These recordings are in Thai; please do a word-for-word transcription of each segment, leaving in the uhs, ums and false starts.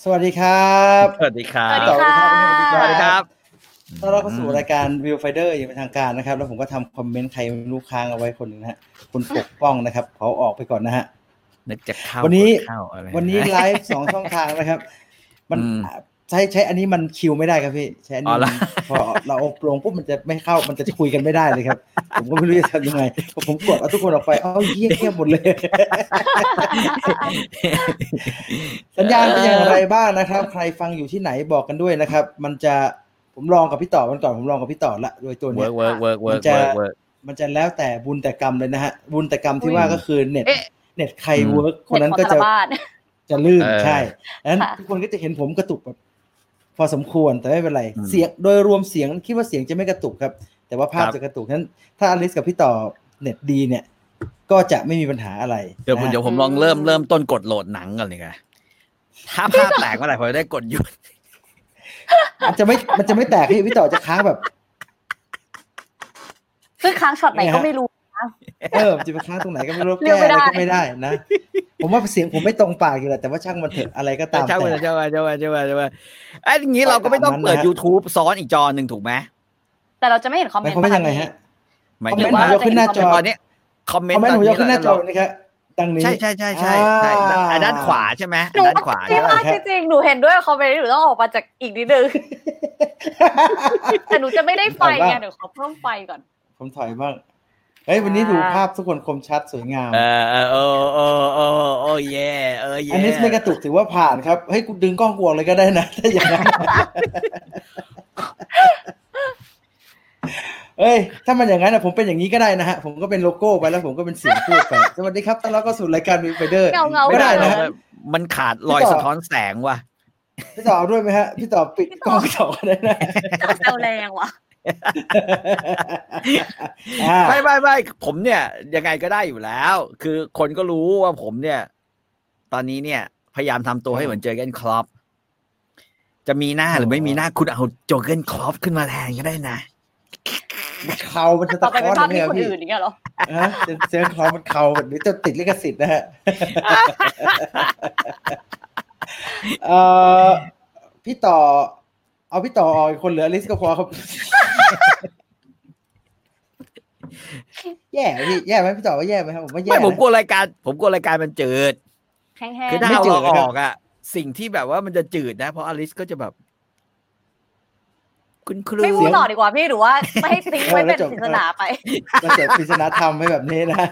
สวัสดีครับสวัสดีครับสวัสดีค่ะสวัสดีครับสต้อนรับเข้าสู่รายการ Viewfinder อย่างเป็นทางการนะครับแล้วผมก็ทำคอมเมนต์ใครไม่รู้ค้างเอาไว้คนนึงนะฮะคุณปกป้องนะครับขอออกไปก่อนนะฮะนึกจะเข้าวันนี้เข้าอะไรวันนี้ไลฟ์สองช่องทางนะครับมันอืมใช้ใช้อันนี้มันคิวไม่ได้ครับพี่ใช้อันอ๋นี้อเหรอพอเราเอาลงปุ๊บมันจะไม่เข้ามันจะคุยกันไม่ได้เลยครับ ผมก็ไม่รู้จะทำยังไงพอผมกดเอาทุกคนออกไปเอ้าเหี้ยเงียบหมดเลย สัญญาณเป็นอย่างไรบ้างนะครับ ใครฟังอยู่ที่ไหนบอกกันด้วยนะครับ มันจะผมลองกับพี่ต่อมันก่อนผมลองกับพี่ต่อละโดยตัวเนี้เวิยร์กเวิร์กเวิร์กเวิร์กมันจะเวิร์กมันจะแล้วแต่บุญแต่กรรมเลยนะฮะบุญแต่กรรมที่อุ้ยว่าก็คือเน็ตเอ๊ะเน็ตใครอืมเวิร์กคนนั้นเน็ก็ตของจะแต่ละบ้านจะลื่นเออใช่ดังนั้นค่ะทุกคนก็จะเห็นผมกระตุกแบบพอสมควรแต่ไม่เป็นไรอืมเสียงโดยรวมเสียงคิดว่าเสียงจะไม่กระตุกครับ แต่ว่าภาพครับจะกระตุกฉะนั้นถ้าอลิสกับพี่ต่อเน็ตดีเนี่ย ก็จะไม่มีปัญหาอะไรเดี๋ยวผมนะฮะเดี๋ยวผมลองเริ่มเริ่มต้นกดโหลดหนังก่อนเลยกันถ้าภาพแตกเมื่อไหร่ผมจะได้กดหยุดมันจะไม่มันจะไม่แตกพี่พี่ต่อจะค้างแบบซึ่งค้างช็อตไหนก็ไม่รู้นะเออมันจะไปค้างตรงไหนก็ไม่รู้เลืแก้อกไม่อะไรได้ก็ไม่ได้นะ ผมว่าเสียงผมไม่ตรงปากอยู่แหละแต่ว่าช่างมันเถอะอะไรก็ตามเจ้าแต่เจ้าเจ้าเจ้าเจ้าเจ้าไอ้อย่างนี้เราก็ไม่ต้องเปิด YouTube ซ้อนอีกจอหนึ่งถูกไหมแต่เราจะไม่เห็นคอมหเมมายนต์ความว่ายังไงฮะหมายคอมถึเมนงต์ผว่ามยกขึ้นหน้าจอตอนนี้คอมเมนคอมต์เมนต์ผมยกขึ้นหน้าจอเรานี่ครับดังนี้ใช่ใช่ใช่ใช่ใช่อ่าอ่ะด้านขวาใช่ไหมหนูด้านขวาพี่ใช่ไหมมากจริงๆหนูเห็นด้วยคอมเมนต์หนูต้องออกมาจากอีกนิดนึงแต่หนูจะไม่ได้ไฟไงเดี๋ยวขอเพิ่มไฟก่อนผมถอยบ้างเฮ้ยวันนี้ดูภาพทุกคนคมชัดสวยงามเออเออเออเออเออเออเย่เออเย่อันนี้ไม่กระตุกถือว่าผ่านครับเฮ้ยกูดึงกล้องกวงเลยก็ได้นะถ้าอย่างนั้นเอ้ยถ้ามันอย่างนั้นนะผมเป็นอย่างนี้ก็ได้นะฮะผมก็เป็นโลโก้ไปแล้วผมก็เป็นเสียงพูดไปสวัสดีครับต้อนรับเข้าสู่รายการ Viewfinder เงาเงาไม่ได้นะฮะมันขาดรอยสะท้อนแสงว่ะพี่ต่อเอาด้วยไหมฮะพี่ต่อปิดกล้องต่อก็ได้นะแซวแรงว่ะอ่าไม่ไม่ไม่ผมเนี่ยยังไงก็ได้อยู่แล้ว คือคนก็รู้ว่าผมเนี่ย ตอนนี้เนี่ย พยายามทำตัวให้เหมือนเจอร์เก้นคล็อปจะมีหน้าหรือไม่มีหน้าคุณเอาโจเกนคล็อปขึ้นมาแทนก็ได้นะเขามันจะต่ตะอไปคเป็นอนภาพเนี่ที่ยคนพี่อื่นอย่างเงี้ยเหรอฮะเสียงเขามันเขาแบบนี้จะติดลิขสิทธิ์นะฮะ เอ่อพี่ต่อ เอาพี่ต่อออกอีกคนเหลืออลิสก็พอครับ แย่ไหมพี่แย่ไหมพี่ต่อว่าแย่ไหมครับผมว่าแย่ไม่ผมนะกลัวรายการผมกลัวรายการมันจืดแห้งคือๆถ้าไม่เอาจืดเรานะครับออกอะสิ่งที่แบบว่ามันจะจืดนะ เพราะอลิสก็จะแบบ คุณครูไม่พูดต่อดีกว่าพี่หรือว่าไม่ให้ทิ้งไว้เป็นปริศนาไปเราเกิดปริศนาธรรมให้แบบนี้นะ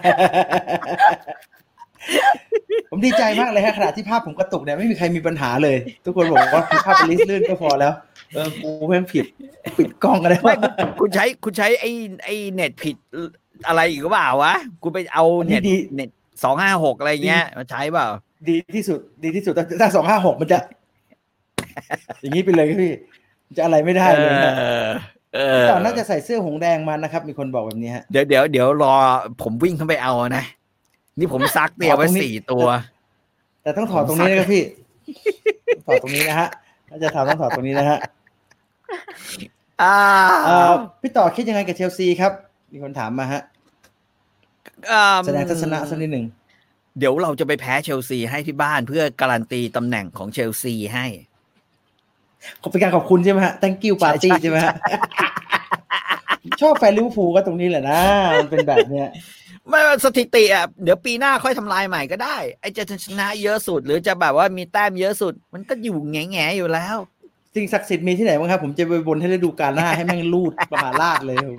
ผมดีใจมากเลยฮะขณะที่ภาพผมกระตุกเนี่ยไม่มีใครมีปัญหาเลย ทุกคนบอกว่าภาพเป็นลิสลื่นก็พอแล้วเออกูแม่งผิดปิดกล้องอะไรไม่วะคุณใช้คุณใช้ไอ้ไอ้เน็ตผิดอะไรอีกหรือเปล่าวะคุณไปเอาเน็ตดีเน็ตสองห้าหกอะไรเงี้ยมาใช้เปล่าดีที่สุดดีที่สุดถ้าสองห้าหกมันจะ อย่างนี้ไปเลยครับพี่มันจะอะไรไม่ได้เลยนะเออเออตอนน่าจะใส่เสื้อหงแดงมานะครับ มีคนบอกแบบนี้ฮะเดี๋ยวเดี๋ยวเดี๋ยวรอผมวิ่งเข้าไปเอานะนี่ผมซักเตรียมไว้ถอดตรงนี้สี่ตัวแต่ต้องถอดตรงนี้นะครับพี่ถอดตรงนี้นะฮะถ้าจะทำต้องถอดตรงนี้นะฮะอ่าเอ่อพี่ต่อคิดยังไงกับเชลซีครับ มีคนถามมาฮะอ่าแสดงทัศนะสักนิดหนึ่งเดี๋ยวเราจะไปแพ้เชลซีให้ที่บ้านเพื่อการันตีตำแหน่งของเชลซีให้ขอบเป็นการขอบคุณใช่ไหมฮะ thank you party ใช่ไหมฮะ ชอบแฟนลิเวอร์พูลก็ตรงนี้แหละนะ มันเป็นแบบเนี้ยไม่ว่าสถิติอ่ะเดี๋ยวปีหน้าค่อยทำลายใหม่ก็ได้ไอ้จะชนะเยอะสุด หรือจะแบบว่ามีแต้มเยอะสุด มันก็อยู่แง่ๆอยู่แล้วสิ่งศักดิ์สิทธิ์มีที่ไหนบ้างครับ ผมจะไปบนให้ฤดูกาลหน้าให้แม่งลูดมหาราชเลยผม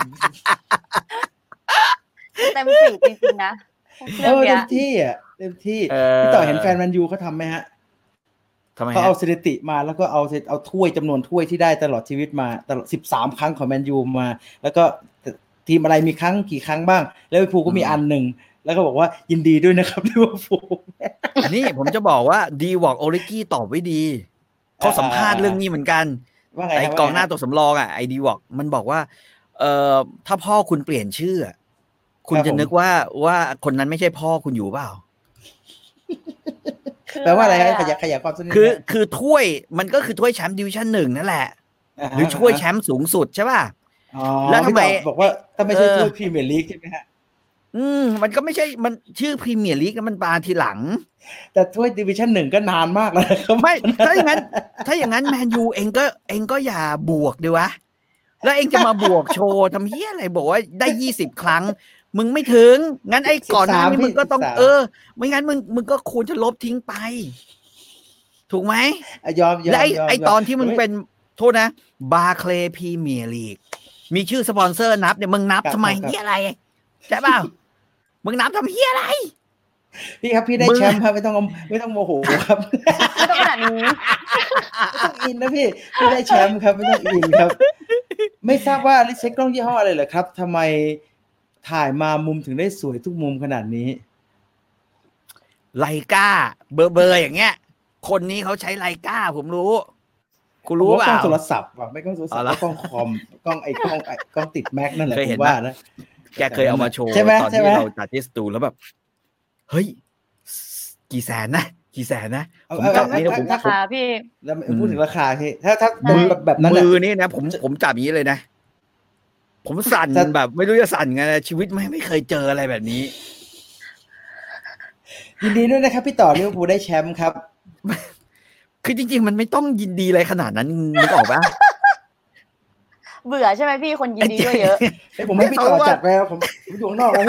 เต็มสี่จริงๆนะเอเรื่องอเนี้เต็ยมที่อ่ะเต็มที่เออพี่ต่อเห็นแฟนแมนยูเขาทำไหมฮะทำไมเขาฮะเอาสถิติมาแล้วก็เอาเอาถ้วยจำนวนถ้วยที่ได้ตลอดชีวิตมาตลอดสิบสามครั้งของแมนยูมา แล้วก็ทีมอะไรมีครั้งกี่ครั้งบ้างแล้วลิเวอร์พูลก็มีอันหนึ่งแล้วก็บอกว่ายินดีด้วยนะครับลิเวอร์พูลนี่ผมจะบอกว่าดีวอกโอริกี้ตอบไว้ดีเขาสัมภาษณ์เรื่องนี้เหมือนกันว่าไงไอ้ครับกองหน้าตัวสำรองอ่ะไอ้ดีวอกมันบอกว่าเอ่อถ้าพ่อคุณเปลี่ยนชื่ออะคุณจะนึกว่าว่าคนนั้นไม่ใช่พ่อคุณอยู่เปล่าแปลว่าอะไรครับขยายขยายความสักนิดคือคือถ้วยมันก็คือถ้วยแชมป์ดิวิชั่นหนึ่งนั่นแหละ หรือถ้วยแชมป์สูงสุดใช่ป่ะอ๋อแล้วทำไมพี่ต่อบอกว่าถ้าไม่ใช่เออถ้วยพรีเมียร์ลีกใช่ไหมฮะอืมมันก็ไม่ใช่มันชื่อพรีเมียร์ลีกมันมาทีหลังแต่ถ้วยดิวิชั่นหนึ่งก็นานมากแล้วครับไม่ถ้าอย่างนั้นถ้าอย่างนั้นแมนยูเองก็เองก็อย่าบวกดีวะแล้วเองจะมาบวกโชว์ทำเหี้ยอะไรบอกว่าได้ยี่สิบครั้งมึงไม่ถึงงั้นไอ้ก่อนหน้านี้มึงก็ต้องเออไม่งั้นมึงมึงก็ควรจะลบทิ้งไปถูกไหมยอมยอมและไอ้ไอ้ตอนที่มึงเป็นโทษนะบาร์เคลย์พรีเมียร์ลีกมีชื่อสปอนเซอร์นับเนี่ยมึงนับทำไมเหี้ยอะไรใช่เปล่ามึงนับทำเหี้ยอะไรพี่ครับพี่ได้แชมป์ครับไม่ต้องไม่ต้องโมโหครับไม่ต้องขนาดนี้ไม่ต้องอินนะพี่พี่ได้แชมป์ครับไม่ต้องอินครับไม่ทราบว่าลิเช็คกล้องยี่ห้ออะไรเหรอครับทำไมถ่ายมามุมถึงได้สวยทุกมุมขนาดนี้ไลกาเบอร์เบอร์อย่างเงี้ยคนนี้เขาใช้ไลกาผมรู้คุณรู้เปล่ากล้องโทรศัพท์ว่ะไม่กล้องโทรศัพท์กล้องคอมกล้องไอ้กล้องไอ้กล้องติดแม็กนั่นแหละผมว่านะแกเคยเอามาโชว์ตอนที่เราจัดที่สตูแล้วแบบเฮ้ยกี่แสนนะกี่แสนนะผมจับนี้นะผมราคาพี่แล้วพูดถึงราคาพี่ถ้าถ้าแบบนั้นมือนี่นะผมผมจับอย่างนี้เลยนะผมสั่นแบบไม่รู้จะสั่นไงชีวิตไม่ไม่เคยเจออะไรแบบนี้ยินดีด้วยนะครับพี่ต่อลิเวอร์พูลได้แชมป์ครับคือจริงๆมันไม่ต้องยินดีอะไรขนาดนั้นนึกออกปะเบื่อใช่ไหมพี่คนยินดีด้วยเยอะผมให้พี่ต่อจัดไปแล้วผมอยู่ข้างนอกแล้ว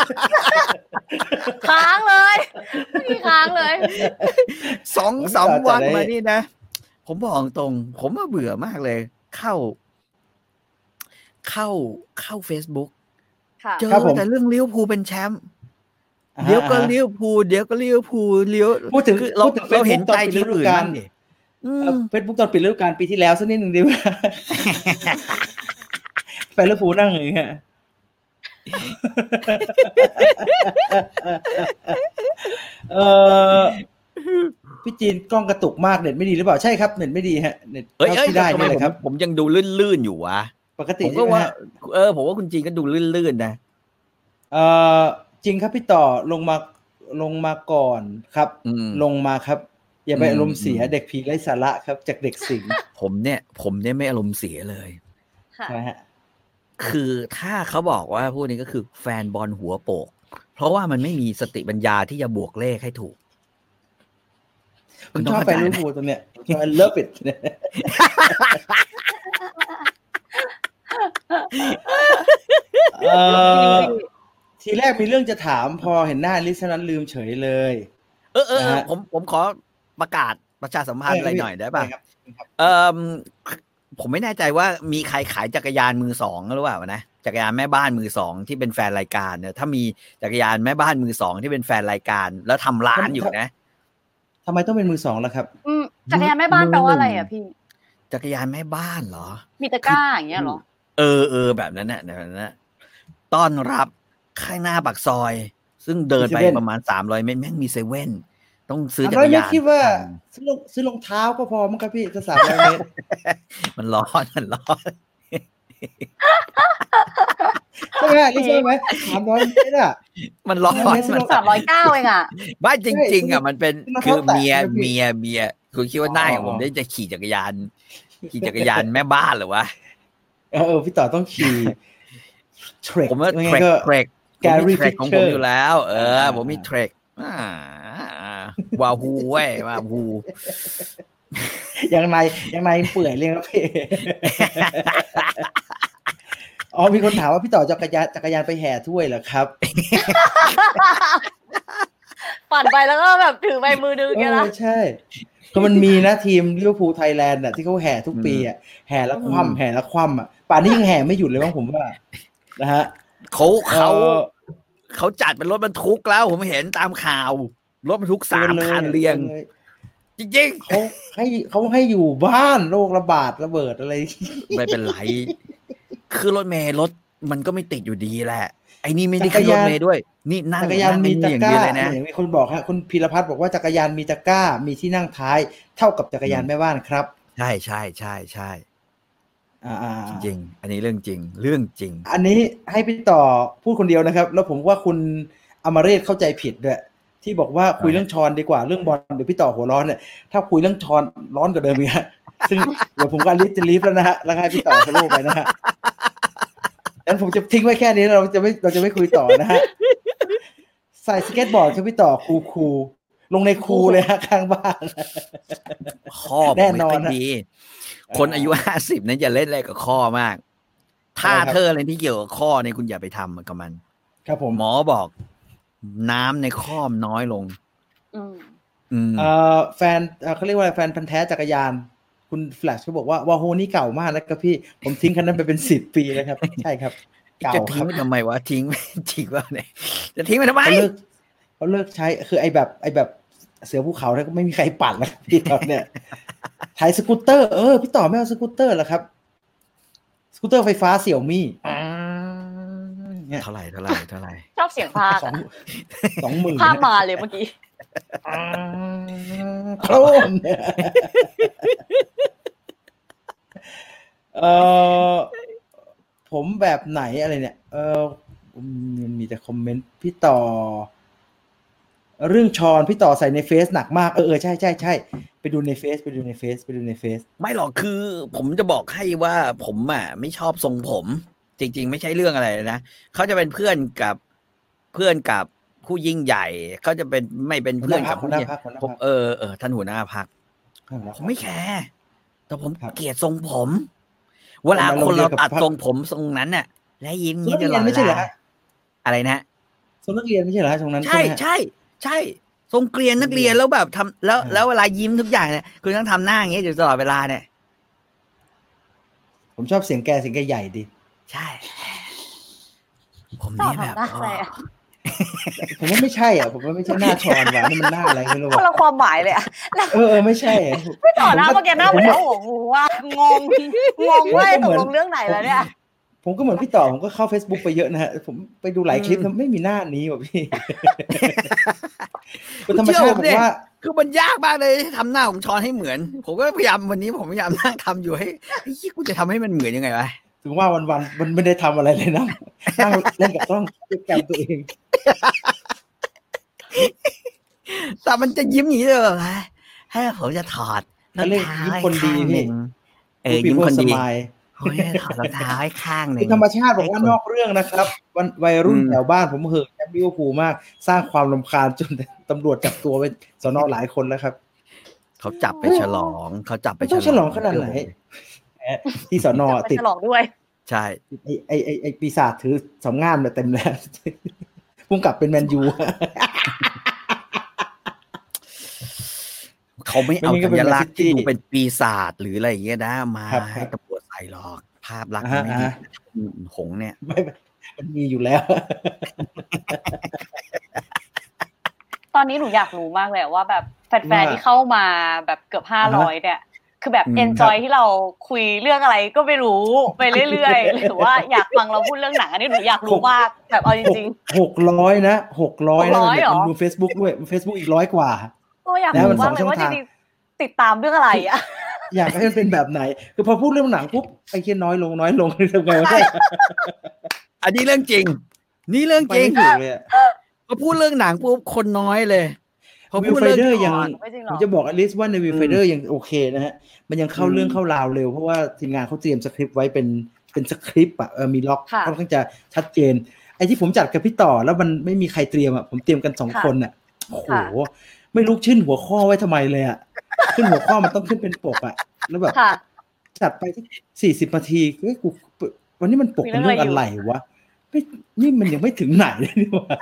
ค้างเลยพี่ค้างเลยสองสองวันมานี่นะผมบอกตรงผมว่าเบื่อมากเลยเข้าเข้าเข้า Facebook เจอแต่เรื่องลิเวอร์พูลเป็นแชมป์เดี๋ยวก็ลิเวอร์พูลเดี๋ยวก็ลิเวอร์พูลเลี้ยวพูดถึงเราเราเห็นใจทีมอื่นบ้างดิเฟซบุ๊กตอนปิดฤดูกาลปีที่แล้วสักนิดนึงดีไหมไปลิเวอร์พูลนั่งอย่างเงี้ยเออพี่จีนกล้องกระตุกมากเน็ตไม่ดีหรือเปล่าใช่ครับเน็ตไม่ดีฮะเน็ตที่ได้นี่แหละครับผมยังดูลื่นๆอยู่วะปกติผมก็ว่าเออผมว่าคุณจีนก็ดูลื่นๆนะเออจริงครับพี่ต่อลงมาลงมาก่อนครับลงมาครับอย่าไปอารมณ์เสียเด็กผีไร้สาระครับจากเด็กสิงผมเนี่ยผมเนี่ยไม่อารมณ์เสียเลยค่ะฮะคือถ้าเขาบอกว่าพวกนี้ก็คือแฟนบอลหัวโปกเพราะว่ามันไม่มีสติปัญญาที่จะบวกเลขให้ถูกคุณชอบไปลิเวอร์พูลตรงเนี้ยI love it เอ่อทีแรกมีเรื่องจะถามพอเห็นหน้าลิสต์นั้นลืมเฉยเลยเออเออผมผมขอประกาศประชาสัมพันธ์อะไรหน่อยได้ป่ะเออผมไม่แน่ใจว่ามีใครขายจักรยานมือสองหรือเปล่านะจักรยานแม่บ้านมือสองที่เป็นแฟนรายการเนี่ยถ้ามีจักรยานแม่บ้านมือสองที่เป็นแฟนรายการแล้วทำร้านอยู่นะทำไมต้องเป็นมือสองล่ะครับจักรยานแม่บ้านแปลว่าอะไรอ่ะพี่จักรยานแม่บ้านเหรอมีตะกร้าอย่างเงี้ยเหรอเออเออแบบนั้นน่ะแบบนั้นน่ะต้อนรับข้างหน้าปากซอยซึ่งเดินไปประมาณสามร้อยเมตรแม่งมีเซเว่นต้องซื้อจักรยานคิดว่าซื้อซื้อรองเท้าก็พอมั้งครับพี่จะสามร้อยเมตรมันร้อนมันร้อนใช่ไหมใช่ไหมสามร้อยเมตรอ่ะมันร้อนมันสามร้อยเก้าเองอ่ะบ้านจริงๆอ่ะมันเป็นคือเมียเมียเมียคุณคิดว่าหน้าของผมได้จะขี่จักรยานขี่จักรยานแม่บ้านหรือวะเออพี่ต่อต้องขี่เทรคผมว่าเทรคเทรคแกรี่เทรคของผมอยู่แล้วเออผมมีเทรคอ่าวาฮูเว้ยวาฮูยังไงยังไงเปื่อยเลยครับพี่อ๋อมีคนถามว่าพี่ต่อจักรยานจักรยานไปแห่ถ้วยเหรอครับปั่นไปแล้วก็แบบถือใบมือนึงเนี่ยนะใช่ก็มันมีนะทีมลิเวอร์พูลไทยแลนด์อ่ะที่เขาแห่ทุกปีอ่ะแห่แล้วคว่ำแห่แล้วคว่ำอ่ะป่านนี้ยังแห่ไม่หยุดเลยมั้งผมว่านะฮะเขาเขาเขาจัดเป็นรถบรรทุกแล้วผมเห็นตามข่าวรถบรรทุกสามคันเรียงจริงๆเขาให้เขาให้อยู่บ้านโรคระบาดระเบิดอะไรไม่เป็นไรคือรถเมล์รถมันก็ไม่ติดอยู่ดีแหละไอ้นี่ไม่ได้ขึ้นรถเมล์ด้วยนี่นั่งจักรยานมีตะกร้าอย่างมีคนบอกฮะคุณพีรพัฒน์บอกว่าจักรยานมีตะกร้ามีที่นั่งท้ายเท่ากับจักรยานแม่บ้านครับใช่ใช่ใช่ใช่อ่าจริงอันนี้เรื่องจริงเรื่องจริงอันนี้ให้พี่ต่อพูดคนเดียวนะครับแล้วผมว่าคุณอมเรศเข้าใจผิดด้วยที่บอกว่าคุยเรื่องชอนดีกว่าเรื่องบอลเดี๋ยวพี่ต่อหัวร้อนเนี่ยถ้าคุยเรื่องชอนร้อนกว่าเดิมอีกฮะซึ่งเดี๋ยวผมก็ลิฟต์จะลิฟต์แล้วนะฮะแล้วให้พี่ต่อสโลว์ไปนะฮะงั้นผมจะทิ้งไว้แค่นี้เราจะไม่เราจะไม่คุยต่อนะฮะใส่สเก็ตบอร์ดครับพี่ต่อคูคูลงในคูเลยฮะข้างบ้านข้อแน่นอนดีคนอายุห้าสิบนั้นอย่าเล่นอะไรกับข้อมากถ้าเธออะไรที่เกี่ยวกับข้อเนี่ยคุณอย่าไปทำกับมันครับผมหมอบอกน้ำในข้อมน้อยลงอืมอืมเอ่อแฟนเขาเรียกว่าแฟนพันธุ์แท้จักรยานคุณแฟลชเขาบอกว่าวาโฮนี่เก่ามากนะครับพี่ผมทิ้งคันนั้นไปเป็นสิบปีแล้วครับใช่ครับเก่าจะทิ้งทำไมวะทิ้งทิ้งว่าเนี่ยจะทิ้งไปทำไมเขาเลิกเขาเลิกใช้คือไอ้แบบไอ้แบบเสือภูเขาเนี่ยก็ไม่มีใครปั่นแล้วพี่ตอนเนี่ยถ่ายสกูตเตอร์เออพี่ต่อไม่เอาสกูตเตอร์แล้วครับสกูตเตอร์ไฟฟ้าเสี่ยวมี่เท่าไหร่เท่าไหร่เท่าไหร่ชอบเสียงภาคสองหมื่นภาพมาเลยเมื่อกี้โครนเออผมแบบไหนอะไรเนี่ยเออมันมีแต่คอมเมนต์พี่ต่อเรื่องชอนพี่ต่อใส่ในเฟซหนักมากเออเออใช่ใช่ใช่ไปดูในเฟซไปดูในเฟซไปดูในเฟซไม่หรอกคือผมจะบอกให้ว่าผมอ่ะไม่ชอบทรงผมจริงๆไม่ใช่เรื่องอะไรนะเขาจะเป็นเพื่อนกับเพื่อนกับผู้ยิ่งใหญ่เขาจะเป็นไม่เป็นเพื่อนกับผู้ยิ่งผมเออเออท่านหัวหน้าพรรคผมไม่แคร์แต่ผมเกลียดทรงผมเวลาคนเราตัดทรงผมทรงนั้นน่ะแล้วยิ้มนี้ตลอดเวลาอะไรนะทรงนักเรียนไม่ใช่เหรอตรงนั้นใช่ใช่ใช่ทรงเกลียนนักเรียนแล้วแบบทำแล้วแล้วเวลายิ้มทุกอย่างเนี่ยคุณต้องทำหน้าอย่างเงี้ยอยู่ตลอดเวลาเนี่ยผมชอบเสียงแกเสียงแกใหญ่ดีใช่ผมนี่แบบผมว่าไม่ใช่อ่ะผมว่าไม่ใช่หน้าชอนว่ะนี่มันหน้าอะไรไม่รู้คนละความหมายเลยอ่ะเออเออไม่ใช่ไม่ต่อหน้าเมื่อกี้หน้ามันโอ้โหว่างงงงว่าตกลงเรื่องไหนแล้วเนี่ยผมก็เหมือนพี่ต่อผมก็เข้า Facebook ไปเยอะนะฮะผมไปดูหลายคลิปไม่มีหน้านี้ว่ะพี่คุณธรรมชาติบอกว่าคือมันยากมากเลยทำหน้าของชอนให้เหมือนผมก็พยายามวันนี้ผมพยายามนั่งทำอยู่ให้ไอ้ยี่กูจะทำให้มันเหมือนยังไงวะถึงว่าวันๆมันไม่ได้ทำอะไรเลยนะนั่งเล่นกับกล้องโปรแกรมตัวเองแต่มันจะยิ้มอย่างนี้เลยเหรอให้ผมจะถอดรองเท้ายิ้มคนดีพี่เออยิ้มคนดีโอ้ยถอดรองเท้าให้ข้างหนึ่งธรรมชาติบอกว่านอกเรื่องนะครับวันวัยรุ่นแถวบ้านผมเหอะแชมป์ลิเวอร์พูลมากสร้างความรำคาญจนตำรวจจับตัวไปสน.หลายคนแล้วครับเขาจับไปฉลองเขาจับไปฉลองขนาดไหนที่สน. ติดฉลองด้วยใช่ไอไอไอไอปีศาจถือสองง่ามเนี่ยเต็มแล้วพุ่งกลับเป็นแมนยูเขาไม่เอาสัญลักษณ์ที่ดูเป็นปีศาจหรืออะไรอย่างเงี้ยนะมาให้ตำรวจใส่หรอกภาพลักษณ์ไม่ดีหงเนี่ยไม่มันมีอยู่แล้วตอนนี้หนูอยากรู้มากเลยว่าแบบแฟนๆที่เข้ามาแบบเกือบห้าร้อยเนี่ยคือแบบเอนจอยที่เราคุยเรื่องอะไรก็ไม่รู้ไปเรื่อยๆหรือว่าอยากฟังเราพูดเรื่องหนังอันนี้หนูอยากรู้มากแบบเอาจริงๆหกร้อยนะหกร้อยนะมันดู Facebook ด้วย Facebook อีกร้อยกว่าก็อยากรู้มากเลยว่าจริงๆติดตามเรื่องอะไรอ่ะอยากให้มันเป็นแบบไหนคือพอพูดเรื่องหนังปุ๊บไอ้เคียน้อยลงน้อยลงทำไงวะอันนี้เรื่องจริงนี่เรื่องจริงพอพูดเรื่องหนังปุ๊บคนน้อยเลยพอพูดเรื่องยังผมจะบอกอลิสว่าในวิวไฟเดอร์ยังโอเคนะฮะมันยังเข้าเรื่องเข้าราวเร็วเพราะว่าทีมงานเขาเตรียมสคริปต์ไว้เป็นเป็นสคริปต์อ่ะเออมีล็อกค่อนข้างจะชัดเจนไอ้ที่ผมจัดกับพี่ต่อแล้วมันไม่มีใครเตรียมอ่ะผมเตรียมกันสองคนอ่ะโอ้โหไม่ลุกชื่นหัวข้อไว้ทำไมเลยอ่ะขึ้นหัวข้อมันต้องขึ้นเป็นปกอ่ะแล้วแบบจัดไปที่สี่สิบนาทีเฮ้ยกูวันนี้มันปกเป็นเรื่องอะไรวะไม่นี่มันยังไม่ถึงไหนเลยนี่วะ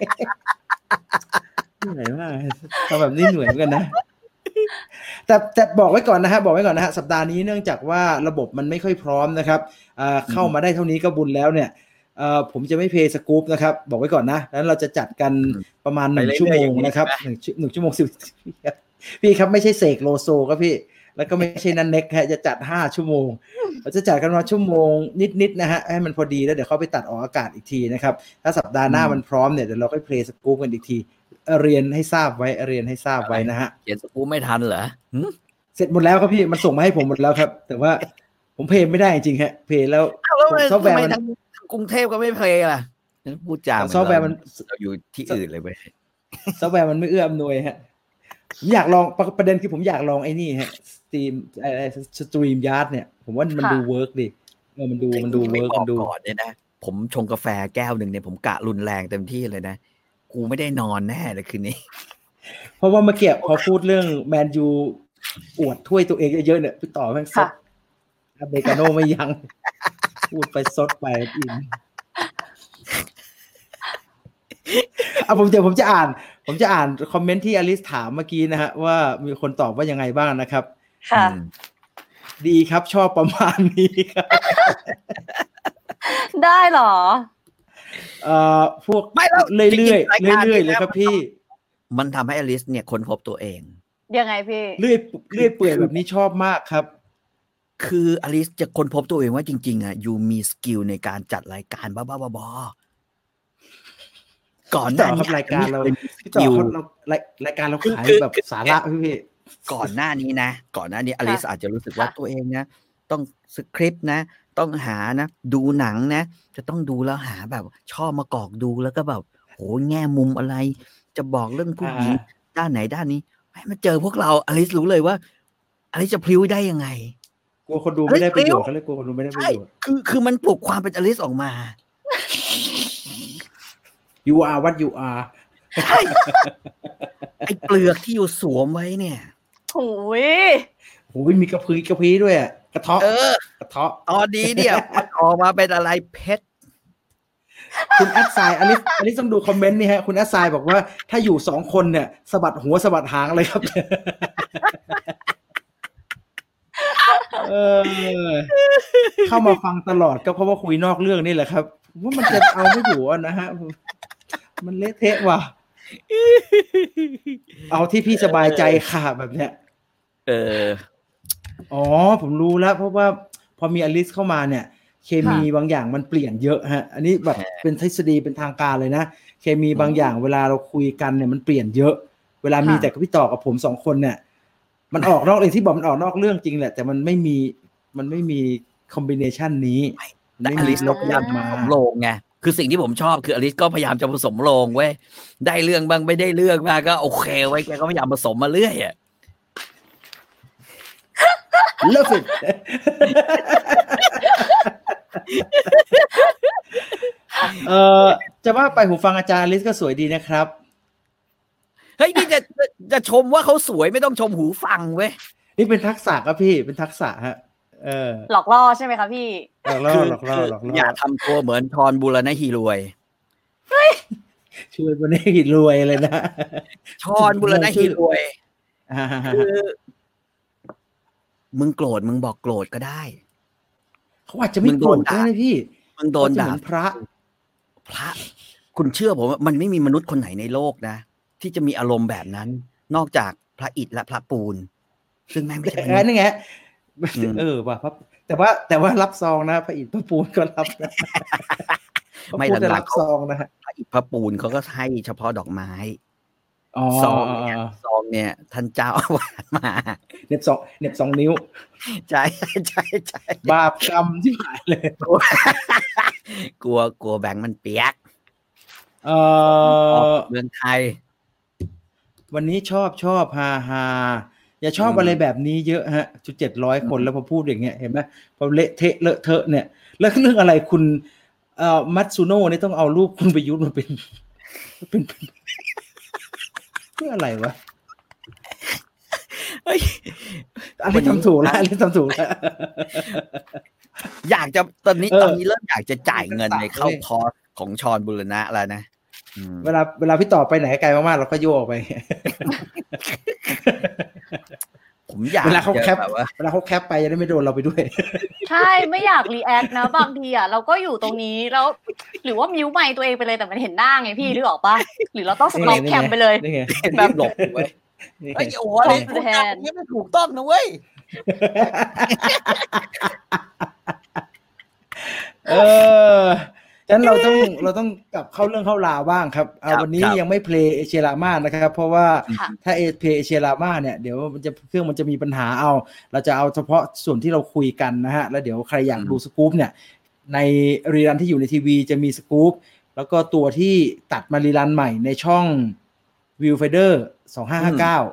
เหนื่อยมากทำแบบนี้เหนื่อยเหมือนกันนะแต่แต่บอกไว้ก่อนนะฮะบอกไว้ก่อนนะฮะสัปดาห์นี้เนื่องจากว่าระบบมันไม่ค่อยพร้อมนะครับเข้ามาได้เท่านี้ก็บุญแล้วเนี่ยผมจะไม่เพย์สกู๊ปนะครับบอกไว้ก่อนนะแล้วเราจะจัดกันประมาณหนึ่งชั่วโมงนะครับหนึ่งหนึ่งชั่วโมงสิบพี่ครับไม่ใช่เสกโลโซครับพี่แล้วก็ไม่ใช่นันเน็กฮะจะจัดห้าชั่วโมงเราจะจัดกันมาชั่วโมงนิดๆนะฮะให้มันพอดีแล้วเดี๋ยวเขาไปตัดออกอากาศอีกทีนะครับถ้าสัปดาห์หน้ามันพร้อมเนี่ยเดี๋ยวเราค่อยเพลย์สกู๊ปกันอีกทีเรียนให้ทราบไว้เรียนให้ทราบไว้นะฮะเขียนสกู๊ปไม่ทันเหรอเสร็จหมดแล้วครับพี่มันส่งมาให้ผมหมดแล้วครับแต่ว่าผมเพลย์ไม่ได้จริงๆฮะเพลย์แล้วซอฟต์แวร์มันกรุงเทพก็ไม่เพลย์ล่ะพูดจาซอฟต์แวร์มันอยู่ที่อื่นเลยเว้ยซอฟต์แวร์มันไม่เอื้ออำนวยฮะผมอยากลองประเด็นคือผมอยากลองไอ้นี่ฮะสตรีมไอ้สตรีมยาร์ดเนี่ยผมว่ามันดูเวิร์กดิเออมันดูมันดูเวิร์กมันดูก่อนเนี่ยนะผมชงกาแฟแก้วหนึ่งเนี่ยผมกะรุนแรงเต็มที่เลยนะกูไม่ได้นอนแน่เลยคืนนี้เพราะว่าเมื่อกี้พอพูดเรื่องแมนยูอวดถ้วยตัวเองเยอะๆเนี่ยพี่ต่อแม่งซดอเมริกาโน่ไม่ยั้งพูดไปซดไปอินเอาผมเดี๋ยวผมจะอ่านผมจะอ่านคอมเมนต์ที่อลิสถามเมื่อกี้นะฮะว่ามีคนตอบว่ายังไงบ้างนะครับค่ะดีครับชอบประมาณนี้ครับได้เหรอเอ่อพวกเรื่อยๆเรื่อยๆเรื่อยๆเลยครับพี่มันทำให้อลิสเนี่ยค้นพบตัวเองยังไงพี่เรื่อยเรื่อยเปื่อยแบบนี้ชอบมากครับคืออลิสจะค้นพบตัวเองว่าจริงๆอ่ะยูมีสกิลในการจัดรายการบ้าๆบอๆก่อนหน้านี้รายการเราพี่ต่อเรารายการเราขายแบบสาระพี่ก่อนหน้านี้นะก่อนหน้านี้อลิสอาจจะรู้สึกว่าตัวเองนะต้องสคริปต์นะต้องหานะดูหนังนะจะต้องดูแล้วหาแบบชอบมากอกดูแล้วก็แบบโหแง่มุมอะไรจะบอกเรื่องผู้หญิงด้านไหนด้านนี้ให้มาเจอพวกเราอลิสรู้เลยว่าอลิสจะพลิ้วได้ยังไงกลัวคนดูไม่ได้ประโยชน์เขาเลยกลัวคนดูไม่ได้ประโยชน์คือคือมันปลุกความเป็นอลิสออกมา you are what you are ใช่ไอ้เปลือกที่อยู่สวมไว้เนี่ยโอ้ยโอ้ยมีกระพือกระพี้ด้วยอ่ะกระเทาะเออกระเทาะตอนนี้เนี่ยมันออกมาเป็นอะไรเพชรคุณแอดไซน์อลิสอลิสต้องดูคอมเมนต์นี่ฮะคุณแอดไซน์บอกว่าถ้าอยู่สองคนเนี่ยสะบัดหัวสะบัดหางเลยครับเออเข้ามาฟังตลอดก็เพราะว่าคุยนอกเรื่องนี่แหละครับว่ามันจะเอาไม่อยู่นะฮะมันเละเทะว่ะเอาที่พี่สบายใจค่ะแบบเนี้ยเอออ๋อผมรู้แล้วเพราะว่าพอมีอลิสเข้ามาเนี่ยเคมีบางอย่างมันเปลี่ยนเยอะฮะอันนี้แบบเป็นทฤษฎีเป็นทางการเลยนะเคมีบางอย่างเวลาเราคุยกันเนี่ยมันเปลี่ยนเยอะเวลามีแต่กับพี่ต่อกับผมสองคนเนี่ยมันออกนอกเลยที่บอกมันออกนอกเรื่องจริงแหละแต่มันไม่มีมันไม่มีคอมบิเนชันนี้แต่อลิสก็พยายามมาโลงไงคือสิ่งที่ผมชอบคืออลิสก็พยายามจะผสมโลงเว้ยได้เรื่องบ้างไม่ได้เรื่องมาก็โอเคไว้แกก็พยายามผสมมาเรื่อยอ่ะ Love it เอ่อจะว่าไปหูฟังอาจารย์ลิสก็สวยดีนะครับเฮ้ยนี่จะจะชมว่าเขาสวยไม่ต้องชมหูฟังเว้ยนี่เป็นทักษะครับพี่เป็นทักษะฮะเออหลอกล่อใช่ไหมคะพี่หลอกล่อหลอกล่อหลอกล่ออย่าทำตัวเหมือนทอนบุรณะฮีรวยช่วยบุรณะฮีรวยเลยนะทอนบุรณะฮีรวยคือมึงโกรธมึงบอกโกรธก็ได้เขาอาจจะไม่โกรธก็ได้พี่มึงโดนด่าพระพระคุณเชื่อผมว่ามันไม่มีมนุษย์คนไหนในโลกนะที่จะมีอารมณ์แบบนั้นนอกจากพระอิฐและพระปูนซึ่งแม่งไม่ใช่นั่นไงเออว่ะแต่ว่าแต่ว่ารับซองนะพระอิฐพระปูนก็รับนะไม่ได้รับซองนะฮะพระอิฐพระปูนเขาก็ให้เฉพาะดอกไม้ซองเนี่ยซองเนี่ยท่านเจ้าอาวาสมาเน็บสองเน็บสองนิ้วใช่ใช่ใช่บาปกรรมที่หายเลยกลัวกลัวแบงค์มันเปียกเอ่อเมืองไทยวันนี้ชอบชอบฮาฮาอย่าชอบอะไรแบบนี้เยอะฮะจุดเจ็ดร้อยคนแล้วพอพูดอย่างเงี้ยเห็นไหมพอเละเทะเลอะเทอะเนี่ยแล้วเรื่องอะไรคุณเอ่อมัตสึโนะนี่ต้องเอารูปคุณประยุทธ์มาเป็นเป็นเพื่ออะไรวะเฮ้ยอันนี้ทำถูกแล้วอันนี้ทำถูกแล้วอยากจะตอนนี้ตอนนี้เริ่มอยากจะจ่ายเงินในเข้าคอร์สของชอนบุรณะแล้วนะเวลาเวลาพี่ต่อไปไหนไกลมากๆเราก็โยกไปผมอยากเวลาเขาแคปเวลาเขาแคปไปจะได้ไม่โดนเราไปด้วยใช่ไม่อยากรีแอคนะบางทีอ่ะเราก็อยู่ตรงนี้แล้วหรือว่ามิวไมค์ตัวเองไปเลยแต่มันเห็นหน้าไงพี่นึกออกป่ะหรือเราต้องสต็อปแคมไปเลยแบบหลบไว้ไอ้โอ้อะไรแทนนี่ไม่ถูกต้องนะเว้ยเออฉะนั้นเราต้องเราต้องกลับเข้าเรื่องเข้าราวบ้างครับเอาวันนี้ยังไม่เพลย์เอเชียรามานะครับเพราะว่าถ้าเอเพลย์เอเชียรามาเนี่ยเดี๋ยวมันจะเครื่องมันจะมีปัญหาเอาเราจะเอาเฉพาะส่วนที่เราคุยกันนะฮะแล้วเดี๋ยวใครอยากดูสกู๊ปเนี่ยในรีรันที่อยู่ในทีวีจะมีสกู๊ปแล้วก็ตัวที่ตัดมารีรันใหม่ในช่อง Viewfinder สองพันห้าร้อยห้าสิบเก้าเนี่ยก็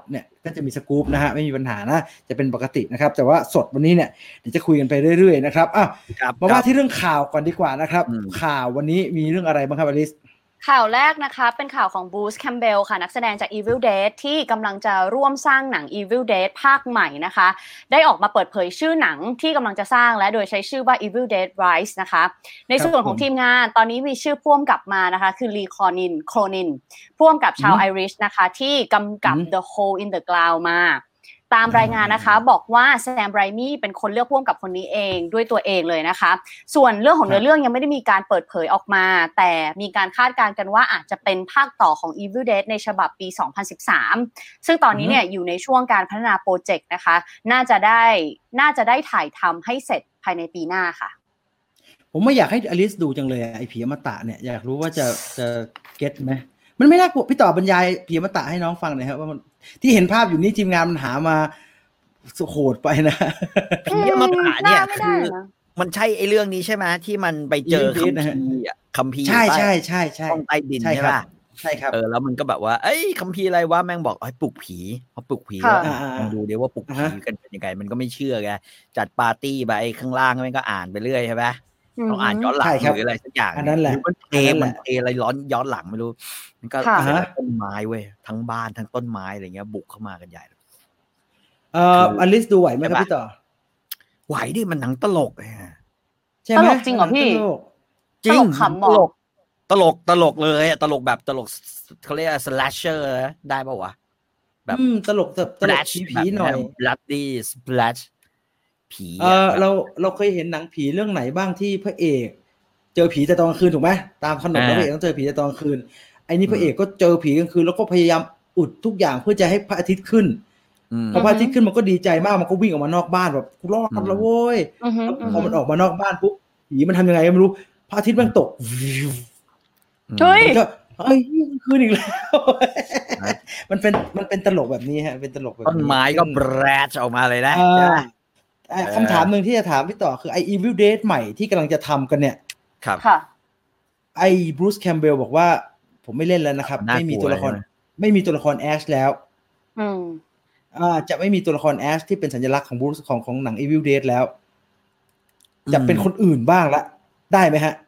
ก็จะมีสกู๊ปนะฮะไม่มีปัญหานะจะเป็นปกตินะครับแต่ว่าสดวันนี้เนี่ยเดี๋ยวจะคุยกันไปเรื่อยๆนะครับอ่ะมาว่าที่เรื่องข่าวก่อนดีกว่านะครับข่าววันนี้มีเรื่องอะไรบ้างครับอลิซข่าวแรกนะคะเป็นข่าวของ Bruce Campbell ค่ะนักแสดงจาก Evil Dead ที่กำลังจะร่วมสร้างหนัง Evil Dead ภาคใหม่นะคะได้ออกมาเปิดเผยชื่อหนังที่กำลังจะสร้างและโดยใช้ชื่อว่า Evil Dead Rise นะคะในส่วนของทีมงานตอนนี้มีชื่อพ่วงกับมานะคะคือ Lee Cronin Cronin พ่วงกับชาวไอริชนะคะที่กำกับ The Hole in the Ground มาตามรายงานนะคะบอกว่าแซมไรมี่เป็นคนเลือกพ่วงกับคนนี้เองด้วยตัวเองเลยนะคะส่วนเรื่องของเนื้อเรื่องยังไม่ได้มีการเปิดเผยออกมาแต่มีการคาดการณ์กันว่าอาจจะเป็นภาคต่อของ Evil Dead ในฉบับปีสองพันสิบสามซึ่งตอนนี้เนี่ยอยู่ในช่วงการพัฒนาโปรเจกต์นะคะน่าจะได้น่าจะได้ถ่ายทำให้เสร็จภายในปีหน้าค่ะผมไม่อยากให้อลิซดูจังเลยไอ้ผีอมตะเนี่ยอยากรู้ว่าจะจะเก็ตไหมมันไม่น่ากลัวพี่ต่อบรรยายผีอมตะให้น้องฟังหน่อยครับว่ามันที่เห็นภาพอยู่นี่ทีมงานมันหามาโหดไปนะผีอมตะเนี่ยคือมันใช่ไอ้เรื่องนี้ใช่ไหมที่มันไปเจอคัมภีร์อ่ะคัมภีร์ใช่ใช่ใช่ใช่ห้องใต้ดินใช่ป่ะใช่ครับเออแล้วมันก็แบบว่าเอ้ยคัมภีร์อะไรวะแม่งบอกไอ้ปลุกผีเขาปลุกผีแล้วลองดูเดี๋ยวว่าปลุกผีกันเป็นยังไงมันก็ไม่เชื่อไงจัดปาร์ตี้ไปข้างล่างแม่งก็อ่านไปเรื่อยใช่ไหมต้องอ่านย้อนหลังหรืออะไรสักอย่างนั่นแหละมันเทมันเทอะไรร้อนย้อนหลังไม่รู้มันก็ต้นไม้เว้ยทั้งบ้านทั้งต้นไม้อะไรเงี้ยบุกเข้ามากันใหญ่เอ่ออลิซดูไหวไหมครับพี่ต่อไหวดิมันหนังตลกใช่ไหมตลกจริงเหรอพี่จริงตลกตลกตลกเลยตลกแบบตลกเขาเรียก slasher ได้ป่าววะแบบตลกแบบตลกผีหน่อย bloody splashผีเออเราเราเคยเห็นหนังผีเรื่องไหนบ้างที่พระเอกเจอผีแต่ตอนกลางคืนถูกไหมตามขนบพระเอกต้องเจอผีแต่ตอนกลางคืนไอ้นี่พระเอกก็เจอผีกลางคืนแล้วก็พยายามอุดทุกอย่างเพื่อจะให้พระอาทิตย์ขึ้นพอพระอาทิตย์ขึ้นมันก็ดีใจมากมันก็วิ่งออกมานอกบ้านแบบกูรอดแล้วโว้ยพอมันออกมานอกบ้านปุ๊บผีมันทำยังไงไม่รู้พระอาทิตย์มันตกเฮ้ยก็เฮ้ยคืนอีกแล้วมันเป็นมันเป็นตลกแบบนี้ฮะเป็นตลกแบบต้นไม้ก็แบรชออกมาเลยนะคำถามหนึ่งที่จะถามพี่ต่อคือไอ้ Evil Dead ใหม่ที่กำลังจะทำกันเนี่ยครับไอ้ Bruce Campbell บอกว่าผมไม่เล่นแล้วนะครับไม่มีตัวละครไม่มีตัวละครแอชแล้วอืมอ่าจะไม่มีตัวละครแอชที่เป็นสัญลักษณ์ของ Bruce ของของหนัง Evil Dead แล้วจะเป็นคนอื่นบ้างละได้ไหมฮะ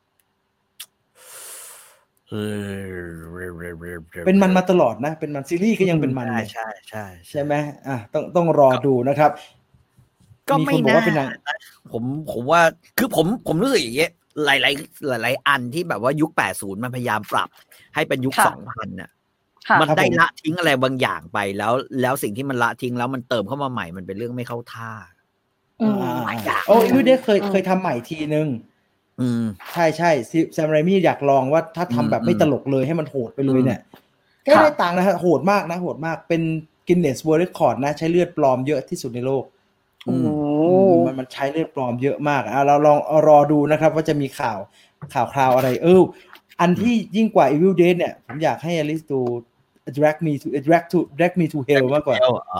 เป็นมันมาตลอดนะเป็นมันซีรีส์ก็ยังเป็นมันใช่ใช่ใช่ไหมอ่ะต้องต้องรอดูนะครับก็ไม่น่าผมผมว่าคือผมผมรู้สึกอย่างเงี้ยหลายหลายหลายๆอันที่แบบว่ายุคแปดสิบมันพยายามปรับให้เป็นยุค สองพัน น่ะมันได้ละทิ้งอะไรบางอย่างไปแล้วแล้วสิ่งที่มันละทิ้งแล้วมันเติมเข้ามาใหม่มันเป็นเรื่องไม่เข้าท่าอืมโอ้ยยูเดเคยเคยทำใหม่ทีนึงอืมใช่ใช่แซมไรมี่อยากลองว่าถ้าทำแบบไม่ตลกเลยให้มันโหดไปเลยเนี่ยก็ได้ตังค์นะฮะโหดมากนะโหดมากเป็นกินเนสเวิลด์เรคคอร์ดนะใช้เลือดปลอมเยอะที่สุดในโลกโอ้มันมันใช้เลือดปลอมเยอะมากอ่ะเราลองรอดูนะครับว่าจะมีข่าวข่าวคราวอะไรเอออันที่ยิ่งกว่า Evil Dead เนี่ยผมอยากให้อลิซดู drag me to drag to drag me to hell มากกว่าอ๋อ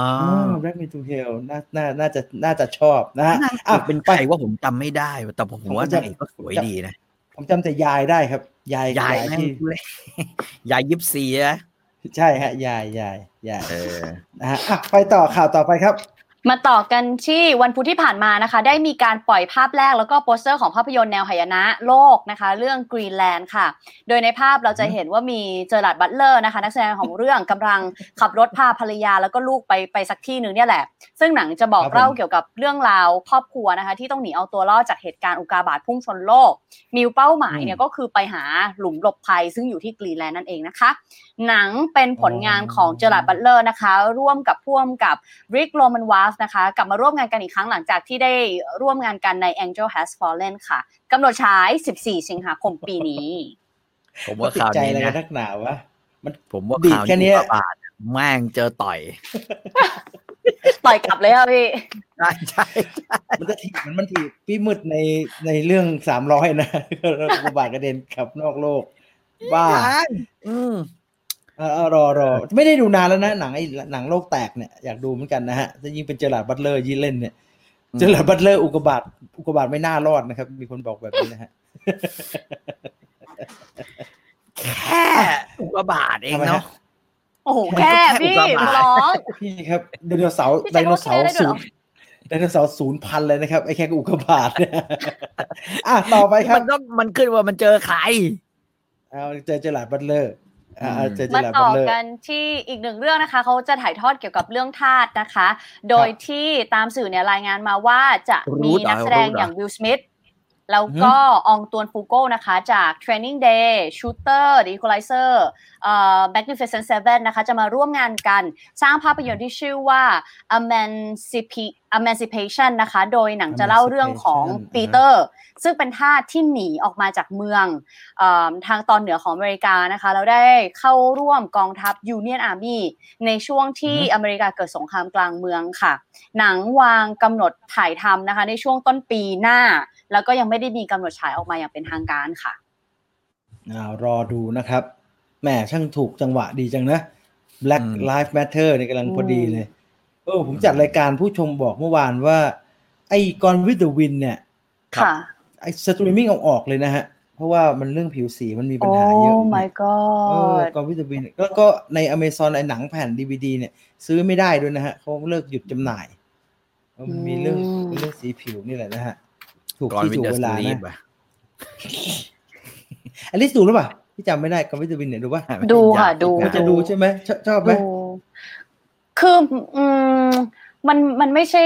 drag me to hell น่าน่าน่าจะน่าจะชอบนะฮะอ่ะเป็นไปว่าผมจำไม่ได้แต่ผมว่านางเอกก็สวยดีนะผมจำแต่ยายได้ครับยายยายที่ยายยิปซีนะใช่ฮะยายยายยายเออนะฮะอ่ะไปต่อข่าวต่อไปครับมาต่อกันที่วันพุธที่ผ่านมานะคะได้มีการปล่อยภาพแรกแล้วก็โปสเตอร์ของภาพยนตร์แนวหายนะโลกนะคะเรื่อง Greenland ค่ะโดยในภาพเราจะเห็นว่ามีเจอร์ราร์ด บัตเลอร์นะคะนักแสดงของเรื่องกำลังขับรถพาภรรยาแล้วก็ลูกไปไปสักที่นึงเนี่ยแหละซึ่งหนังจะบอกเล่าเกี่ยวกับเรื่องราวครอบครัวนะคะที่ต้องหนีเอาตัวรอดจากเหตุการณ์อุกกาบาตพุ่งชนโลกมีเป้าหมายเนี่ยก็คือไปหาหลุมหลบภัยซึ่งอยู่ที่กรีนแลนด์นั่นเองนะคะหนังเป็นผลงานของเจอร์ราร์ด บัตเลอร์นะคะร่วมกับพ่วงกับริก โรแมนวาฟนะคะกลับมาร่วมงานกันอีกครั้งหลังจากที่ได้ร่วมงานกันใน Angel Has Fallen ค่ะกำหนดฉายสิบสี่สิงหาคมปีนี้ผมว่าข่าวนี้นะนักหนาวะมันผมว่าข่าวนี้บาดแม่งเจอต่อยต่อยกลับเลยครับพี่ใช่ใช่มันจะถีบมันมันถีบพี่มืดในในเรื่องสามร้อยนะอุกกาบาตกระเด็นขับนอกโลกบ้าอืมเออรอรอไม่ได้ดูนานแล้วนะหนังไอ้หนังโลกแตกเนี่ยอยากดูเหมือนกันนะฮะจะยิ่งเป็นเจอร์ราร์ด บัตเลอร์ยิ่งเล่นเนี่ยเจอร์ราร์ด บัตเลอร์อุกกาบาตอุกกาบาตไม่น่ารอดนะครับมีคนบอกแบบนี้นะฮะแค่อุกกาบาตเองเนาะโอ้โหแค่พี่ร้องพี่ครับไดโนเสาร์ไดโนเสาร์ศูนย์ไดโนเสาร์ศูนย์พันเลยนะครับไอ้แค่อุกกาบาตเนี่ยอ่ะต่อไปครับมันต้องมันขึ้นว่ามันเจอใครเอาเจอเจอหลาดบัตเลอร์อ่าเจอเจอมาหลาดบัต่ตอเลอร์กันที่อีกหนึ่งเรื่องนะคะเขาจะถ่ายทอดเกี่ยวกับเรื่องทาสนะคะโดยที่ตามสื่อเนี่ยรายงานมาว่าจะมีนักแสดงอย่างวิล สมิธแล้วก็อองตวนฟูโก้นะคะจาก Training Day Shooter The Equalizer เอ่อ Magnificent Seven นะคะจะมาร่วมงานกันสร้างภาพยนตร์ที่ชื่อว่า Emancipation นะคะโดยหนังจะเล่าเรื่องของปีเตอร์ซึ่งเป็นทาสที่หนีออกมาจากเมืองเอ่อทางตอนเหนือของอเมริกานะคะแล้วได้เข้าร่วมกองทัพ Union Army ในช่วงที่อเมริกาเกิดสงครามกลางเมืองค่ะหนังวางกำหนดถ่ายทำนะคะในช่วงต้นปีหน้าแล้วก็ยังไม่ได้มีกำหนดฉายออกมาอย่างเป็นทางการค่ะอ่ารอดูนะครับแหมช่างถูกจังหวะดีจังนะ Black Lives Matter นี่กำลังพอดีเลยเออผมจัดรายการผู้ชมบอกเมื่อวานว่าไอ้ Gone with the Wind เนี่ยค่ะไอ้สตรีมมิ่งเอาออกเลยนะฮะเพราะว่ามันเรื่องผิวสีมันมีปัญหาเยอะ Oh my god เออ Gone with the Wind แล้วก็ใน Amazon ไอ้หนังแผ่น ดี วี ดี เนี่ยซื้อไม่ได้ด้วยนะฮะเขาเลิกหยุดจำหน่ายมันมีเรื่องเรื่องสีผิวนี่แหละนะฮะถูกที่ถูกเวลานะอลิสดูหรือเปล่าพี่จำไม่ได้กับวิตามินเนี่ยดูป่ะดูค่ะดูจะดูใช่ไหมชอบไหมคืออืมมันมันไม่ใช่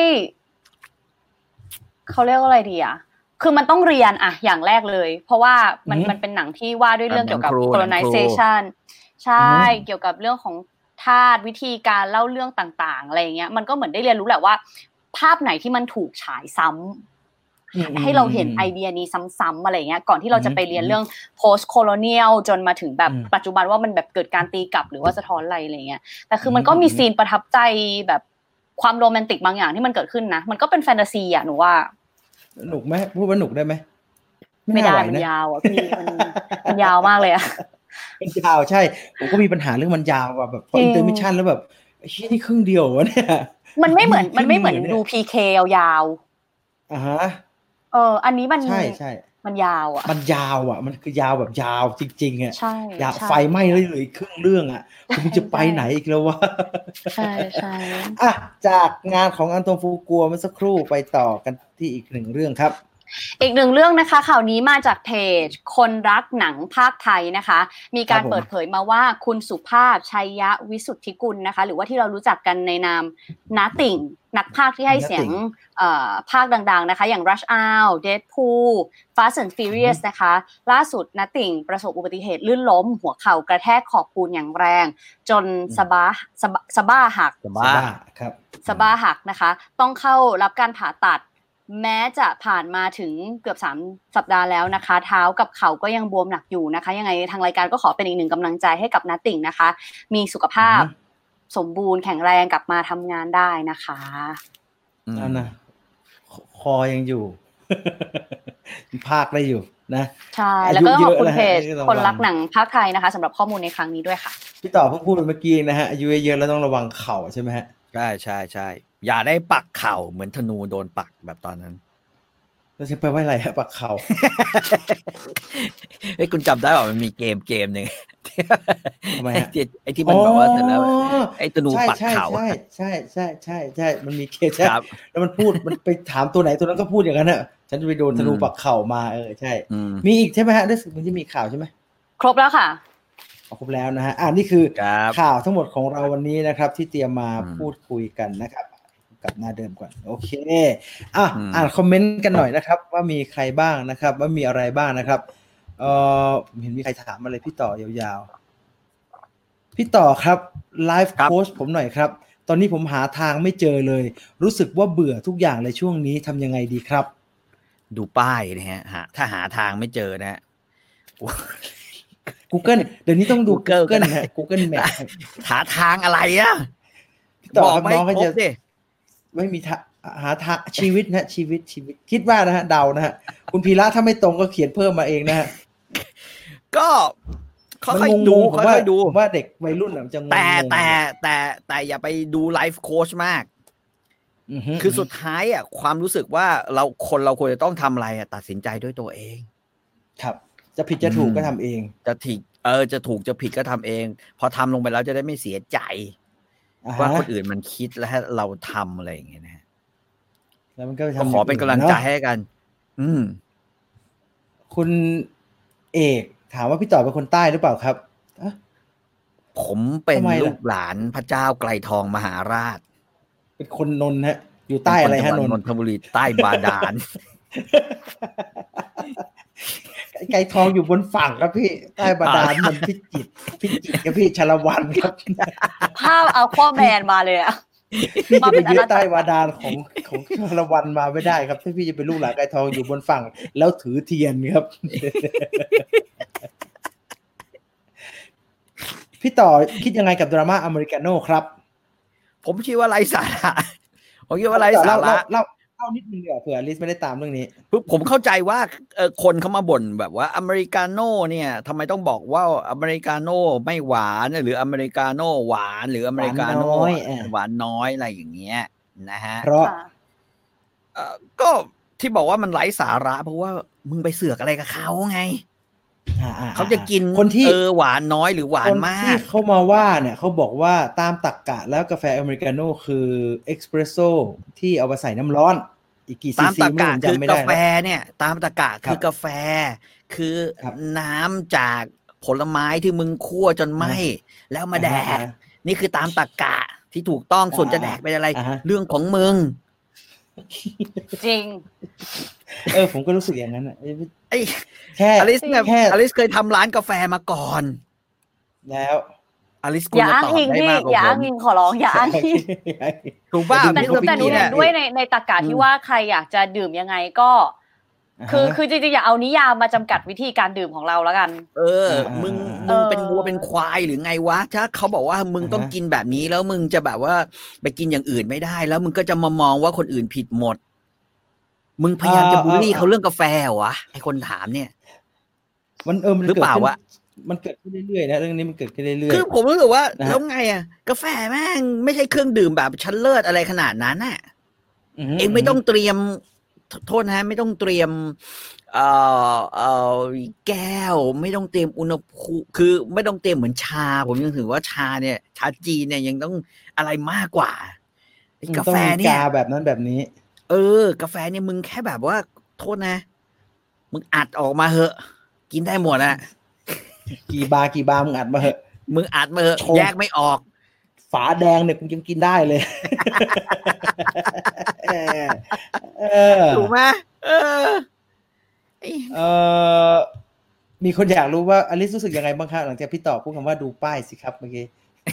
เขาเรียกว่าอะไรดีอ่ะคือมันต้องเรียนอะอย่างแรกเลยเพราะว่ามันมันเป็นหนังที่ว่าด้วยเรื่องเกี่ยวกับ colonization ใช่เกี่ยวกับเรื่องของทาสวิธีการเล่าเรื่องต่างๆอะไรอย่างเงี้ยมันก็เหมือนได้เรียนรู้แหละว่าภาพไหนที่มันถูกฉายซ้ำให้เราเห็นไอเดียนี้ซ้ำๆอะไรเงี้ยก่อนที่เราจะไปเรียนเรื่อง post colonial จนมาถึงแบบปัจจุบันว่ามันแบบเกิดการตีกลับหรือว่าสะท้อนอะไรอะไรเงี้ยแต่คือมันก็มีซีนประทับใจแบบความโรแมนติกบางอย่างที่มันเกิดขึ้นนะมันก็เป็นแฟนตาซีอ่ะหนูว่าหนุกไหมพูดว่าหนุกได้ไหมไม่ได้มันยาวอ่ะพี่มันมันยาวมากเลยอ่ะมันยาวใช่ผมก็มีปัญหาเรื่องมันยาวแบบพออินเตอร์มิชชั่นแล้วแบบไอ้ที่นี่ครึ่งเดียววะเนี่ยมันไม่เหมือนมันไม่เหมือนดู พี เค ยาวๆอ่าฮะเอออันนี้มันใช่ใช่มันยาวอ่ะมันยาวอ่ะมันคือยาวแบบยาวจริงๆอ่ะใช่อยากไฟไหม้เลยเหลือครึ่งเรื่องอ่ะคุณจะไปไหนอีกแล้ววะใช่ใช่อ่ะจากงานของอันโตฟูกัวเมื่อสักครู่ไปต่อกันที่อีกหนึ่งเรื่องครับอีกหนึ่งเรื่องนะคะข่าวนี้มาจากเพจคนรักหนังภาคไทยนะคะมีการเปิดเผยมาว่าคุณสุภาพชัยยะวิสุทธิกุลนะคะหรือว่าที่เรารู้จักกันในนามน้าติ่งนักพากย์ที่ให้เสียงภาคดังๆนะคะอย่าง Rush Hour Deadpool Fast and Furious นะคะล่าสุดน้าติ่งประสบอุบัติเหตุลื่นล้มหัวเข่ากระแทกขอบปูนอย่างแรงจนสะบ้าสะบ้าหักสะบ้าครับสะบ้าหักนะคะต้องเข้ารับการผ่าตัดแม้จะผ่านมาถึงเกือบสามสัปดาห์แล้วนะคะเท้ากับเข่าก็ยังบวมหนักอยู่นะคะยังไงทางรายการก็ขอเป็นอีกหนึ่งกำลังใจให้กับน้าติ่งนะคะมีสุขภาพสมบูรณ์แข็งแรงกลับมาทำงานได้นะคะนั่นนะคอยังอยู่ภาคได้อยู่นะใช่แล้วก็ขอบคุณเพจคนรักหนังภาคไทยนะคะสำหรับข้อมูลในครั้งนี้ด้วยค่ะพี่ต่อเพิ่งพูดเมื่อกี้นะฮะอายุเยอะแล้วต้องระวังเข่าใช่ไหมฮะใช่ใช่ใช่อย่าได้ปักเข่าเหมือนธนูโดนปักแบบตอนนั้นแล้วจะไปว่าอะไรฮะปักเข่าเฮ้ยคุณจำได้ป่ะมันมีเกมเกมหนึ่งทำไมฮะไอ้ที่มันแบบว่าเสร็จแล้วไอ้ธนูปักเข่าใช่ใช่ใช่ใช่ใช่มันมีเกมใช่แล้วมันพูดมันไปถามตัวไหนตัวนั้นก็พูดอย่างนั้นอ่ะฉันจะไปโดนธนูปักเข่ามาเออใช่มีอีกใช่ไหมฮะรู้สึกมันจะมีข่าวใช่ไหมครบแล้วค่ะครบแล้วนะฮะอ่านี่คือข่าวทั้งหมดของเราวันนี้นะครับที่เตรียมมาพูดคุยกันนะครับกับหน้าเดิมก่อนโอเคอ่ะอ่านคอมเมนต์กันหน่อยนะครับว่ามีใครบ้างนะครับว่ามีอะไรบ้างนะครับเอ่อเห็นมีใครถามอะไรพี่ต่อยาวๆพี่ต่อครับไลฟ์โค้ชผมหน่อยครับตอนนี้ผมหาทางไม่เจอเลยรู้สึกว่าเบื่อทุกอย่างเลยช่วงนี้ทำยังไงดีครับดูป้ายนะฮะถ้าหาทางไม่เจอนะ Google เดี๋ยวนี้ต้องดู Google นะ Google Map หาทางอะไรอ่ะบอกน้องเขาจะไม่มีหาทางชีวิตนะชีวิตชีวิตคิดว่านะฮะเดานะฮะคุณพีระถ้าไม่ตรงก็เขียนเพิ่มมาเองนะฮะก็ค่อยๆดูค่อยๆดูว่าเด็กวัยรุ่นน่ะจะงงแต่แต่แต่แต่อย่าไปดูไลฟ์โค้ชมากคือสุดท้ายอ่ะความรู้สึกว่าเราคนเราควรจะต้องทำอะไรอ่ะตัดสินใจด้วยตัวเองครับจะผิดจะถูกก็ทำเองจะผิดเออจะถูกจะผิดก็ทำเอง พอทำลงไปแล้วจะได้ไม่เสียใจว่าคนอื่นมันคิดแล้วให้เราทำอะไรอย่างเงี้ยนะแล้วมันก็ขอเป็นกำลังใจให้กัน อืมคุณเอกถามว่าพี่ต่อเป็นคนใต้หรือเปล่าครับผมเป็นลูกหลานพระเจ้าไกลทองมหาราชเป็นคนนนท์ฮะอยู่ใต้อะไรฮะนนท์นนทบุรีใต้บาดาลไกลทองอยู่บนฝั่งครับพี่ใต้บาดาลมันพิจิตรพิจิตรครับพี่ชลวันครับภาพเอาควอแมนมาเลยอะพี่จะไปยึดใต้บาดาลของของชลวันมาไม่ได้ครับถ้าพี่จะเป็นลูกหลานไกลทองอยู่บนฝั่งแล้วถือเทียนครับพี่ต่อคิดยังไงกับดราม่าอเมริกาโน่ครับผมคิดว่าไร้สาระผมคิดว่าไร้สาระเล่าเล่านิดนึงเดี๋ยวเผื่อลิสไม่ได้ตามเรื่องนี้ปุ๊บผมเข้าใจว่าเออคนเขามาบ่นแบบว่าอเมริกาโน่เนี่ยทำไมต้องบอกว่าอเมริกาโน่ไม่หวานหรืออเมริกาโน่หวานหรืออเมริกาโน่หวานน้อยอะไรอย่างเงี้ยนะฮะเพราะเออก็ที่บอกว่ามันไร้สาระเพราะว่ามึงไปเสือกอะไรกับเขาไงเขาจะกินคนที่เออหวานน้อยหรือหวานมากคนที่เขามาว่าเนี่ยเขาบอกว่าตามตรรกะแล้วกาแฟอเมริกาโน่คือเอ็กซ์เพรสโซ่ที่เอาไปใส่น้ำร้อนอีกกี่ซีซีไม่จำไม่ได้คือกาแฟเนี่ยตามตรรกะคือกาแฟคือน้ำจากผลไม้ที่มึงคั่วจนไหม้แล้วมาแดกนี่คือตามตรรกะที่ถูกต้องส่วนจะแดกเป็นอะไรเรื่องของมึงจริงเออผมก็รู้สึกอย่างนั้นอ่ะไอ้แค่อลิสเนี่ยอลิสเคยทำร้านกาแฟมาก่อนแล้วอลิสคุณจะตอบได้มากกว่าผมอย่าอ้างอิงขอร้องอย่าอ้างอิงถูกป่ะแต่หนูแต่หนูเห็นด้วยในในตรรกะที่ว่าใครอยากจะดื่มยังไงก็คือคือจริงๆอย่าเอานิยามมาจำกัดวิธีการดื่มของเราแล้วกันเออมึงมึงเป็นวัวเป็นควายหรือไงวะถ้าเขาบอกว่ามึงต้องกินแบบนี้แล้วมึงจะแบบว่าไปกินอย่างอื่นไม่ได้แล้วมึงก็จะมามองว่าคนอื่นผิดหมดมึงพยายามจะบูลลี่เขาเรื่องกาแฟวะไอคนถามเนี่ยมันเออมันหรือเปล่าวะมันเกิดขึ้นเรื่อยๆนะเรื่องนี้มันเกิดขึ้นเรื่อยๆคือผมรู้สึกว่าแล้วไงอ่ะกาแฟแม่งไม่ใช่เครื่องดื่มแบบชั้นเลิศอะไรขนาดนั้นน่ะเองไม่ต้องเตรียมโทษนะไม่ต้องเตรียมเอ่อเอ่อแก้วไม่ต้องเตรียมอุณหภูมิคือไม่ต้องเตรียมเหมือนชาผมยังถือว่าชาเนี่ยชาจีนเนี่ยยังต้องอะไรมากกว่ากาแฟเนี่ยแบบนั้นแบบนี้เออกาแฟเนี่ยมึงแค่แบบว่าโทษนะมึงอัดออกมาเหอะกินได้หมดอะกี่บาร์กี่บาร์มึงอัดมาเหอะมึงอัดมาเหอะแยกไม่ออกฝาแดงเนี่ยกูยังกินได้เลยถูกไหมเออเออมีคนอยากรู้ว่าอลิซรู้สึกยังไงบ้างครับหลังจากพี่ต่อพูดคำว่าดูป้ายสิครับเมื่อกี้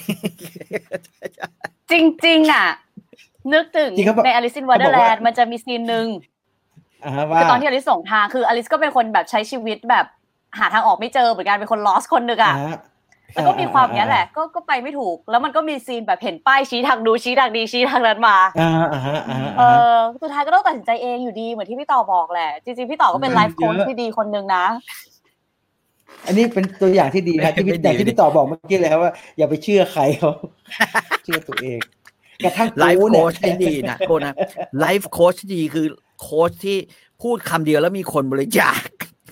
จริงๆอ่ะนึกถึงใน Alice in Wonderland มันจะมีซีนนึงคือตอนที่อลิซส่งทางคืออลิซก็เป็นคนแบบใช้ชีวิตแบบหาทางออกไม่เจอเหมือนกันเป็นคน lost คนนึงอ่ะแล้วก็มีความอย่างนี้แหละก็ก็ไปไม่ถูกแล้วมันก็มีซีนแบบเห็นป้ายชี้ทางดูชี้ทางดีชี้ทางนั้นมาเออสุดท้ายก็ต้องตัดสินใจเองอยู่ดีเหมือนที่พี่ต่อบอกแหละจริงๆพี่ต่อก็เป็นไลฟ์โค้ชที่ดีคนนึงนะอันนี้เป็นตัวอย่างที่ดีครับที่พี่อย่างที่พี่ต่อบอกเมื่อกี้เลยครับว่าอย่าไปเชื่อใครเขาเชื่อตัวเองกระทั่งไลฟ์โค้ชที่ดีนะโค้ชนะไลฟ์โค้ชที่ดีคือโค้ชที่พูดคำเดียวแล้วมีคนบริจาค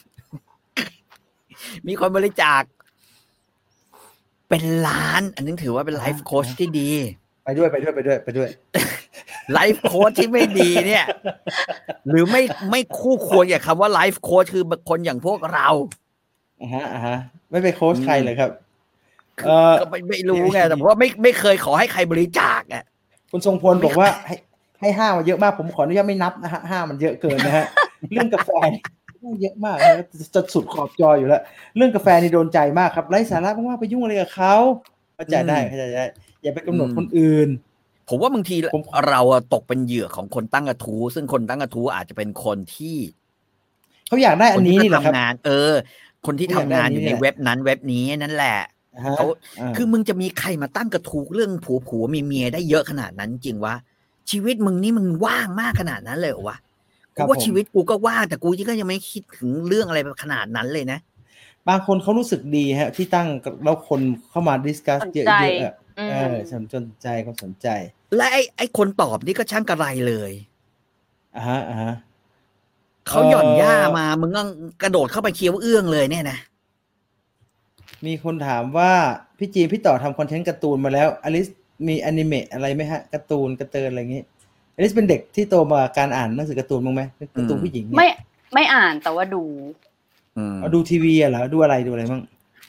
มีคนบริจาคเป็นล้านอันนี้ถือว่าเป็นไลฟ์โค้ชที่ดีไปด้วยไปด้วยไปด้วยไปด้วยไลฟ์โค้ชที่ไม่ดีเนี่ยหรือไม่ไม่คู่ควรกับคำว่าไลฟ์โค้ชคือคนอย่างพวกเราอ่าฮะอ่าฮะไม่ไปโค้ชใครเลยครับเออก็ไม่ไม่รู้ไงแต่ว่าไม่ไม่เคยขอให้ใครบริจาคอ่ะคุณทรงพลบอกว่าให้ให้ห้ามันเยอะมากผมขออนุญาตไม่นับนะฮะห้ามันเยอะเกินนะฮะเรื่องกาแฟเยอะมากนะจะสุดขอบจออยู่แล้วเรื่องกาแฟนี่โดนใจมากครับไร้สาระมากๆไปยุ่งอะไรกับเขาเข้าใจได้เข้าใจได้อย่าไปกำหนดคนอื่นผมว่าบางทีเราตกเป็นเหยื่อของคนตั้งกระทู้ซึ่งคนตั้งกระทู้อาจจะเป็นคนที่เขาอยากได้อันนี้นี่แหละครับทำงานเออคนที่ทำงานอยู่ในเว็บนั้นเว็บนี้นั่นแหละเขาคือมึงจะมีใครมาตั้งกระทู้เรื่องผัวผัวมีเมียได้เยอะขนาดนั้นจริงวะชีวิตมึงนี่มึงว่างมากขนาดนั้นเลยเหรอวะกูว่าชีวิตกูก็ว่างแต่กูก็ยังไม่คิดถึงเรื่องอะไรแบบขนาดนั้นเลยนะบางคนเขารู้สึกดีฮะที่ตั้งแล้วคนเข้ามาดิสคัสเยอะๆเออสนใจเขาสนใจและไอ้ไอ้คนตอบนี่ก็ช่างกระไรเลยอ่าฮะอ่าฮะเขาหย่อนหญ้ามามึงก็กระโดดเข้าไปเคี้ยวเอื้องเลยเนี่ยนะมีคนถามว่าพี่จีนพี่ต่อทำคอนเทนต์การ์ตูนมาแล้วอลิสมีอนิเมะอะไรไหมฮะการ์ตูนการ์เตือนอะไรอย่างงี้อลิสเป็นเด็กที่โตมาการอ่านหนังสือการ์ตูนบ้างไหมการ์ตูนผู้หญิงไม่ไม่อ่านแต่ว่าดูเอาดูทีวีเหรอดูอะไรดูอะไรบ้าง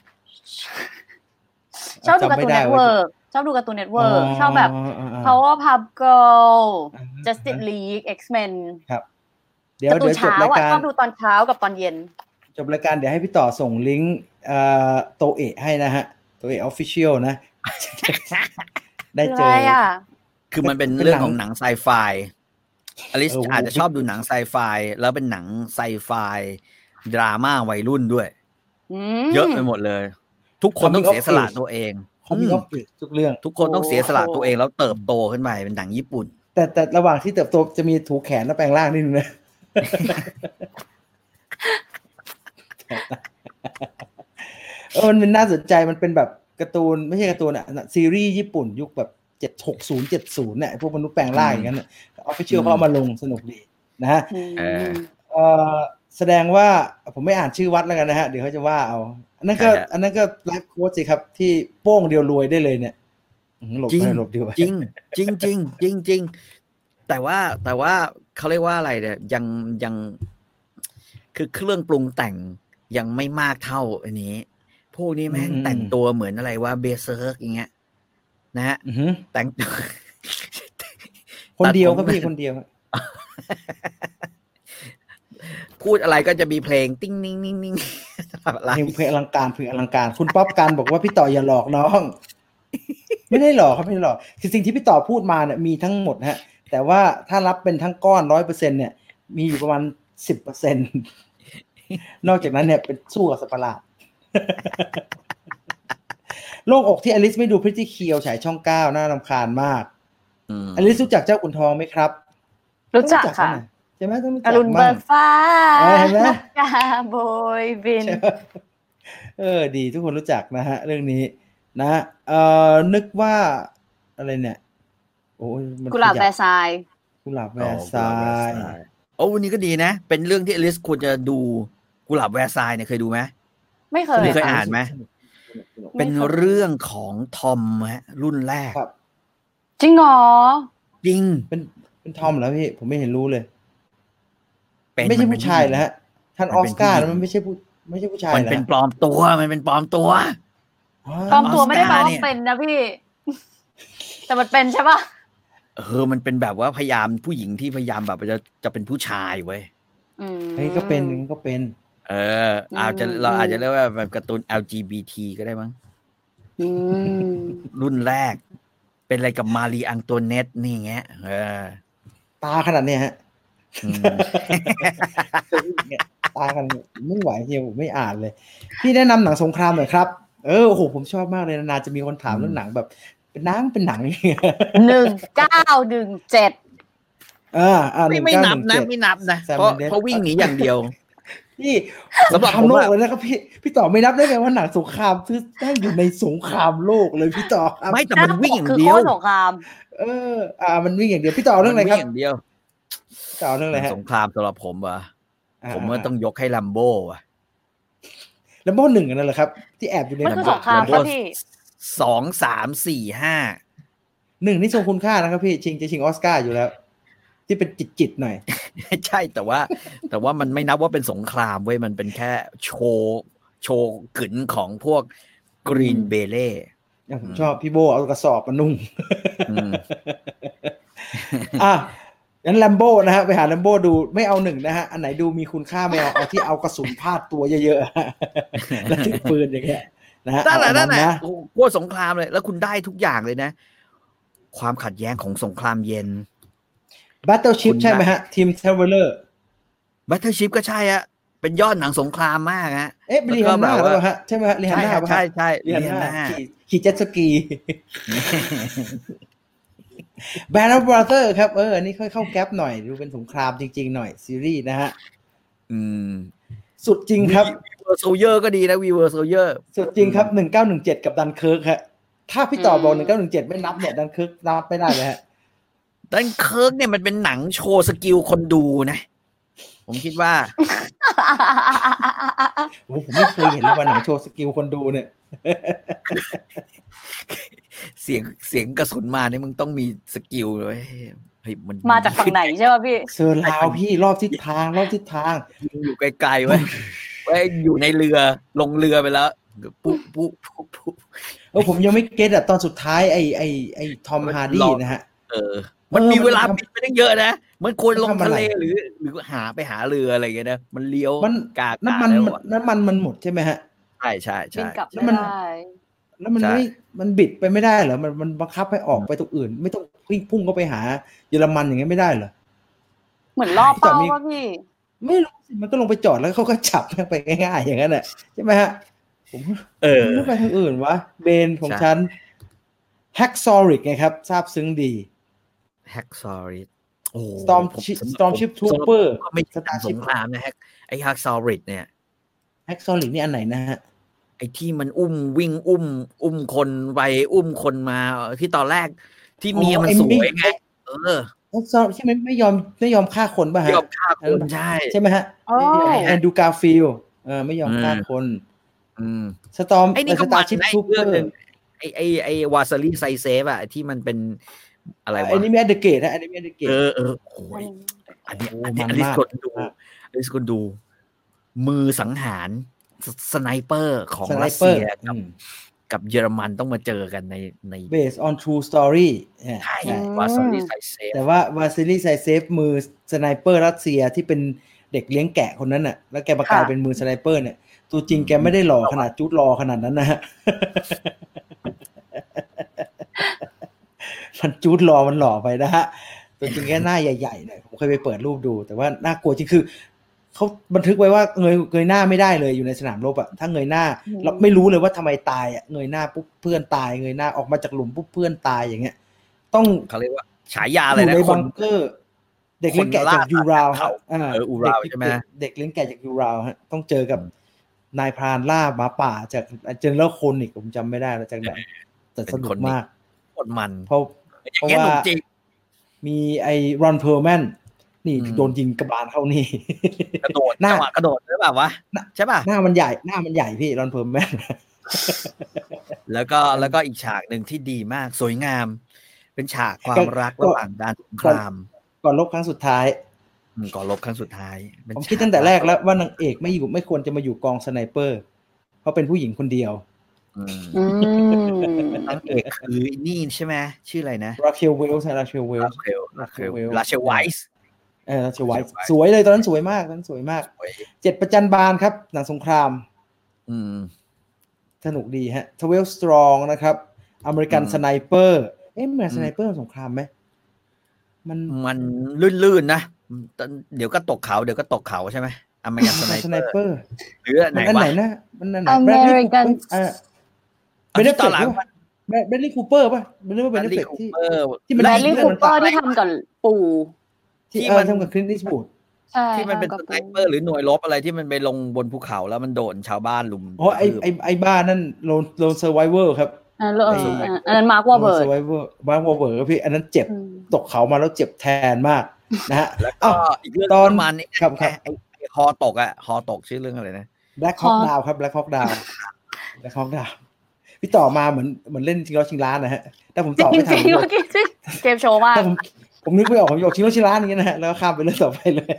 ชอบดูการ์ตูนเน็ตเวิร์กชอบดูการ์ตูนเน็ตเวิร์กชอบแบบ Powerpuff Girl Justice League X-Men ครับเดี๋ยวเดี๋ยวจบรายการชอบดูตอนเช้ากับตอนเย็นจบรายการเดี๋ยวให้พี่ต่อส่งลิงก์เอ่อโตเอะให้นะฮะโตเอะ Official นะได้เจอคือมันเป็นเรื่องของหนังไซไฟอลิสอาจจะชอบดูหนังไซไฟแล้วเป็นหนังไซไฟดราม่าวัยรุ่นด้วยเยอะไปหมดเลยทุกคนต้องเสียสละตัวเองเขามีออฟฟิศทุกเรื่องทุกคนต้องเสียสละตัวเองแล้วเติบโตขึ้นไปเป็นหนังญี่ปุ่นแต่แต่ระหว่างที่เติบโตจะมีถูแขนแล้วแปลงร่างนิดนึงนะเออมันเป็นน่าสนใจมันเป็นแบบการ์ตูนไม่ใช่การ์ตูนอ่ะซีรีส์ญี่ปุ่นยุคแบบเจ็ดหกศูนย์เจ็ดศูนย์เนี่ยพวกมนุษย์แปลงร่างอย่างนั้นออฟฟิเชียลเขาเอามาลงสนุกดีนะฮะเออแสดงว่าผมไม่อ่านชื่อวัดแล้วกันนะฮะเดี๋ยวเขาจะว่าเอาอันนั้นก็อันนั้นก็ไลฟ์โค้ชสิครับที่โป้งเดียวรวยได้เลยเนี่ยหลบไปหลบดีกว่าจริงจริงจริงจริงจริงแต่ว่าแต่ว่าเขาเรียกว่าอะไรเนี่ยยังยังคือเครื่องปรุงแต่งยังไม่มากเท่าอันนี้พวกนี้แม่งแต่งตัวเหมือนอะไรว่าเบเซอร์กอย่างเงี้ยนะฮะแต่งคนเดียวก็พี่คนเดียวพูดอะไรก็จะมีเพลงติ้งนิ่งนิ่งนิ่งเพลงอลังการเพลงอลังการคุณป๊อปกันบอกว่าพี่ต่ออย่าหลอกน้องไม่ได้หลอกครับไม่ได้หลอกคือสิ่งที่พี่ต่อพูดมาเนี่ยมีทั้งหมดฮะแต่ว่าถ้ารับเป็นทั้งก้อน ร้อยเปอร์เซ็นต์ เนี่ยมีอยู่ประมาณ สิบเปอร์เซ็นต์ นอกจากนั้นเนี่ยเป็นสู้กับสัตว์ประหลาดโล่งอกที่อลิสไม่ดูพริตตี้เคียวฉายช่องเก้าน่ารำคาญมากอลิสรู้จักเจ้าขุนทองไหมครับรู้จักค่ะใช่ไหมต้องรู้จักอรุณเบิกฟ้าเห็นไหมกาโบยบินเออดีทุกคนรู้จักนะฮะเรื่องนี้นะเอ่อนึกว่าอะไรเนี่ยโอ้ยกุหลาบแวร์ซายกุหลาบแวร์ซายโอ้วันนี้ก็ดีนะเป็นเรื่องที่อลิสควรจะดูกุหลาบแวร์ซายเนี่ยเคยดูไหมไม่เคยเคยอ่านไหมเป็นเรื่องของทอมฮะรุ่นแรกจริงเหรอจริงเป็นเป็นทอมเหรอพี่ผมไม่เห็นรู้เลยไม่ใช่ผู้ชายเหรอฮะท่านออสการ์มันไม่ใช่ผู้ไม่ใช่ผู้ชายมันเป็นปลอมตัวมันเป็นปลอมตัวปลอมตัวไม่ได้แปลว่าเป็นนะพี่แต่มันเป็นใช่ป่ะเออมันเป็นแบบว่าพยายามผู้หญิงที่พยายามแบบจะจะเป็นผู้ชายเว้ยเฮ้ยก็เป็นก็เป็นเอออาจจะเราอาจจะเรียกว่าแบบการ์ตูน แอล จี บี ที ก็ได้มั้งรุ่นแรกเป็นอะไรกับมารีอังโตเนตนี่เงี้ยเออตาขนาดนี้ฮะตากันไม่ไหวเฮียผมไม่อ่านเลยพี่แนะนำหนังสงครามหน่อยครับเออโอ้โหผมชอบมากเลยนานๆจะมีคนถามเรื่องหนังแบบเป็นหนังเป็นหนังหนึ่งเก้าหนึ่งเจ็ดอ่าอ่าไม่ไม่นับนะไม่นับนะเพราะเพราะวิ่งหนีอย่างเดียวพี่สงครามโลกเลยนะครับพี่พี่ต่อไม่นับได้ไงว่าหนังสงครามคือได้อยู่ในสงครามโลกเลยพี่ต่อไม่แต่มันวิ่งอย่างเดียวสงครามเอออ่ามันวิ่งอย่างเดียวพี่ต่อเรื่องอะไรครับอย่างเดียวต่อเรื่องอะไรฮะสงครามสำหรับผมว่ะผมว่าต้องยกให้ลัมโบ้ว่ะลัมโบ้หนึ่งนั่นแหละครับที่แอบอยู่ในมันคือสงครามครับพี่สองสามสี่ห้าหนึ่งนี่ทรงคุณค่านะครับพี่ชิงจะชิงออสการ์อยู่แล้วที่เป็นจิตๆหน่อยใช่แต่ว่าแต่ว่ามันไม่นับว่าเป็นสงครามเว้ยมันเป็นแค่โชว์โชว์กึ๋นของพวกกรีนเบเล่ผมชอบพี่โบเอากระสอบมานุ่งอ่ะงั้นแลมโบ้นะฮะไปหาแลมโบ้ดูไม่เอาหนึ่งนะฮะอันไหนดูมีคุณค่าไม่เอาเอาที่เอากระสุนพาดตัวเยอะๆแล้วถือปืนอย่างเงี้ยนะฮะนั่นแหละนั่นแหละพวกสงครามเลยแล้วคุณได้ทุกอย่างเลยนะความขัดแย้งของสงครามเย็น Battleship ใช่ไหมฮะทีม Traveler Battleship ก็ใช่ฮะเป็นยอดหนังสงครามมากฮะเอ๊ะเรียนหน้าแล้วฮะใช่ไหมฮะเรียนหน้าใช่ใช่เรียนหน้าขี่เจ็ตสกี Battle Brother ครับเอออันนี้ค่อยเข้าแก๊ปหน่อยดูเป็นสงครามจริงๆหน่อยซีรีส์นะฮะอืมสุดจริงครับโซเยอร์ก็ดีนะวีเวอร์โซเยอร์สุดจริงครับหนึ่งเก้าหนึ่งเจ็ดกับดันเคิร์กฮะถ้าพี่ต่อบอกหนึ่งเก้าหนึ่งเจ็ดไม่นับเนี่ยดันเคิร์กนับไม่ได้เลยฮะดันเคิร์กเนี่ยมันเป็นหนังโชว์สกิลคนดูนะผมคิดว่าโอ้ผมไม่เคยเห็นเลยวันไหนโชว์สกิลคนดูเนี่ยเสียงเสียงกระสุนมาเนี่ยมึงต้องมีสกิลเลยเฮ้ยมันมาจากฝั่งไหนใช่ป่ะพี่เซอร์ลาวพี่รอบทิศทางรอบทิศทางอยู่ไกลๆไว้ไว้อยู่ในเรือลงเรือไปแล้วปุ๊บปุ๊บปุ๊บปุ๊บเออผมยังไม่เก็ตอะตอนสุดท้ายไอ้ไอ้ไอ้ทอมฮาร์ดี้นะฮะเออมันมีเวลาบินไปตั้งเยอะนะมันควรลงทะเลหรือหรือหาไปหาเรืออะไรอย่างเงี้ยนะมันเลี้ยวกากน้ำมันน้ำมันมันหมดใช่ไหมฮะใช่ใช่ใช่แล้วมันแล้วมันไม่มันบิดไปไม่ได้เหรอมันมันบังคับให้ออกไปตรงอื่นไม่ต้องพุ่งเข้าไปหาเยอรมันอย่างเงี้ยไม่ได้เหรอเหมือนรอบเป้าว่าพี่ไม่รู้สิมันก็ลงไปจอดแล้วเขาก็จับไปง่ายๆอย่างนั้นแหละใช่ไหมฮะผมเออไม่ไปทางอื่นวะเบนของฉันแฮกซอริกไงครับทราบซึ้งดีแฮกซอริกโอ้ Storm Stormship Trooper ไม่สตาร์สงครามนะแฮกไอ้แฮกซอริกเนี่ยแฮกซอริกนี่อันไหนนะฮะไอ้ที่มันอุ้มวิ่งอุ้มอุ้มคนไปอุ้มคนมาที่ตอนแรกที่เมียมันสวยไงเออแฮกซอริกที่มันไม่ยอมไม่ยอมฆ่าคนป่ะฮะไม่ยอมฆ่าคนใช่ใช่ไหมฮะแอนดูการ์ฟิลด์เออไม่ยอมฆ่าคนอืมสตอร์มไอ้นี่ก็ Starship Trooper ไอ้ไอ้ไอ้วาซารีไซเซฟอะที่มันเป็นอะไรวะอันนี้ไม่อเดเกตฮะอันนี้ไม่อเดเกตเออเออโอ้ยอันนี้อันนี้อลิสคนดูอลิสคนดูมือสังหารสไนเปอร์ของรัสเซียกับกับเยอรมันต้องมาเจอกันในใน based on true story ใช่วาซารีไซเซฟแต่ว่าวาซารีไซเซฟมือสไนเปอร์รัสเซียที่เป็นเด็กเลี้ยงแกะคนนั้นน่ะแล้วแกมากลายเป็นมือสไนเปอร์เนี่ยตัวจริงแกไม่ได้หล่อขนาดจุดรอขนาดนั้นนะฮะมันจุดรอมันหล่อไปนะฮะตัวจริงแค่หน้าใหญ่ๆหน่อยผมเคยไปเปิดรูปดูแต่ว่าน่ากลัวจริงคือเขาบันทึกไว้ว่าเงยเงยหน้าไม่ได้เลยอยู่ในสนามรบอ่ะถ้าเงยหน้าเราไม่รู้เลยว่าทำไมตายอ่ะเงยหน้าปุ๊บเพื่อนตายเงยหน้าออกมาจากหลุมปุ๊บเพื่อนตายอย่างเงี้ยต้องเขาเรียกว่าฉายาอะไรนะคนบังเกอร์เด็กเลี้ยงแกะจากยูราวฮะเอออูราวใช่ไหมเด็กเลี้ยงแกะจากยูราวฮะต้องเจอกับนายพรานล่าหมาป่าจากเจนแล้วคนอีกผมจำไม่ได้แล้วจากไหนแต่สนุกมากคนมันเพราะเพราะว่ามีไอ้รอนเพอร์แมนนี่โดนยิงกระบาลเข้านี่กระโดดหน้ากระโดดหรือเปล่าวะใช่ป่ะหน้ามันใหญ่หน้ามันใหญ่พี่รอนเพอร์แมนแล้วก็แล้วก็อีกฉากหนึ่งที่ดีมากสวยงามเป็นฉากความรักระหว่างด้านสงครามก่อนลบครั้งสุดท้ายก่อนลบครั้งสุดท้ายผมคิดตั้งแต่แรกแล้วว่านางเอกไม่อยู่ไม่ควรจะมาอยู่กองสไนเปอร์เพราะเป็นผู้หญิงคนเดียวนางเอกคือนี่ใช่ไหมชื่ออะไรนะราเชลเวลส์ราเชลเวลส์ราเชลเวลส์ราเชลไวส์เออราเชลไวส์สวยเลยตอนนั้นสวยมากตอนนั้นสวยมากเจ็ดประจันบานครับหนังสงครามอืมสนุกดีฮะทเวลสตรองนะครับอเมริกันสไนเปอร์เอ๊ะมันสไนเปอร์สงครามไหมมันมันลื่นๆนะเดี๋ยวก็ตกเขาเดี๋ยวก็ตกเขาใช่ไหมอเมริกันสไนเปอร์หรือไหนวะไหนนะมันไหน American เออเบลลี่คูเปอร์เบลลี่คูเปอร์ป่ะมันเรียกว่าเบลลี่ที่ที่มันเบลลี่คูเปอร์ที่ทำกับปู่ที่มันทำกับคลินต์อีสต์วูดที่มันเป็นสไนเปอร์หรือหน่วยรบอะไรที่มันไปลงบนภูเขาแล้วมันโดนชาวบ้านลุมอ๋อไอไอไอบ้านนั่นโลนโลนเซอร์ไวเวอร์ครับอันนั้นมาร์ควอร์เบิร์ด Survivor มาร์ควอร์เบิร์ดพี่อันนั้นเจ็บตกเขามาแล้วเจ็บแทนมากนะฮะแล้วก็อีกเรื่องตอนมันนี่ครับครับฮอตกอ่ะฮอตกชื่อเรื่องอะไรนะ Black Hawk Down ครับ Black Hawk Down Black Hawk Down พี่ต่อมาเหมือนเหมือนเล่นชิงร้อยชิงล้านนะฮะแต่ผมตอบไม่ทันเกมโชว์มากผมผมนึกไม่ออกผมโยกชิงร้อยชิงล้านอย่างเงี้ยนะฮะแล้วก็ข้ามไปเรื่องต่อไปเลย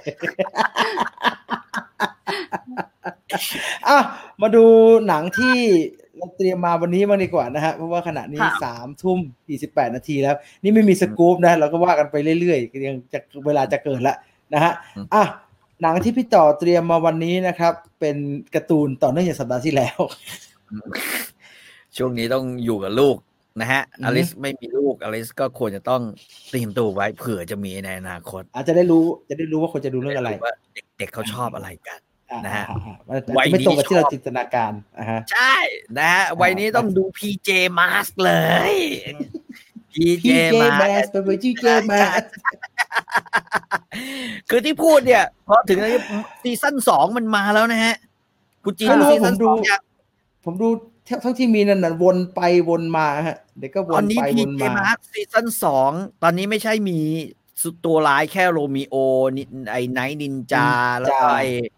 อ่ะมาดูหนังที่เราเตรียมมาวันนี้บ้างดีกว่านะฮะเพราะว่าขณะนี้สามทุ่มสี่สิบแปดนาทีแล้วนี่ไม่มีสกู๊ปนะเราก็ว่ากันไปเรื่อยๆยังจะเวลาจะเกิดแล้วนะฮะอ่ะหนังที่พี่ต่อเตรียมมาวันนี้นะครับเป็นการ์ตูนต่อเนื่องจากสัปดาห์ที่แล้วช่วงนี้ต้องอยู่กับลูกนะฮะอลิสไม่มีลูกอลิสก็ควรจะต้องเตรียมตัวไว้เผื่อจะมีในอนาคตอาจจะได้รู้จะได้รู้ว่าควรจะดูเรื่องอะไรว่าเด็กๆเขาชอบอะไรกันนะฮะวัยไม่ตรงกับที่เราจินตนาการอ่าฮะใช่นะฮะวัยนี้ต้องดู พี เจ Mask เลย พี เจ Mask เป็น พี เจ Mask คือที่พูดเนี่ยพอถึงซีซั่นสองมันมาแล้วนะฮะคุณจีนซีซั่นสองเนี่ยผมดูเท่าที่มีนั่นน่ะวนไปวนมาฮะเด็กก็วนไปวนมาตอนนี้ พี เจ Mask ซีซั่นสองตอนนี้ไม่ใช่มีตัวร้ายแค่โรมิโอไอ้ไนท์นินจาแล้วก็ไอ้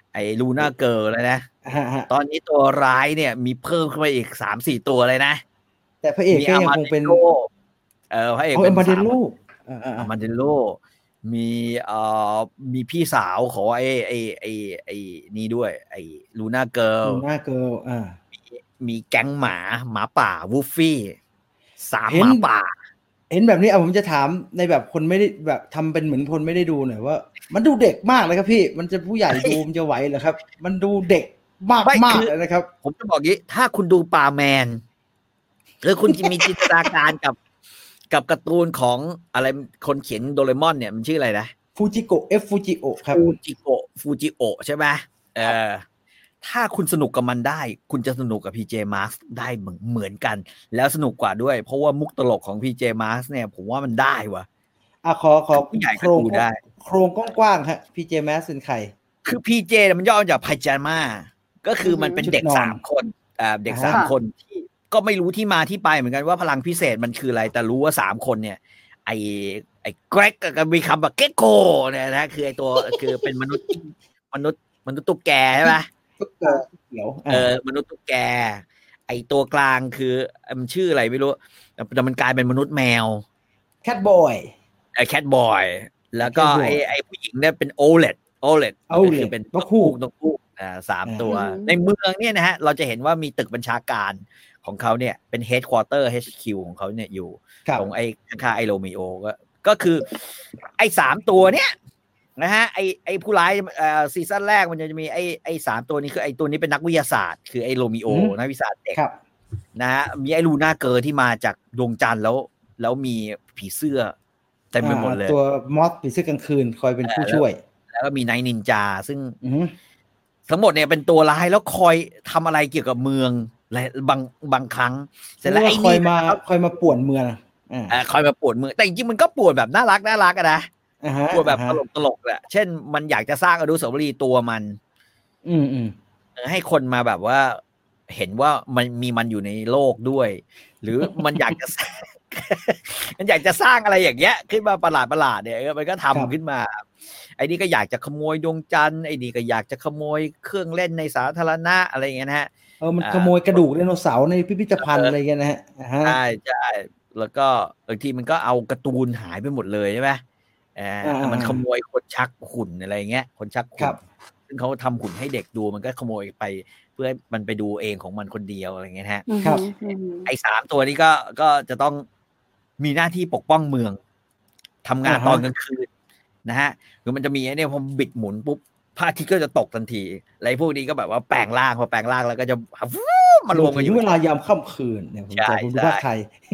ไอ้ลูน่าเกิร์ลเลยนะตอนนี้ตัวร้ายเนี่ยมีเพิ่มขึ้นมาอีก สามสี่ ตัวเลยนะแต่พระเอกก็ยังคงเป็นเออพระเอกเป็นมาเดโลมาเดโลมีเอ่อมีพี่สาวของไอ้ไอ้ไอ้ไอ้นี่ด้วยไอ้ลูน่าเกิร์ลลูน่าเกิร์ลอ่ามีแก๊งหมาหมาป่าวูฟฟี่สามหมาป่าเห็นแบบนี้เอาผมจะถามในแบบคนไม่ได้แบบทำเป็นเหมือนคนไม่ได้ดูหน่อยว่ามันดูเด็กมากเลยครับพี่มันจะผู้ใหญ่ดูมันจะไหวเหรอครับมันดูเด็กมากมากเลยนะครับผมจะบอกงี้ถ้าคุณดูปลาแมนหรือคุณจะมีจินตนาการกับกับการ์ตูนของอะไรคนเขียนโดเรมอนเนี่ยมันชื่ออะไรนะฟูจิโกะเอฟฟูจิโอะครับฟูจิโกะฟูจิโอะใช่ไหมเออถ้าคุณสนุกกับมันได้คุณจะสนุกกับ พี เจ Masks ได้เหมือนเหมือนกันแล้วสนุกกว่าด้วยเพราะว่ามุกตลกของ พี เจ Masks เนี่ยผมว่ามันได้ว่ะอ่ะขอขอผู้ใหญ่ก็ดูได้โครงกว้างๆฮะ พี เจ Masks เป็นใครคือ พี เจ มันย่อมาจากพาจาม่าก็คือมันเป็นเด็กสามคนอ่าเด็กสามคนที่ก็ไม่รู้ที่มาที่ไปเหมือนกันว่าพลังพิเศษมันคืออะไรแต่รู้ว่าสามคนเนี่ยไอไอแกรกกับมีคำแบบเกโกเนี่ยนะคือไอตัวคือเป็นมนุษย์มนุษย์มนุษย์ตุ๊กแกใช่ไหมตุ๊กแกเขียวเออมนุษย์ตุ๊กแกไอตัวกลางคือมันชื่ออะไรไม่รู้แต่มันกลายเป็นมนุษย์แมวแคทบอยไอแคทบอยแล้วก็ไอไอผู้หญิงเนี่ยเป็นโอเลตโอเลตก็คือเป็นนกคู่นกคู่อ่าสามตัวในเมืองเนี่ยนะฮะเราจะเห็นว่ามีตึกบัญชาการของเขาเนี่ยเป็นเฮดควอเตอร์ เอช คิว ของเขาเนี่ยอยู่ตรงไอ้ข้างๆไอโรมิโอก็ก็คือไอ้สามตัวเนี่ยนะฮะไอ้ไอ้ผู้ร้ายเอ่อซีซั่นแรกมันจะมีไอ้ไอ้สามตัวนี้คือไอ้ตัวนี้เป็นนักวิทยาศาสตร์คือไอ้โรมิโอนักวิทยาศาสตร์เด็กนะฮะมีไอ้ลูน่าเกิร์ที่มาจากดวงจันทร์แล้วแล้วมีผีเสื้อเต็มไปหมดเลยตัวมอสผีเสื้อกลางคืนคอยเป็นผู้ช่วยแล้วก็มีไนท์นินจาซึ่งทั้งหมดเนี่ยเป็นตัวร้ายแล้วคอยทำอะไรเกี่ยวกับเมืองและบางบางครั้งเสร็จแล้วไอ้นี่คอยมาคอยมาป่วนเมืองอ่าคอยมาป่วนเมืองแต่จริงๆมันก็ป่วนแบบน่ารักน่ารักอะนะป่วนแบบตลกตลกแหละเช่นมันอยากจะสร้างอนุสาวรีย์ตัวมันอืมอืมให้คนมาแบบว่าเห็นว่ามันมีมันอยู่ในโลกด้วยหรือมันอยากจะ มันอยากจะสร้างอะไรอย่างเงี้ยขึ้นมาประหลาดประหลาดเนี่ยมันก็ทำขึ้นมาไอ้นี่ก็อยากจะขโมยดวงจันทร์ไอ้นี่ก็อยากจะขโมยเครื่องเล่นในสาธารณะอะไรอย่างเงี้ยนะฮะเออมันขโมยกระดูกไดโนเสาร์ในพิพิธภัณฑ์อะไรเงี้ยนะฮะใช่ใช่แล้วก็บางทีมันก็เอาการ์ตูนหายไปหมดเลยใช่ไหมอ่ามันขโมยคนชักหุ่นอะไรเงี้ยคนชักหุ่นซึ่งเขาทำหุ่นให้เด็กดูมันก็ขโมยไปเพื่อมันไปดูเองของมันคนเดียวอะไรเงี้ยฮะครับไอ้สามตัวนี้ก็ก็จะต้องมีหน้าที่ปกป้องเมืองทำงานตอนกลางคืนนะฮะคือมันจะมีไอ้เนี่ยพอบิดหมุนปุ๊บพระอาทิตย์ก็จะตกทันทีอะไรพวกนี้ก็แบบว่าแปลงร่างพอแปลงร่างแล้วก็จะมารวมกันอยู่เวลายามค่ำคืนเนี่ยผมจะดูภาคไทย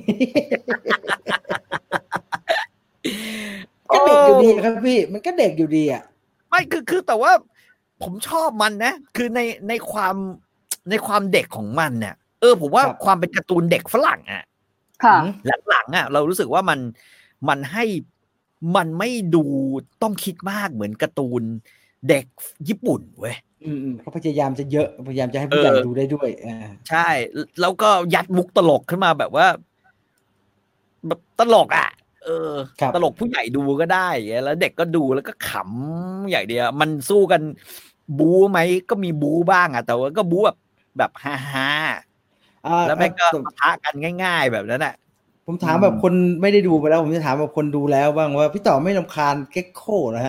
ก็เด็กอยู่ดีครับพี่มันก็เด็กอยู่ดีอ่ะไม่คือคือแต่ว่าผมชอบมันนะคือในในความในความเด็กของมันเนี่ยเออผมว่าความเป็นการ์ตูนเด็กฝรั่งอ่ะค่ะหลังๆอ่ะเรารู้สึกว่ามันมันให้มันไม่ดูต้องคิดมากเหมือนการ์ตูนเด็กญี่ปุ่นเว้ยอืมเขาพยายามจะเยอะพยายามจะให้ผู้ใหญ่ดูได้ด้วยอ่าใช่แล้วก็ยัดมุกตลกขึ้นมาแบบว่าแบบตลกอ่ะเออตลกผู้ใหญ่ดูก็ได้แล้วเด็กก็ดูแล้วก็ขำใหญ่เดียวมันสู้กันบู๊ไหมก็มีบู๊บ้างอ่ะแต่ว่าก็บู๊แบบแบบฮ่าฮ่าแล้วแม่งก็ปะทะกันง่ายๆแบบนั้นแหละผมถามแบบคนไม่ได้ดูไปแล้วผมจะถามแบบคนดูแล้วบ้างว่าพี่ต่อไม่รำคาญเก็กโค้นะฮะ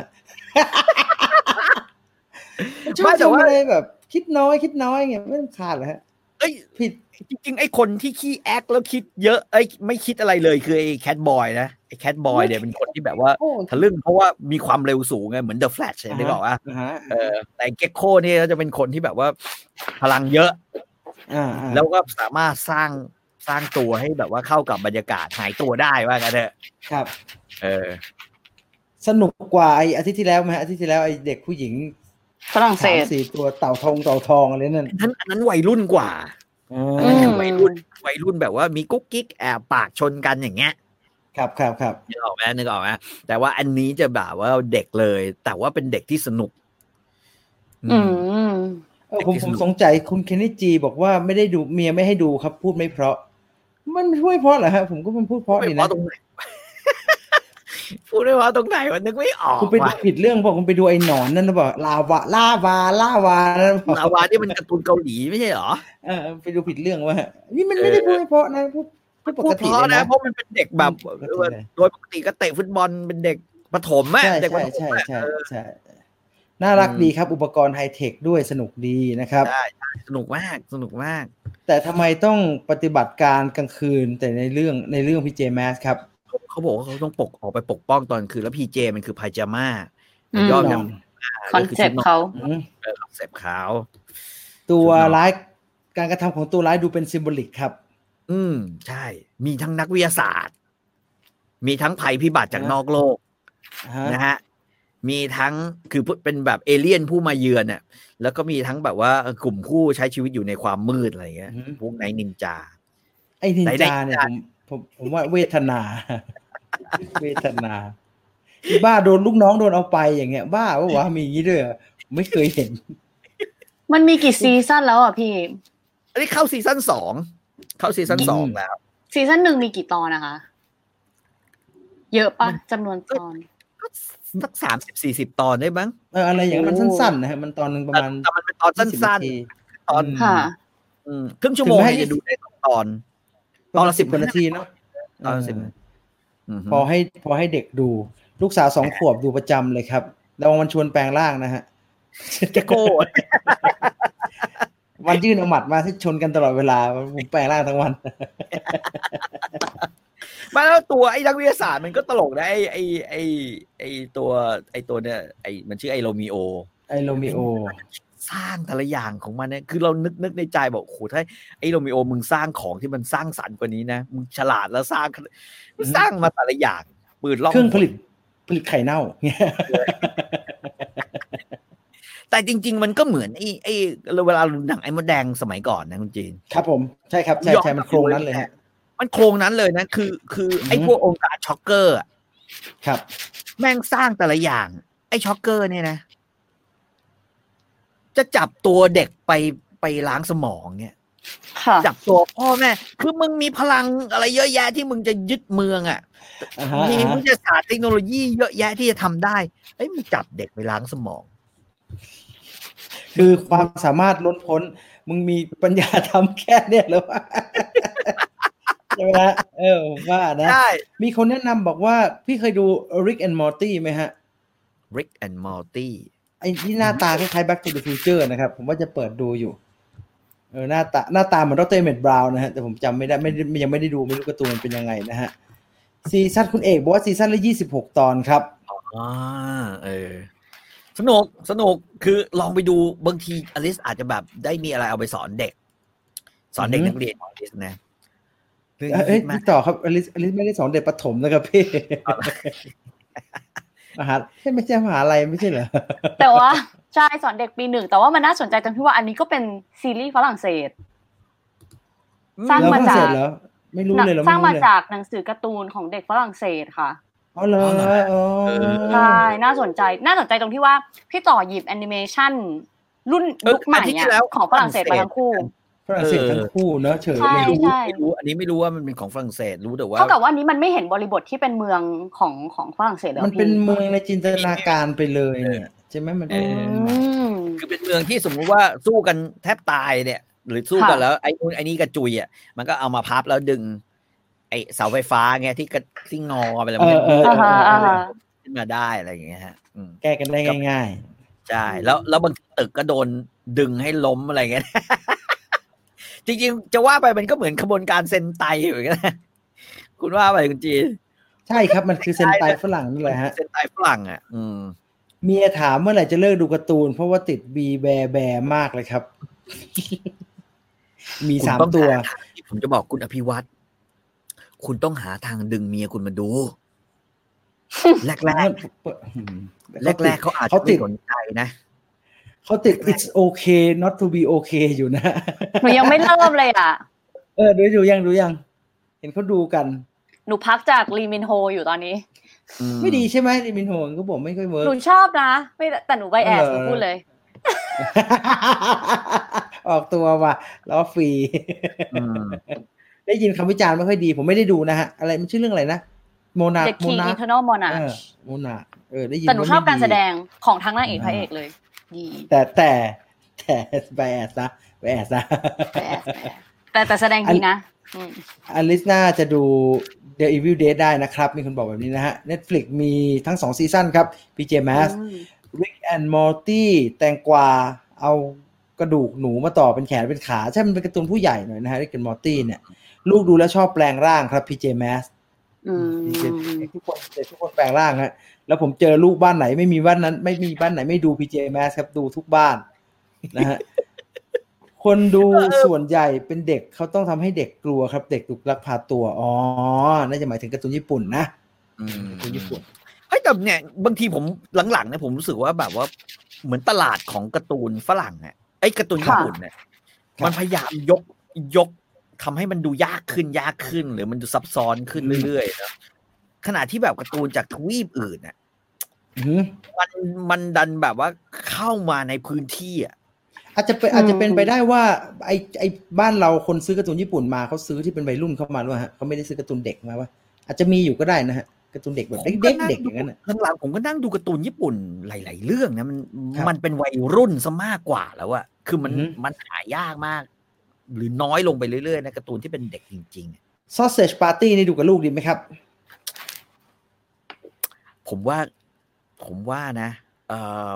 ชอบทำอะไรแบบคิดน้อยคิดน้อยไงไม่รำคาญเหรอฮะเอ้ยผิดจริงๆไอ้คนที่ขี้แอคแล้วคิดเยอะไอ้ไม่คิดอะไรเลยคือไอ้แคทบอยนะไอ้แคทบอยเนี่ยเป็นคนที่แบบว่าทะลึ่งเพราะว่ามีความเร็วสูงไงเหมือนเดอะแฟลชได้บอกว่าเออแต่เก็กโค้นี่จะเป็นคนที่แบบว่าพลังเยอะแล้วก็สามารถสร้างสร้างตัวให้แบบว่าเข้ากับบรรยากาศหายตัวได้ว่ากันเถอะครับเออสนุกกว่าไอ้อาทิตย์ที่แล้วไหมอาทิตย์ที่แล้วไอ้เด็กผู้หญิงฝรั่งเศสสี่ตัวเต่าทองเต่าทองอะไรนั่นนั้นอันนั้นวัยรุ่นกว่าอันนั้นวัยรุ่นวัยรุ่นแบบว่ามีกุ๊กกิ๊กแอบปากชนกันอย่างเงี้ยครับครับครับนึกออกไหมนึกออกไหมแต่ว่าอันนี้จะแบบว่าเด็กเลยแต่ว่าเป็นเด็กที่สนุกอืมเออผมผมสงใจคุณเคนนี่จีบอกว่าไม่ได้ดูเมียไม่ให้ดูครับพูดไม่เพราะมันช่วยเพราะเหรอฮะผมก็มันพูดเพราะนี่นะพูดได้ว่าตรงไหนมันนึกไม่ออกคุณไปดูผิดเรื่องบอกคุณไปดูไอ้หนอนนั่นนะบอกลาวาลาวาลาวานั่นบอกลาวาที่มันการ์ตูนเกาหลีไม่ใช่เหรอเออไปดูผิดเรื่องว่านี่มันไม่ได้พูดเพราะนะพูดพูดปพูกดติเพราะเลยนะนะเพราะมันเป็นเด็กแบบปกติเลยโดยปกติก็เตะฟุตบอลเป็นเด็กประถมอะใช่เด็กปใช่ระถมใช่อะใช่ใช่น่ารักดีครับอุปกรณ์ไฮเทคด้วยสนุกดีนะครับใช่สนุกมากสนุกมากแต่ทำไมต้องปฏิบัติการกลางคืนแต่ในเรื่องในเรื่องพีเจแมสครับเขาบอกว่าเขาต้องปกออกไปปกป้องตอนคืนแล้วพีเจมันคือพาจาม่าอืมย่อมนจาอก นคอนเซ็ปต์เขาอืมเออคอนเซ็ปต์เขาตัวร้ายการกระทำของตัวร้ายดูเป็นซิมโบลิกครับอืมใช่ มีทั้งนักวิทยาศาสตร์ มีทั้งภัยพิบัติจากนอกโลกฮะนะฮะมีทั้งคือเป็นแบบเอเลี่ยนผู้มาเยือนน่ะแล้วก็มีทั้งแบบว่ากลุ่มผู้ใช้ชีวิตอยู่ในความมืดอะไรเงี้ยพวกไนท์นินจาไอ้นินไหนจาๆเนี่ยผมผมผมว่าเวทนา เวทนาบ้าโดนลูกน้องโดนเอาไปอย่างเงี้ยบ้าว่าวะมีอย่างนี้ด้วยเหรอไม่เคยเห็นมันมีกี่ซีซั่นแล้วอ่ะพี่อันนี้เข้าซีซั่นสองเข้าซีซั่นสองแล้วซีซั่นหนึ่งมีกี่ตอนนะคะ เยอะปะจำนวนตอนก็สักสามสิบสี่สิบตอนได้มั้งเอออะไรอย่างนั้นมันสั้นๆนะฮะมันตอนหนึ่งประมาณแต่มันเป็นตอนสั้นยี่สิบาทีๆตอนค่ะอืมครึ่งชั่วโมงถึงแม้เนี่ยจะดูได้สองตอนตอนละสิบกว่านาทีเนาะตอนละสิบเออพอให้พอให้เด็กดู ลูกสาวสองขวบดูประจำเลยครับแล้วมันชวนแปลงร่างนะฮะจะโก้วันยื่นเอาหมัดมาที่ชนกันตลอดเวลาผมแปลงร่างทั้งวันมาแล้วตัวไอ้นักวิทยาศาสตร์มันก็ตลกนะไอ้ไอ้ไอ้ไอ้ตัวไอ้ตัวเนี่ยไอ้มันชื่อไอ้โรมิโอไอโรมิโอสร้างแต่ละอย่างของมันเนี่ยคือเรานึกนึกในใจบอกโอ้โหถ้าไอ้โรมิโอมึงสร้างของที่มันสร้างสรรค์กว่านี้นะมึงฉลาดแล้วสร้างมึงสร้างมาแต่ละอย่างปืนล่องเครื่องผลิตผลิตไข่เน่าแต่จริง ๆ มันก็เหมือนไอ้ไอ้เวลาดูหนังไอ้มดแดงสมัยก่อนนะคุณจีนครับผมใช่ครับใช่ใช่มันโครงนั้นเลยฮะมันโครงนั้นเลยนะคือคือไอ้พวกองค์การช็อกเกอร์อะครับแม่งสร้างแต่ละอย่างไอ้ช็อกเกอร์เนี่ยนะจะจับตัวเด็กไปไปล้างสมองเนี่ยค่ะจับตัวพ่อแม่คือมึงมีพลังอะไรเยอะแยะที่มึงจะยึดเมืองอ่ะอ่าฮะมีวิทยาศาสตร์เทคโนโลยีเยอะแยะที่จะทำได้เอ้ยมึงจับเด็กไปล้างสมองคือความสามารถล้นพ้นมึงมีปัญญาทำแค่เนี่ยหรือว่า ใช่ไหมฮะเออผมว่านะใช่มีคนแนะนำบอกว่าพี่เคยดู Rick and Morty ไหมฮะ Rick and Morty ไอ้ที่หน้าตาคล้ายๆ Back to the Future นะครับ ผมว่าจะเปิดดูอยู่เออหน้าตาหน้าตาเหมือนดร. เมดบราวน์นะฮะแต่ผมจำไม่ได้ไม่ได้ยังไม่ได้ดูไม่รู้การ์ตูนมันเป็นยังไงนะฮะซีซั่นคุณเอกบอกว่าซีซั่นละยี่สิบหกตอนครับอ่าเออสนุกสนุกคือลองไปดูบางทีอลิสอาจจะแบบได้มีอะไรเอาไปสอนเด็ก สอนเด็กอืมนักเรียนของอลิสนะเรื่องเอ้ยนี้มากพี่ต่อครับอลิสอลิสไม่ได้สอนเด็กประถมนะครับพี่ มหาไม่ใช่มหาลัยไม่ใช่เหรอแต่ว่าใช่สอนเด็กปีหนึ่งแต่ว่ามันน่าสนใจตรงที่ว่าอันนี้ก็เป็นซีรีส์ฝรั่งเศส สร้างแล้วมาฝรั่งจาเศกสเหรอไม่รู้เลยเหรอสร้างไม่มารู้เลยจากหนังสือการ์ตูนของเด็กฝรั่งเศสค่ะอ๋อเหรออ๋อใช่น่าสนใจน่าสนใจตรงที่ว่าพี่ต่อหยิบแอนิเมชันรุ่นยุคใหม่อะของฝรั่งเศสมาทั้งคู่ฝรั่งเศสทั้งคู่เนอะเฉยใช่เลยไม่รู้ไม่รู้อันนี้ไม่รู้ว่ามันเป็นของฝรั่งเศสรู้แต่ว่าเท่ากับว่านี้มันไม่เห็นบริบทที่เป็นเมืองของของฝรั่งเศสแล้วมันเป็นพี่เมืองในจินตนาการไปเลยเนี่ยใช่ไหมมันอืเป็นมคือเป็นเมืองที่สมมุติว่าสู้กันแทบตายเนี่ย หรือสู้กันค่ะแล้วไอ้นู่นไอ้นี่กระจุยอ่ะมันก็เอามาพับแล้วดึง ไอ้เสาไฟฟ้าไงที่กระที่งอไปแล้วมันเออเอออ่าฮะอ่าฮะขึ้นมาได้อะไรอย่างเงี้ยฮะอืมแก้กันได้ง่ายใช่แล้วแล้วบางตึกก็โดนดึงให้ล้มอะไรเงี้ย จริงๆจะว่าไปมันก็เหมือนขบวนการเซนไตเหมือนกันนะคุณว่าไปคุณจีนๆ ใช่ครับมันคือเซนไตฝรั่งนี่แหละฮะเซนไตฝรั่งอ่ะ อืมเมียถามเมื่อไหร่จะเลิกดูการ์ตูน เพราะว่าติดบีแบร์แบร์มากเลยครับ มีคุณสามต้องตัวหาทางผมจะบอกคุณอภิวัตรคุณต้องหาทางดึงเมียคุณมาดู แรกแรก แรกแรกๆเขาอาจจะเขาติไม่ดสนใจนะเขาติด it's okay not to be okay อยู่นะหนูยังไม่เริ่มเลยอ่ะเออดูดูยังดูยัง เห็นเขาดูกันหนูพักจากลีมินโฮอยู่ตอนนี้อืไม่ดีใช่ไหมลิมินโฮงก็บอกไม่ค่อยเวิร์หกนูชอบนะไม่แต่หนูไบแอสเออหนูพูดเลยออกตัวว่ะล้อฟรีอืมได้ยินคำวิจารณ์ไม่ค่อยดี ผมไม่ได้ดูนะฮะ อะไรมันชื่อเรื่องอะไรนะโมนา The King Eternal Monarch โมนาเออได้ยินแต่หนูชอบการแสดงของทั้งนางเอกพระเอกเลยดีแต่แต่แต่แบดนะแบดนะแต่แต่แสดงดีนะอลิสน่าจะดู The Evil Dead ได้นะครับมีคนบอกแบบนี้นะฮะ Netflix มีทั้งสองซีซั่นครับ พี เจ Masks Rick and Morty แตงกวาเอากระดูกหนูมาต่อเป็นแขนเป็นขาใช่มันเป็นการ์ตูนผู้ใหญ่หน่อยนะฮะ Rick and Morty เนี่ยลูกดูแล้วชอบแปลงร่างครับ พี เจ Masks อืมทุกคนทุกคนแปลงร่างฮะแล้วผมเจอลูกบ้านไหนไม่มีบ้านนั้นไม่มีบ้านไหนไม่ดู พี เจ Masks ครับดูทุกบ้านนะฮะคนดูส่วนใหญ่เป็นเด็กเขาต้องทำให้เด็กกลัวครับเด็กถูกลักพาตัวอ๋อน่าจะหมายถึงการ์ตูนญี่ปุ่นนะการ์ตูนญี่ปุ่นไอ้แต่เนี่ยบางทีผมหลังๆเนี่ยผมรู้สึกว่าแบบว่าเหมือนตลาดของการ์ตูนฝรั่งเนี่ยไอ้การ์ตูนญี่ปุ่นเนี่ยมันพยายามยกยกทำให้มันดูยากขึ้นยากขึ้นหรือมันดูซับซ้อนขึ้นเรื่อยๆนะขณะที่แบบการ์ตูนจากทวีปอื่นเนี่ยมันมันดันแบบว่าเข้ามาในพื้นที่อ่ะอาจจะเป็นอาจจะเป็นไปได้ว่าไอ้ไอ้บ้านเราคนซื้อการ์ตูนญี่ปุ่นมาเขาซื้อที่เป็นวัยรุ่นเข้ามาด้วยฮะเขาไม่ได้ซื้อการ์ตูนเด็กมาว่าอาจจะมีอยู่ก็ได้นะฮะการ์ตูนเด็กแบบเด็กๆเด็กอย่างนั้นน่ะหลังๆผมก็นั่งดูการ์ตูนญี่ปุ่นหลายๆเรื่องนะมันมันเป็นวัยรุ่นซะมากกว่าแล้วอะคือมันมันหายากมากหรือน้อยลงไปเรื่อยๆนะการ์ตูนที่เป็นเด็กจริงๆ Sausage Party นี่ดูกับลูกดีไหมครับผมว่าผมว่านะเอ่อ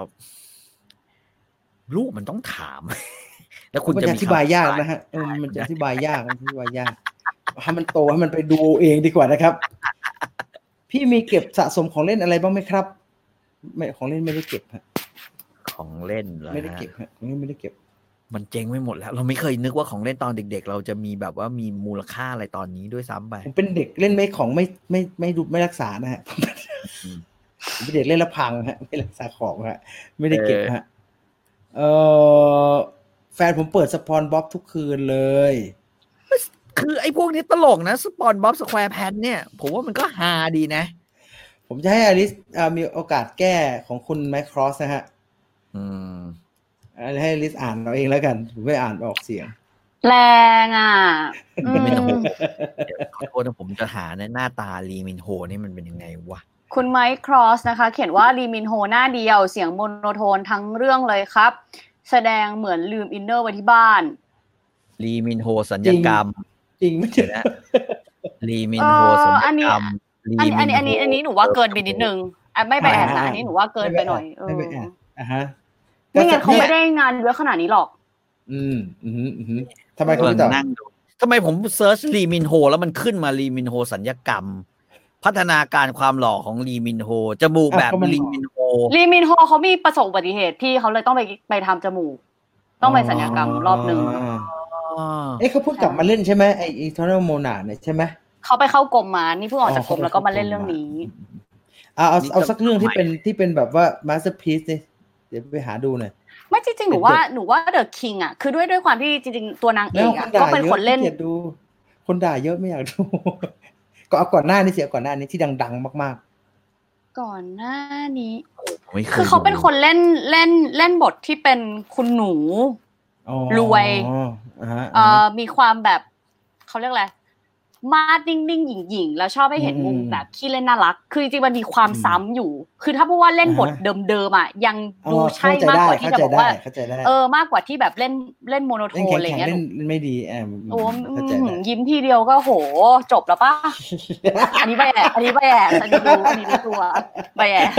ลูกมันต้องถามแล้วคุณจะอธิบายยากนะฮะเออมันจะอธิบายยากอธิบายยากให้มันโตให้มันไปดูเองดีกว่านะครับพี่มีเก็บสะสมของเล่นอะไรบ้างไหมครับไม่ของเล่นไม่ได้เก็บฮะของเล่นเหรอไม่ได้เก็บฮะของเล่นไม่ได้เก็บมันเจ๊งไม่หมดแล้วเราไม่เคยนึกว่าของเล่นตอนเด็กๆเราจะมีแบบว่ามีมูลค่าอะไรตอนนี้ด้วยซ้ำไปผมเป็นเด็กเล่นไม่ของไม่ไม่ไม่ดูไม่รักษานะฮะผมเป็นเด็กเล่นแล้วพังฮะไม่รักษาของฮะไม่ได้เก็บฮะเออแฟนผมเปิดสปอนบ๊อบทุกคืนเลยคือไอ้พวกนี้ตลกนะสปอนบ๊อบสแควร์แพนเนี่ยผมว่ามันก็ฮาดีนะผมจะให้อลิสมีโอกาสแก้ของคุณไมค์ครอสนะฮะอืมให้อลิสอ่านเราเองแล้วกันผมไม่อ่านออกเสียงแรงอ่ะไม่ต้องขอโทษนะผมจะหาในหน้าตาลีมินโฮนี่มันเป็นยังไงวะคุณไมค์ครอสนะคะเขียนว่าลีมินโฮหน้าเดียวเสียงโมโนโทนทั้งเรื่องเลยครับแสดงเหมือนลืมอินเนอร์ไว้ที่บ้านลีมินโฮสัญญกรรมจริงไม่ใช่นะลีมินโฮสัญญกรรมอันนี้อันนี้อันนี้อันนี้หนูว่าเกินไปนิดนึงอ่ะไม่ไปแอบนะอันนี้หนูว่าเกินไปหน่อยเออไม่ไปแอบอ่ะฮะไม่งั้นเขาไม่ได้งานเยอะขนาดนี้หรอกอืมอืมอืมทำไมคุณนั่งดูทำไมผมเซิร์ชลีมินโฮแล้วมันขึ้นมาลีมินโฮสัญญกรรมพัฒนาการความหล่อของลีมินโฮจมูกแบบลีมินโฮลีมินโฮเขามีประสบอุบัติเหตุพี่เขาเลยต้องไปไปทำจมูกต้องไปสัญญกรรมรอบนึงเอ๊ะเขาเพิ่งกลับมาเล่นใช่ไหมไอ้ Eternal Monarch เนี่ยใช่ไหมเขาไปเข้ากรมมานี่เพิ่งออกจากกรมแล้วก็มาเล่นเรื่องนี้เอาเอาเอาสักเรื่องที่เป็นที่เป็นแบบว่า masterpiece เนี่ยเดี๋ยวไปหาดูหน่อยไม่จริงๆหนูว่าหนูว่า The King อ่ะคือด้วยด้วยความที่จริงๆตัวนางเอกอ่ะก็เป็นคนเล่นดูคนด่าเยอะไม่อยากดูก็เอาก่อนหน้านี้เสียก่อนหน้านี้ที่ดังๆมากๆก่อนหน้านี้คือเขาเป็นคนเล่นเล่นเล่นบทที่เป็นคุณหนูรวยเอ่อมีความแบบเขาเรียกอะไรมาดนิ่งๆหยิ่งๆแล้วชอบให้เห็นมุมแบบขี้เล่นน่ารักคือจริงๆมันมีความซ้ำอยู่คือถ้าพูดว่าเล่นบทเดิมๆอ่ะยังดูใช่มากกว่าที่จะบอกว่าเออมากกว่าที่แบบเล่นเล่นโมโนโทนอะไรเงี้ยเล่นไม่ดีแอมโอ้ยิ้มทีเดียวก็โหจบแล้วป่ะอันนี้ใบแอบอันนี้ใบแอบอันนี้รู้อันนี้รู้ตัวใบแอบ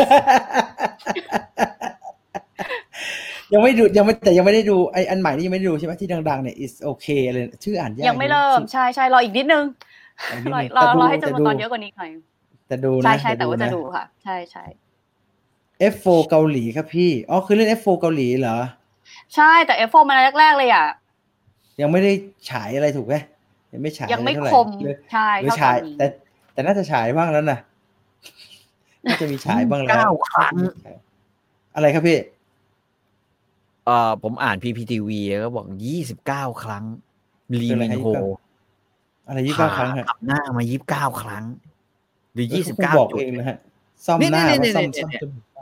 ยังไม่ดูยังไม่แต่ยังไม่ได้ดูไออันใหม่นี่ยังไม่ได้ดูใช่ไหมที่ดังๆเนี่ย is okay อะไรชื่ออ่านยากยังไม่เริ่มใช่ใช่รออีกนิดนึงรอรอรอให้จำนวนตอนเยอะกว่านี้หน่อยแต่ดูนะใช่ใช่แต่ว่าจะดูค่ะใช่ใช่เอฟ โฟร์ เกาหลีครับพี่อ๋อคือเล่น เอฟ โฟร์ เกาหลีเหรอใช่แต่ เอฟ โฟร์ มาแรกๆเลยอ่ะยังไม่ได้ฉายอะไรถูกไหมยังไม่ฉายยังไม่คมใช่หรือฉายแต่แต่น่าจะฉายบ้างแล้วนะน่าจะมีฉายบ้างแล้วเก้าครั้งอะไรครับพี่เอ่อผมอ่าน พี พี ที วี ก็บอกยี่สิบเก้าครั้งลีมินโฮอะไรยี่สิบเก้าครั้งฮะทำหน้ามายี่สิบเก้าครั้งหรือยี่สิบเก้าบอกเองนะฮะซ่อมหน้าซ่อมซ่อม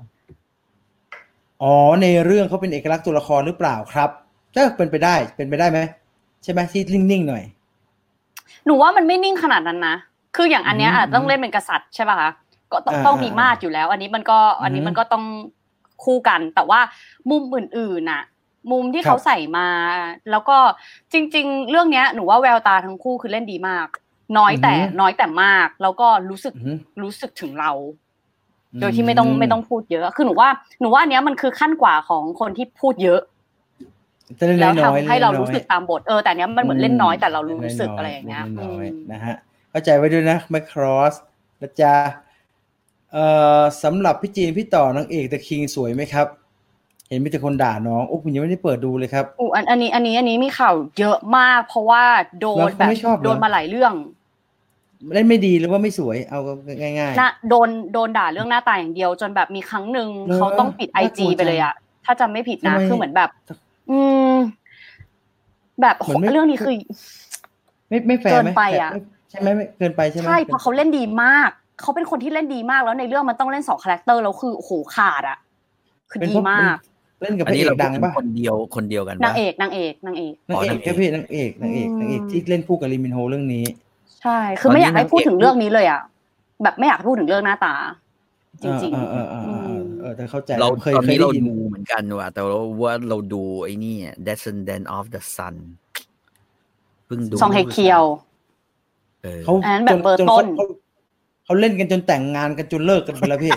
อ๋อในเรื่องเขาเป็นเอกลักษณ์ตัวละครหรือเปล่าครับก็เป็นไปได้เป็นไปได้ไหมใช่ไหมที่นิ่งๆหน่อยหนูว่ามันไม่นิ่งขนาดนั้นนะคืออย่างอันเนี้ยอาจต้องเล่นเป็นกษัตริย์ใช่ป่ะคะก็ต้องต้องมีมาดอยู่แล้วอันนี้มันก็อันนี้มันก็ต้องคู่กันแต่ว่ามุมอื่นๆน่ะมุมที่เขาใส่มาแล้วก็จริงๆเรื่องเนี้ยหนูว่าแววตาทั้งคู่คือเล่นดีมากน้อยแต่น้อยแต่มากแล้วก็รู้สึกรู้สึกถึงเราโดยที่ไม่ต้องไม่ต้องพูดเยอะคือหนูว่าหนูว่าอันเนี้ยมันคือขั้นกว่าของคนที่พูดเยอะแล้วทำให้เรารู้สึกตามบทเออแต่เนี้ยมันเหมือนเล่นน้อยแต่เรารู้สึกอะไรอย่างเงี้ยนะฮะเข้าใจไว้ด้วยนะแมคครอสนะจ๊ะเอ่อสำหรับพี่จีนพี่ต่อนางเอกเดอะคิงสวยไหมครับเห็นมีแต่คนด่าน้องโอ้ผมยังไม่ได้เปิดดูเลยครับอู้อันอันนี้อันนี้อันนี้มีข่าวเยอะมากเพราะว่าโดนแบบโดนมาหลายเรื่องเล่นไม่ดีหรือว่าไม่สวยเอาง่ายๆน่ะโดนโดนด่าเรื่องหน้าตาอย่างเดียวจนแบบมีครั้งนึงเขาต้องปิด ไอ จี ไปเลยอะถ้าจำไม่ผิดนะคือเหมือนแบบอืมแบบเรื่องนี้คือไม่ไม่แฟร์เกินไปอ่ะใช่ไหมไม่เกินไปใช่ไหมใช่เพราะเขาเล่นดีมากเขาเป็นคนที่เล่นดีมากแล้วในเรื่องมันต้องเล่นสองคาแรคเตอร์แล้วคือโอ้โหขาดอ่ะคือดีมากเล่นกับพระเอกดังป่ะคนเดียวคนเดียวกันนางเอกนางเอกนางเอกนางเอกแค่พี่นางเอกนางเอกนางเอกที่เล่นคู่กับลีมินโฮเรื่องนี้ใช่คือไม่อยากให้พูดถึงเรื่องนี้เลยอ่ะแบบไม่อยากพูดถึงเรื่องหน้าตาจริงๆเออเออเออแต่เข้าใจเราเคยเคยได้ยินเหมือนกันว่ะแต่ว่าเราดูไอ้นี่ Descendant of the Sun เพิ่งดูซองเฮเคียวเขาแบบเบอร์ต้นเขาเล่นกันจนแต่งงานกันจนเลิกกันไปแล้วพี่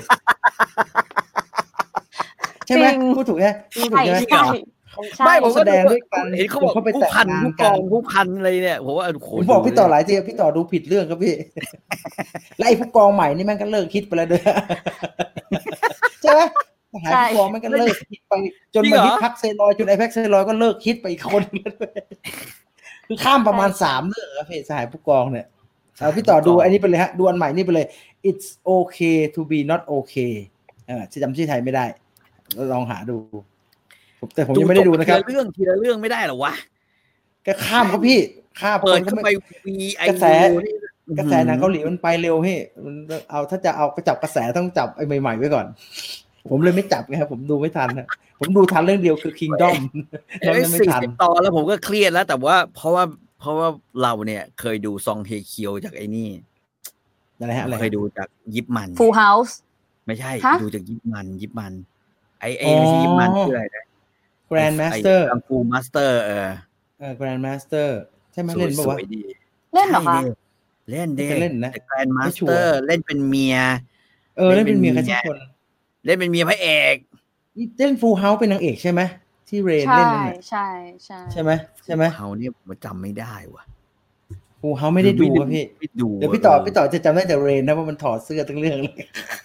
ใช่ไหมพูดถูกไหมพูดถูกใช่ไหมไม่ผมแสดงด้วยกันเห็นเขาบอกผู้พันผู้กองผู้พันอะไรเนี่ยผมว่าผมบอกพี่ต่อหลายทีพี่ต่อดูผิดเรื่องครับพี่แล้วไอ้ผู้กองใหม่นี่แม่งก็เลิกคิดไปแล้วด้วยใช่ไหมหายผู้กองแม่งก็เลิกคิดไปจนมาฮิตพักเซลอยจนไอ้พักเซลอยก็เลิกคิดไปอีกคนคือข้ามประมาณสามเรื่องครับพี่สหายผู้กองเนี่ยเอาพี่ต่อดูอันนี้ไปเลยฮะดูอันใหม่นี่ไปเลย It's okay to be not okay เออจำชื่อไทยไม่ได้ลองหาดูแต่ผมยังไม่ได้ดูนะครับทีละเรื่องทีละเรื่องไม่ได้หรอวะก็ข้ามครับพี่ข้ามเปิดเข้าไปกระแสกระแสหนังเกาหลีมันไปเร็วพี่เอาถ้าจะเอาไปจับกระแสต้องจับไอ้ใหม่ๆไว้ก่อนผมเลยไม่จับไงครับผมดูไม่ทันนะผมดูทันเรื่องเดียวคือ Kingdom แล้วยังไม่ทันตอนแล้วผมก็เครียดแล้วแต่ว่าเพราะว่าเพราะว่าเราเนี่ยเคยดูซองเฮเคียวจากไอ้นี่อะไรฮะอะไรเคยดูจากยิปมัน Full House ไม่ใช่ดูจากยิปมันยิปมันไอ้ไอ้ไม่ใช่ยิปมันชื่ออะไรนะ Grand Master กังฟูมาสเตอร์เออเออ Grand Master ใช่ไหมเล่นป่ะวะเล่นเหรอคะเล่นเด้เล่นนะ Grand Master เล่นเป็นเมียเออเล่นเป็นเมียใครสักคนเล่นเป็นเมียพระเอกนี่เล่น Full House เป็นนางเอกใช่ไหมที่เรนเล่นนั่นแหละใช่ใช่ใช่ไหมใช่ไหมเฮาเนี่ยผมจำไม่ได้ว่ะ Full House ไม่ได้ดูครับพี่เดี๋ยวพี่ต่อพี่ต่อจะจำได้แต่เรนนะว่ามันถอดเสื้อทั้งเรื่องเลย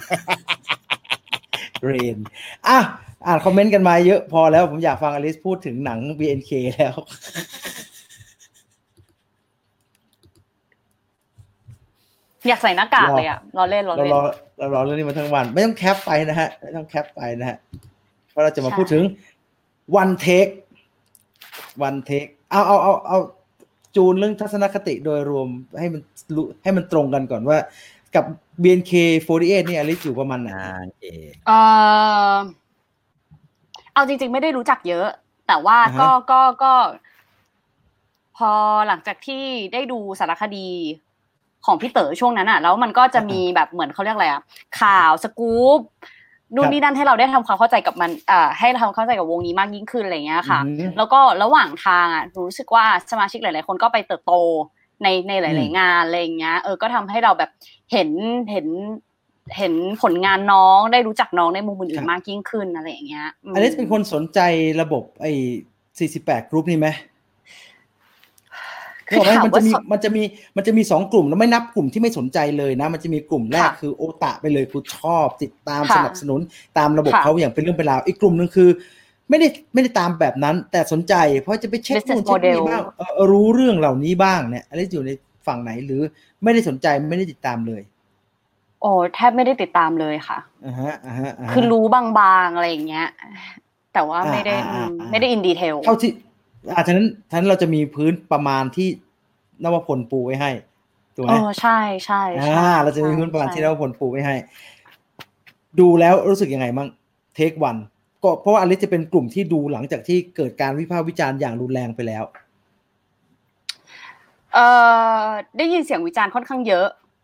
เรนอ่ะอ่านคอมเมนต์กันมาเยอะพอแล้วผมอยากฟังอลิซพูดถึงหนัง บี เอ็น เค แล้วอยากใส่หน้ากากเลยอ่ะรอเล่นรอเล่นเราเรารอเรื่องนี้มาทั้งวันไม่ต้องแคปไปนะฮะไม่ต้องแคปไปนะฮะเพราะเราจะมาพูดถึง one take one take เอาเอาเอาเอาจูนเรื่องทัศนคติโดยรวมให้มันให้มันตรงกันก่อนว่ากับ บี เอ็น เค สี่สิบแปดนี่อลิซอยู่ประมาณไหนเออเอาจริงๆไม่ได้รู้จักเยอะแต่ว่าก็ก็ก็พอหลังจากที่ได้ดูสารคดีของพี่เต๋อช่วงนั้นอ่ะแล้วมันก็จะมีแบบเหมือนเขาเรียกอะไรอ่ะข่าวสกู๊ปนู่นนี่นั่นให้เราได้ทำความเข้าใจกับมันอ่าให้เราทำความเข้าใจกับวงนี้มากยิ่งขึ้นอะไรเงี้ยค่ะแล้วก็ระหว่างทางอ่ะรู้สึกว่าสมาชิกหลายๆคนก็ไปเติบโตในในหลายๆงานอะไรเงี้ยเออก็ทำให้เราแบบเห็นเห็นเห็นผลงานน้องได้รู้จักน้องในมุมอื่นๆมากยิ่งขึ้นอะไรอย่างเงี้ยอันนี้เป็นคนสนใจระบบไอ้สี่สิบแปดกรุ๊ปนี่ไหมคือมันจะมีมันจะมีมันจะมีสองกลุ่มแล้วไม่นับกลุ่มที่ไม่สนใจเลยนะมันจะมีกลุ่มแรกคือโอตะไปเลยกูชอบติดตามสนับสนุนตามระบบเขาอย่างเป็นเรื่องเป็นราวอีกกลุ่มนึงคือไม่ได้ไม่ได้ตามแบบนั้นแต่สนใจเพราะจะไปเช็คนู่นเช็คนี่บ้างรู้เรื่องเหล่านี้บ้างเนี่ยอะไรอยู่ในฝั่งไหนหรือไม่ได้สนใจไม่ได้ติดตามเลยโอ้แทบไม่ได้ติดตามเลยค่ะอ่าฮะอ่าฮะคือรู้บางๆอะไรอย่างเงี้ยแต่ว่าไม่ได้ไม่ได้อินดีเทลเท่าที่อ่าฉะนั้นฉะนั้นเราจะมีพื้นประมาณที่นวพลปูไว้ให้ถูกไหมอ๋อใช่ใช่อ่าเราจะมีพื้นประมาณที่นวพลปูไว้ให้ดูแล้วรู้สึกยังไงบ้างเทควันก็เพราะว่าอลิซจะเป็นกลุ่มที่ดูหลังจากที่เกิดการวิพากษ์วิจารณ์อย่างรุนแรงไปแล้วเอ่อได้ยินเสียงวิจารณ์ค่อนข้างเยอะ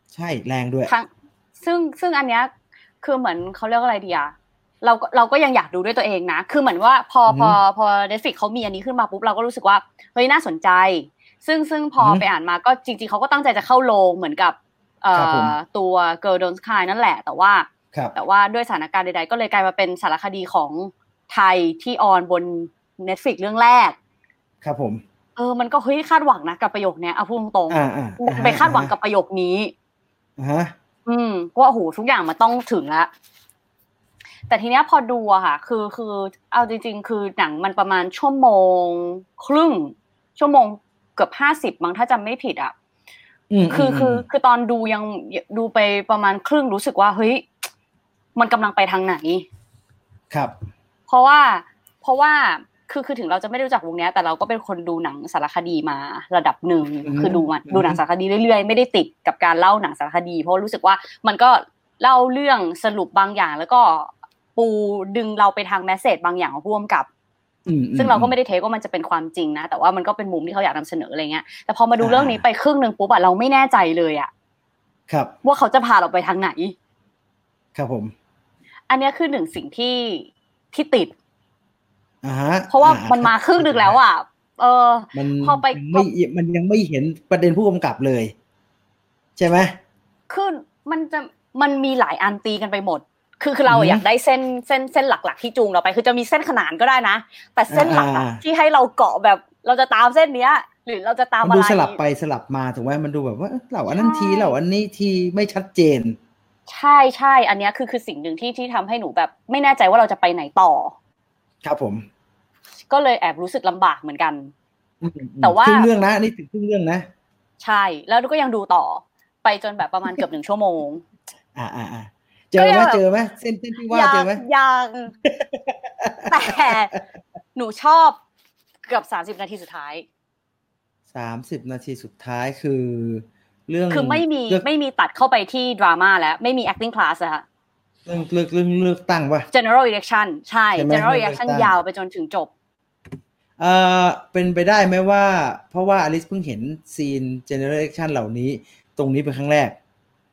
ใช่แรงด้วยทั้งซึ่งซึ่งอันเนี้ยคือเหมือนเขาเรียกอะไรดีอะเราเราก็ยังอยากดูด้วยตัวเองนะคือเหมือนว่าพอพอพอ Netflix เขามีอันนี้ขึ้นมาปุ๊บเราก็รู้สึกว่าเฮ้ยน่าสนใจซึ่งซึ่งพอไปอ่านมาก็จริงๆเขาก็ตั้งใจจะเข้าโรงเหมือนกับเอ่อตัว Girl Don't Cry นั่นแหละแต่ว่าแต่ว่าด้วยสถานการณ์ใดๆก็เลยกลายมาเป็นสารคดีของไทยที่ออนบน Netflix เรื่องแรกครับผมเออมันก็เฮ้ยคาดหวังนะกับประโยคเนี้ยเอาพูดตรงๆไปคาดหวังกับประโยคนี้ฮะอืมว่าโอ้โหทุกอย่างมันต้องถึงแล้วแต่ทีเนี้ยพอดูอะค่ะคือคือเอาจริงๆคือหนังมันประมาณชั่วโมงครึ่งชั่วโมงเกือบห้าสิบมั้งถ้าจำไม่ผิดอะคือคือคือตอนดูยังดูไปประมาณครึ่งรู้สึกว่าเฮ้ยมันกำลังไปทางไหนครับเพราะว่าเพราะว่าคือคือถึงเราจะไม่รู้จักวงนี้แต่เราก็เป็นคนดูหนังสารคดีมาระดับหนึ่งคือดูมาดูหนังสารคดีเรื่อยๆไม่ได้ติดกับการเล่าหนังสารคดีเพราะรู้สึกว่ามันก็เล่าเรื่องสรุปบางอย่างแล้วก็ปูดึงเราไปทางแมสเสจบางอย่างของผู้กำกับซึ่งเราก็ไม่ได้เทคว่ามันจะเป็นความจริงนะแต่ว่ามันก็เป็นมุมที่เขาอยากนำเสนออะไรเงี้ยแต่พอมาดูเรื่องนี้ไปครึ่งนึงปุ๊บอะเราไม่แน่ใจเลยอะครับว่าเขาจะพาเราไปทางไหนครับผมอันนี้คือหนึ่งสิ่งที่ที่ติดอ่าฮะเพราะว่ามันมาครึ่งนึงแล้วอ่ะเออมันพอไปไม่มันยังไม่เห็นประเด็นผู้กำกับเลยใช่ไหมคือมันจะมันมีหลายอันตีกันไปหมดคือคือเราอยากได้เส้นเส้นเส้นหลักๆที่จูงเราไปคือจะมีเส้นขนานก็ได้นะแต่เส้นหลักที่ให้เราเกาะแบบเราจะตามเส้นเนี้ยหรือเราจะตามอะไรมันดูสลับไปสลับมาถูกไหมมันดูแบบว่าเหล่าอันนั้นทีเหล่าอันนี้ทีไม่ชัดเจนใช่ใช่อันนี้คือคือสิ่งหนึ่งที่ที่ทำให้หนูแบบไม่แน่ใจว่าเราจะไปไหนต่อครับผมก็เลยแอบรู้สึกลำบากเหมือนกันแต่ว่าครึ่งเรื่องนะนี่ถึงครึ่งเรื่องนะใช่แล้วก็ยังดูต่อไปจนแบบประมาณเกือบหนึ่งชั่วโมงอ่าอ่าอ่าเจอไหมเจอไหมเส้นเส้นที่ว่าเจอไหมยังแต่หนูชอบเกือบสามสิบนาทีสุดท้ายสามสิบนาทีสุดท้ายคือเรื่องคือไม่มีไม่มีตัดเข้าไปที่ดราม่าแล้วไม่มี acting class อะค่ะเรื่องเลือกเรื่องเลือกตั้งป่ะ general election ใช่ general election ยาวไปจนถึงจบเอ่อเป็นไปได้ไหมว่าเพราะว่าอลิซเพิ่งเห็นซีน general election เหล่านี้ตรงนี้เป็นครั้งแรก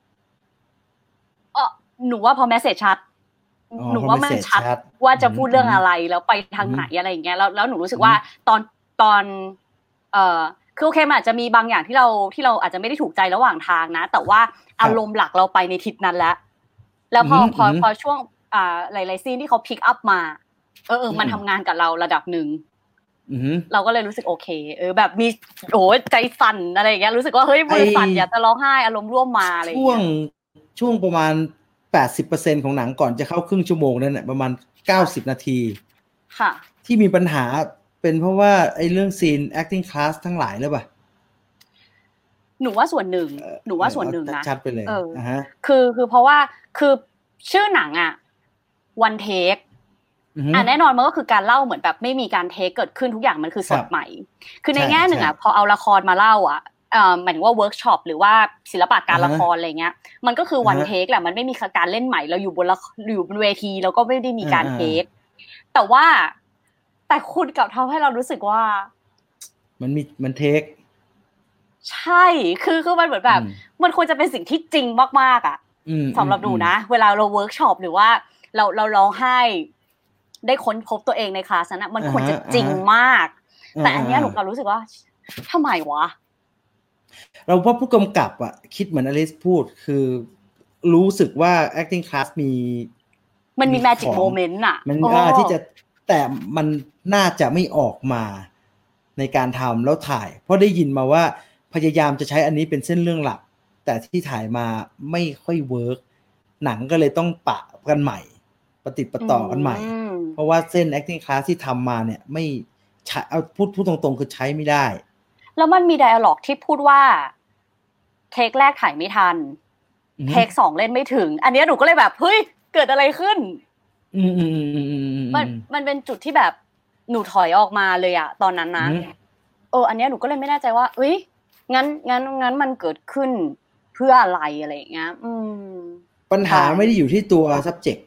อ๋อหนูว่าพอ message ชัดหนูว่ามันชัดว่าจะพูดเรื่องอะไรแล้วไปทางไหนอะไรอย่างเงี้ยแล้วแล้วหนูรู้สึกว่าตอนตอนเอ่อคือโอเคมันอาจจะมีบางอย่างที่เราที่เราอาจจะไม่ได้ถูกใจระหว่างทางนะแต่ว่าอารมณ์หลักเราไปในทิศนั้นแล้วแล้วพอพอพอช่วงอ่าหลายๆซีนที่เขาพิกอัพมาเออเออมันทำงานกับเราระดับหนึ่งเราก็เลยรู้สึกโอเคเออแบบมีโอ้ใจสั่นอะไรอย่างเงี้ยรู้สึกว่าเฮ้ยมือสั่นอยากจะร้องไห้อารมณ์ร่วมมาอะไรอย่างเงี้ยช่วงช่วงประมาณ แปดสิบเปอร์เซ็นต์ ของหนังก่อนจะเข้าครึ่งชั่วโมงนั่นน่ะประมาณเก้าสิบนาทีค่ะที่มีปัญหาเป็นเพราะว่าไอ้เรื่องซีน acting class ทั้งหลายหรือเปล่าหนูว่าส่วนหนึ่งหนูว่าส่วนหนึ่งนะชัดไปเลยอ่าฮะคือคือเพราะว่าคือชื่อหนังอ่ะ one take อ่ะแน่นอนมันก็คือการเล่าเหมือนแบบไม่มีการเทคเกิดขึ้นทุกอย่างมันคือสดใหม่คือในแง่หนึ่งอ่ะพอเอาละครมาเล่าอ่ะเอ่อหมายถึงว่าเวิร์กช็อปหรือว่าศิลปะการละครอะไรเงี้ยมันก็คือวันเทคแหละมันไม่มีการเล่นใหม่เราอยู่บนละอยู่บนเวทีแล้วก็ไม่ได้มีการเทคแต่ว่าแต่คุณกลับทำให้เรารู้สึกว่ามันมีมันเทคใช่คือคือมันเหมือนแบบมันควรจะเป็นสิ่งที่จริงมากๆอ่ะสำหรับหนูนะเวลาเราเวิร์กช็อปหรือว่าเราเราร้องไห้ได้ค้นพบตัวเองในคลาสนั้นมันควรจะจริงมากแต่อันนี้หนูก็รู้สึกว่าทำไมวะเราว่าผู้กำกับอ่ะคิดเหมือนอลิซพูดคือรู้สึกว่า acting class มีมันมี magic moment อ่ะมันอ่าที่จะแต่มันน่าจะไม่ออกมาในการทำแล้วถ่ายเพราะได้ยินมาว่าพยายามจะใช้อันนี้เป็นเส้นเรื่องหลักแต่ที่ถ่ายมาไม่ค่อยเวิร์กหนังก็เลยต้องปะกันใหม่ปฏิปต่อกันใหม่เพราะว่าเส้น acting class ที่ทำมาเนี่ยไม่เอาพูดพูดตรงๆคือใช้ไม่ได้แล้วมันมีไดอะล็อกที่พูดว่าเทคแรกถ่ายไม่ทันเทคสองเล่นไม่ถึงอันนี้หนูก็เลยแบบเฮ้ยเกิดอะไรขึ้นอืมอืมอืมอืมมันมันเป็นจุดที่แบบหนูถอยออกมาเลยอะตอนนั้นนะเอออันนี้หนูก็เลยไม่แน่ใจว่าเอ้ยงั้นงั้นงั้นมันเกิดขึ้นเพื่ออะไรอะไรอย่างเงี้ยอืมปัญหาไม่ได้อยู่ที่ตัว subject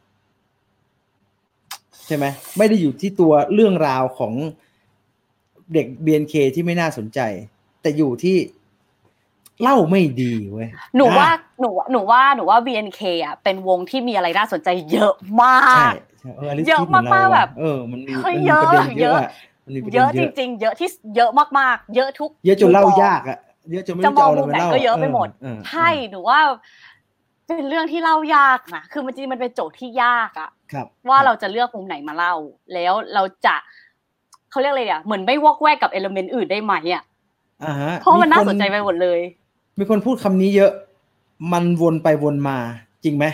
ใช่ไหมไม่ได้อยู่ที่ตัวเรื่องราวของเด็ก บี เอ็น เค ที่ไม่น่าสนใจแต่อยู่ที่เล่าไม่ดีเว้ยหนูว่าหนูหนูว่าหนูว่า บี เอ็น เค อ่ะเป็นวงที่มีอะไรน่าสนใจเยอะมากเยอะมากๆแบบเออมันมีมันมีประเด็นเยอะเยอะจริงๆเยอะที่เยอะมากๆเยอะทุกเยอะจนเล่ายากอ่ะเยอะจนไม่รู้จะเอาอะไรมาเล่าก็เยอะไปหมดใช่หนูว่าเป็นเรื่องที่เล่ายากนะคือมันจริงมันเป็นโจทย์ที่ยากอ่ะว่าเราจะเลือกมุมไหนมาเล่าแล้วเราจะเขาเรียกอะไรอ่ะเหมือนไม่วอกแวกกับเอลิเมนต์อื่นได้ไหมอ่ะเพราะมันน่าสนใจไปหมดเลยมีคนพูดคำนี้เยอะมันวนไปวนมาจริงไหม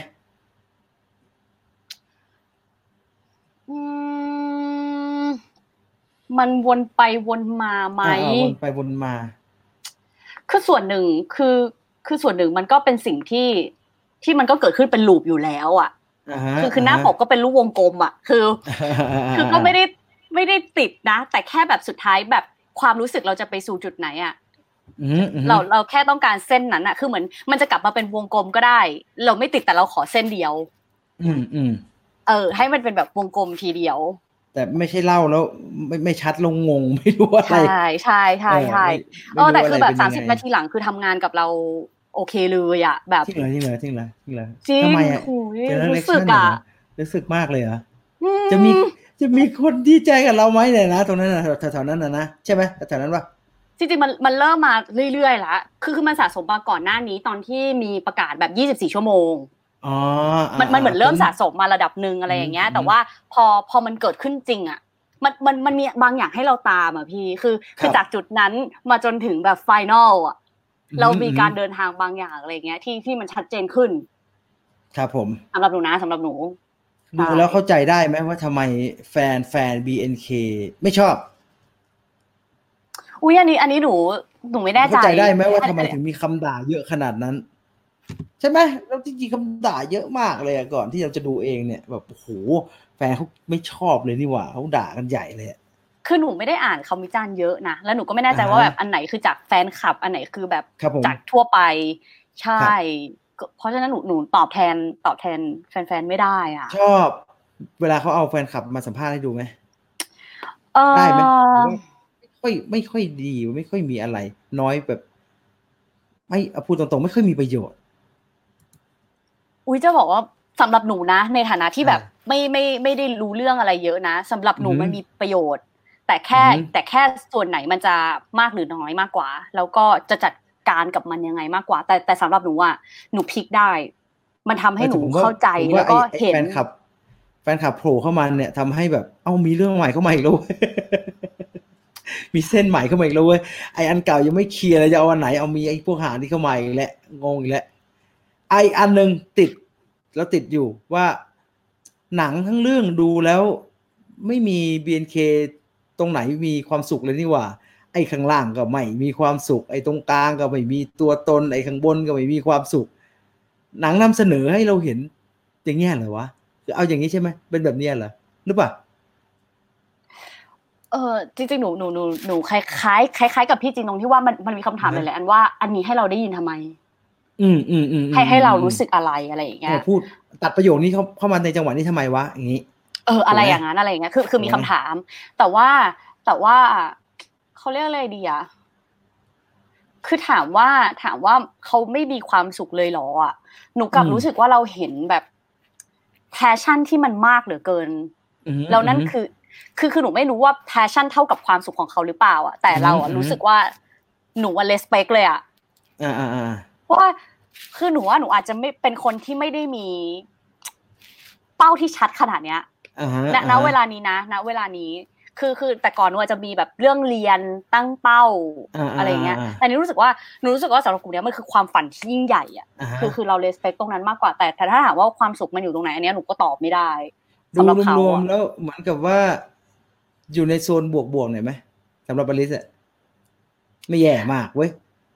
อืมมันวนไปวนมาไหมวนไปวนมาคือส่วนหนึ่งคือคือส่วนหนึ่งมันก็เป็นสิ่งที่ที่มันก็เกิดขึ้นเป็นลูปอยู่แล้วอ่ะคือคือหน้าปกก็เป็นรูปวงกลมอ่ะคือคือก็ไม่ได้ไม่ได้ติดนะแต่แค่แบบสุดท้ายแบบความรู้สึกเราจะไปสู่จุดไหนอ่ะเราเราแค่ต้องการเส้นนั้นอ่ะคือเหมือนมันจะกลับมาเป็นวงกลมก็ได้เราไม่ติดแต่เราขอเส้นเดียวอืมอืมเออให้มันเป็นแบบวงกลมทีเดียวแต่ไม่ใช่เล่าแล้วไม่ไม่ชัดลงงงไม่รู้อะไรใช่ใช่ใช่ใช่เออแต่คือแบบสามสิบนาทีหลังคือทำงานกับเราโอเคเลยอ่ะแบบจริงเหรอจริงเหรอจริงเหรอจริงเหรอทำไมอ่ะรู้สึกอ่ะรู้สึกมากเลยเหรอจะมีจะมีคนดีใจกับเราไหมเนี่ยนะตรงนั้นนะแถวๆนั้นนะนะใช่ไหมแถวๆนั้นวะจริงๆมันมันเริ่มมาเรื่อยๆแล้วคือคือมันสะสมมาก่อนหน้านี้ตอนที่มีประกาศแบบยี่สิบสี่ชั่วโมงอ๋อมันมันเหมือนเริ่มสะสมมาระดับนึงอะไรอย่างเงี้ยแต่ว่าพอพอมันเกิดขึ้นจริงอ่ะมันมันมันมีบางอย่างให้เราตามอ่ะพี่คือคือจากจุดนั้นมาจนถึงแบบไฟนอลอ่ะเรามีการเดินทางบางอย่างอะไรเงี้ยที่ที่มันชัดเจนขึ้นครับผมสำหรับหนูนะสำหรับหนูดูแล้วเข้าใจได้ไหมว่าทำไมแฟนแฟน บี เอ็น เค ไม่ชอบอุ้ยอันนี้อันนี้หนูหนูไม่แน่ใจเข้าใจได้ไหมว่าทำไมถึงมีคำด่าเยอะขนาดนั้นใช่ไหมแล้วจริงๆคำด่าเยอะมากเลยก่อนที่เราจะดูเองเนี่ยแบบโอ้โหแฟนเขาไม่ชอบเลยนี่หว่าเขาด่ากันใหญ่เลยคือหนูไม่ได้อ่านคำวิจารณ์เยอะนะแล้วหนูก็ไม่แน่ใจว่าแบบอันไหนคือจากแฟนคลับอันไหนคือแบบจากทั่วไปใช่เพราะฉะนั้นหนูหนูตอบแทนตอบแทนแฟนๆไม่ได้อ่ะชอบเวลาเขาเอาแฟนคลับมาสัมภาษณ์ให้ดูไหมได้ไหมไม่ค่อยไม่ค่อยดีไม่ค่อยมีอะไรน้อยแบบไม่พูดตรงๆไม่ค่อยมีประโยชน์อุ้ยจะบอกว่าสำหรับหนูนะในฐานะที่แบบไม่ไม่ไม่ได้รู้เรื่องอะไรเยอะนะสำหรับหนูมันมีประโยชน์แต่แค่แต่แค่ส่วนไหนมันจะมากหรือน้อยมากกว่าแล้วก็จะจัดการกับมันยังไงมากกว่าแต่แต่สำหรับหนูอ่ะหนูพลิกได้มันทำให้หนูเข้าใจแล้วก็เห็นแฟนคลับแฟนคลับโผล่เข้ามาเนี่ยทำให้แบบเอ้ามีเรื่องใหม่เข้ามาอีกแล้วมีเส้นใหม่เข้ามาอีกแล้วเว้ยไออันเก่ายังไม่เคลียร์เลยจะเอาอันไหนเอามีไอพวกหาที่เข้ามาอีกแล้วงงอีกแล้วไออันนึงติดแล้วติดอยู่ว่าหนังทั้งเรื่องดูแล้วไม่มี บี เอ็น เค ตรงไหนมีความสุขเลยนี่หว่าไอ้ข้างล่างก็ไม่มีความสุขไอ้ตรงกลางก็ไม่มีตัวตนไอ้ข้างบนก็ไม่มีความสุขหนังนำเสนอให้เราเห็นอย่างเงี้ยเหรอวะคือเอาอย่างนี้ใช่ไหมเป็นแบบนี้เหรอหรือเปล่าเออจริงๆหนูหนูหนูหนูคล้ายคล้ายคล้ายคล้ายกับพี่จริงตรงที่ว่ามันมันมีคำถามหลายๆอันว่าอันนี้ให้เราได้ยินทำไมอืมอืมอืมให้ให้เรารู้สึกอะไรอะไรอย่างเงี้ยพูดตัดประโยคนี้เขาเข้ามาในจังหวะนี้ทำไมวะอย่างนี้เอออะไรอย่างนั้นอะไรอย่างเงี้ยคือคือมีคำถามแต่ว่าแต่ว่าเขาเรียกอะไรดีอะคือถามว่าถามว่าเขาไม่มีความสุขเลยหรออ่ะหนูกลับรู้สึกว่าเราเห็นแบบแพชชั่นที่มันมากเหลือเกินแล้วนั่นคือคือคือหนูไม่รู้ว่าแพชชั่นเท่ากับความสุขของเขาหรือเปล่าอ่ะแต่เราอ่ะรู้สึกว่าหนูว่าเลสเปคเลยอ่ะอ่าอ่าอ่าเพราะว่าคือหนูว่าหนูอาจจะไม่เป็นคนที่ไม่ได้มีเป้าที่ชัดขนาดเนี้ยณณเวลานี้นะณเวลานี้คือคือแต่ก่อนหนูอาจจะมีแบบเรื่องเรียนตั้งเป้าอะไรเงี้ยแต่นี่รู้สึกว่าหนูรู้สึกว่าสำหรับกลุ่มนี้มันคือความฝันที่ยิ่งใหญ่อ่ะคือคือเราเรสเปคตรงนั้นมากกว่าแต่แต่ถ้าถามว่าความสุขมันอยู่ตรงไหนอันนี้หนูก็ตอบไม่ได้สำหรับเขารวมๆแล้วเหมือนกับว่าอยู่ในโซนบวกๆหน่อยไหมสำหรับบริษัทไม่แย่มากเว้ย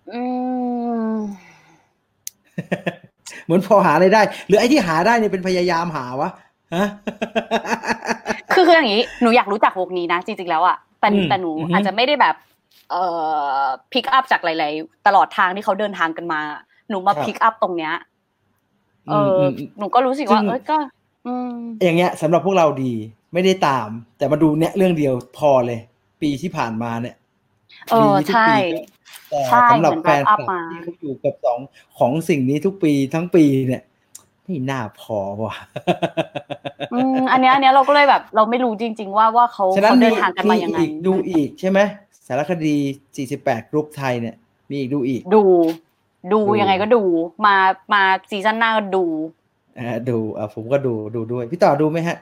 เหมือนพอหาอะไรได้หรือไอ้ที่หาได้เนี่ยเป็นพยายามหาวะฮะคือคืออย่างนี้หนูอยากรู้จักวงนี้นะจริงๆแล้วอ่ะแต่แต่หนูอาจจะไม่ได้แบบเอ่อพิกอัพจากหลายๆตลอดทางที่เขาเดินทางกันมาหนูมาพิกอัพตรงเนี้ยเออหนูก็รู้สึกว่าเอ้ยก็อย่างเงี้ยสำหรับพวกเราดีไม่ได้ตามแต่มาดูเนี่ยเรื่องเดียวพอเลยปีที่ผ่านมาเนี่ยเออใช่แต่สำหรับแฟนคลับที่เขาอยู่กับสองของสิ่งนี้ทุกปีทั้งปีเนี่ยไม่น่าพอว่ะอืมอันนี้อันนี้เราก็เลยแบบเราไม่รู้จริงๆว่าว่าเขาเขาเดินทางกันมายังไงดูอีกใช่ไหมสารคดีสี่สิบแปดกรุ๊ปไทยเนี่ยมีอีกดูอีกดูดูยังไงก็ดูมามาซีซั่นหน้าก็ดูอ่าดูอ่าผมก็ดูดูด้วยพี่ต่อดูไหมฮะ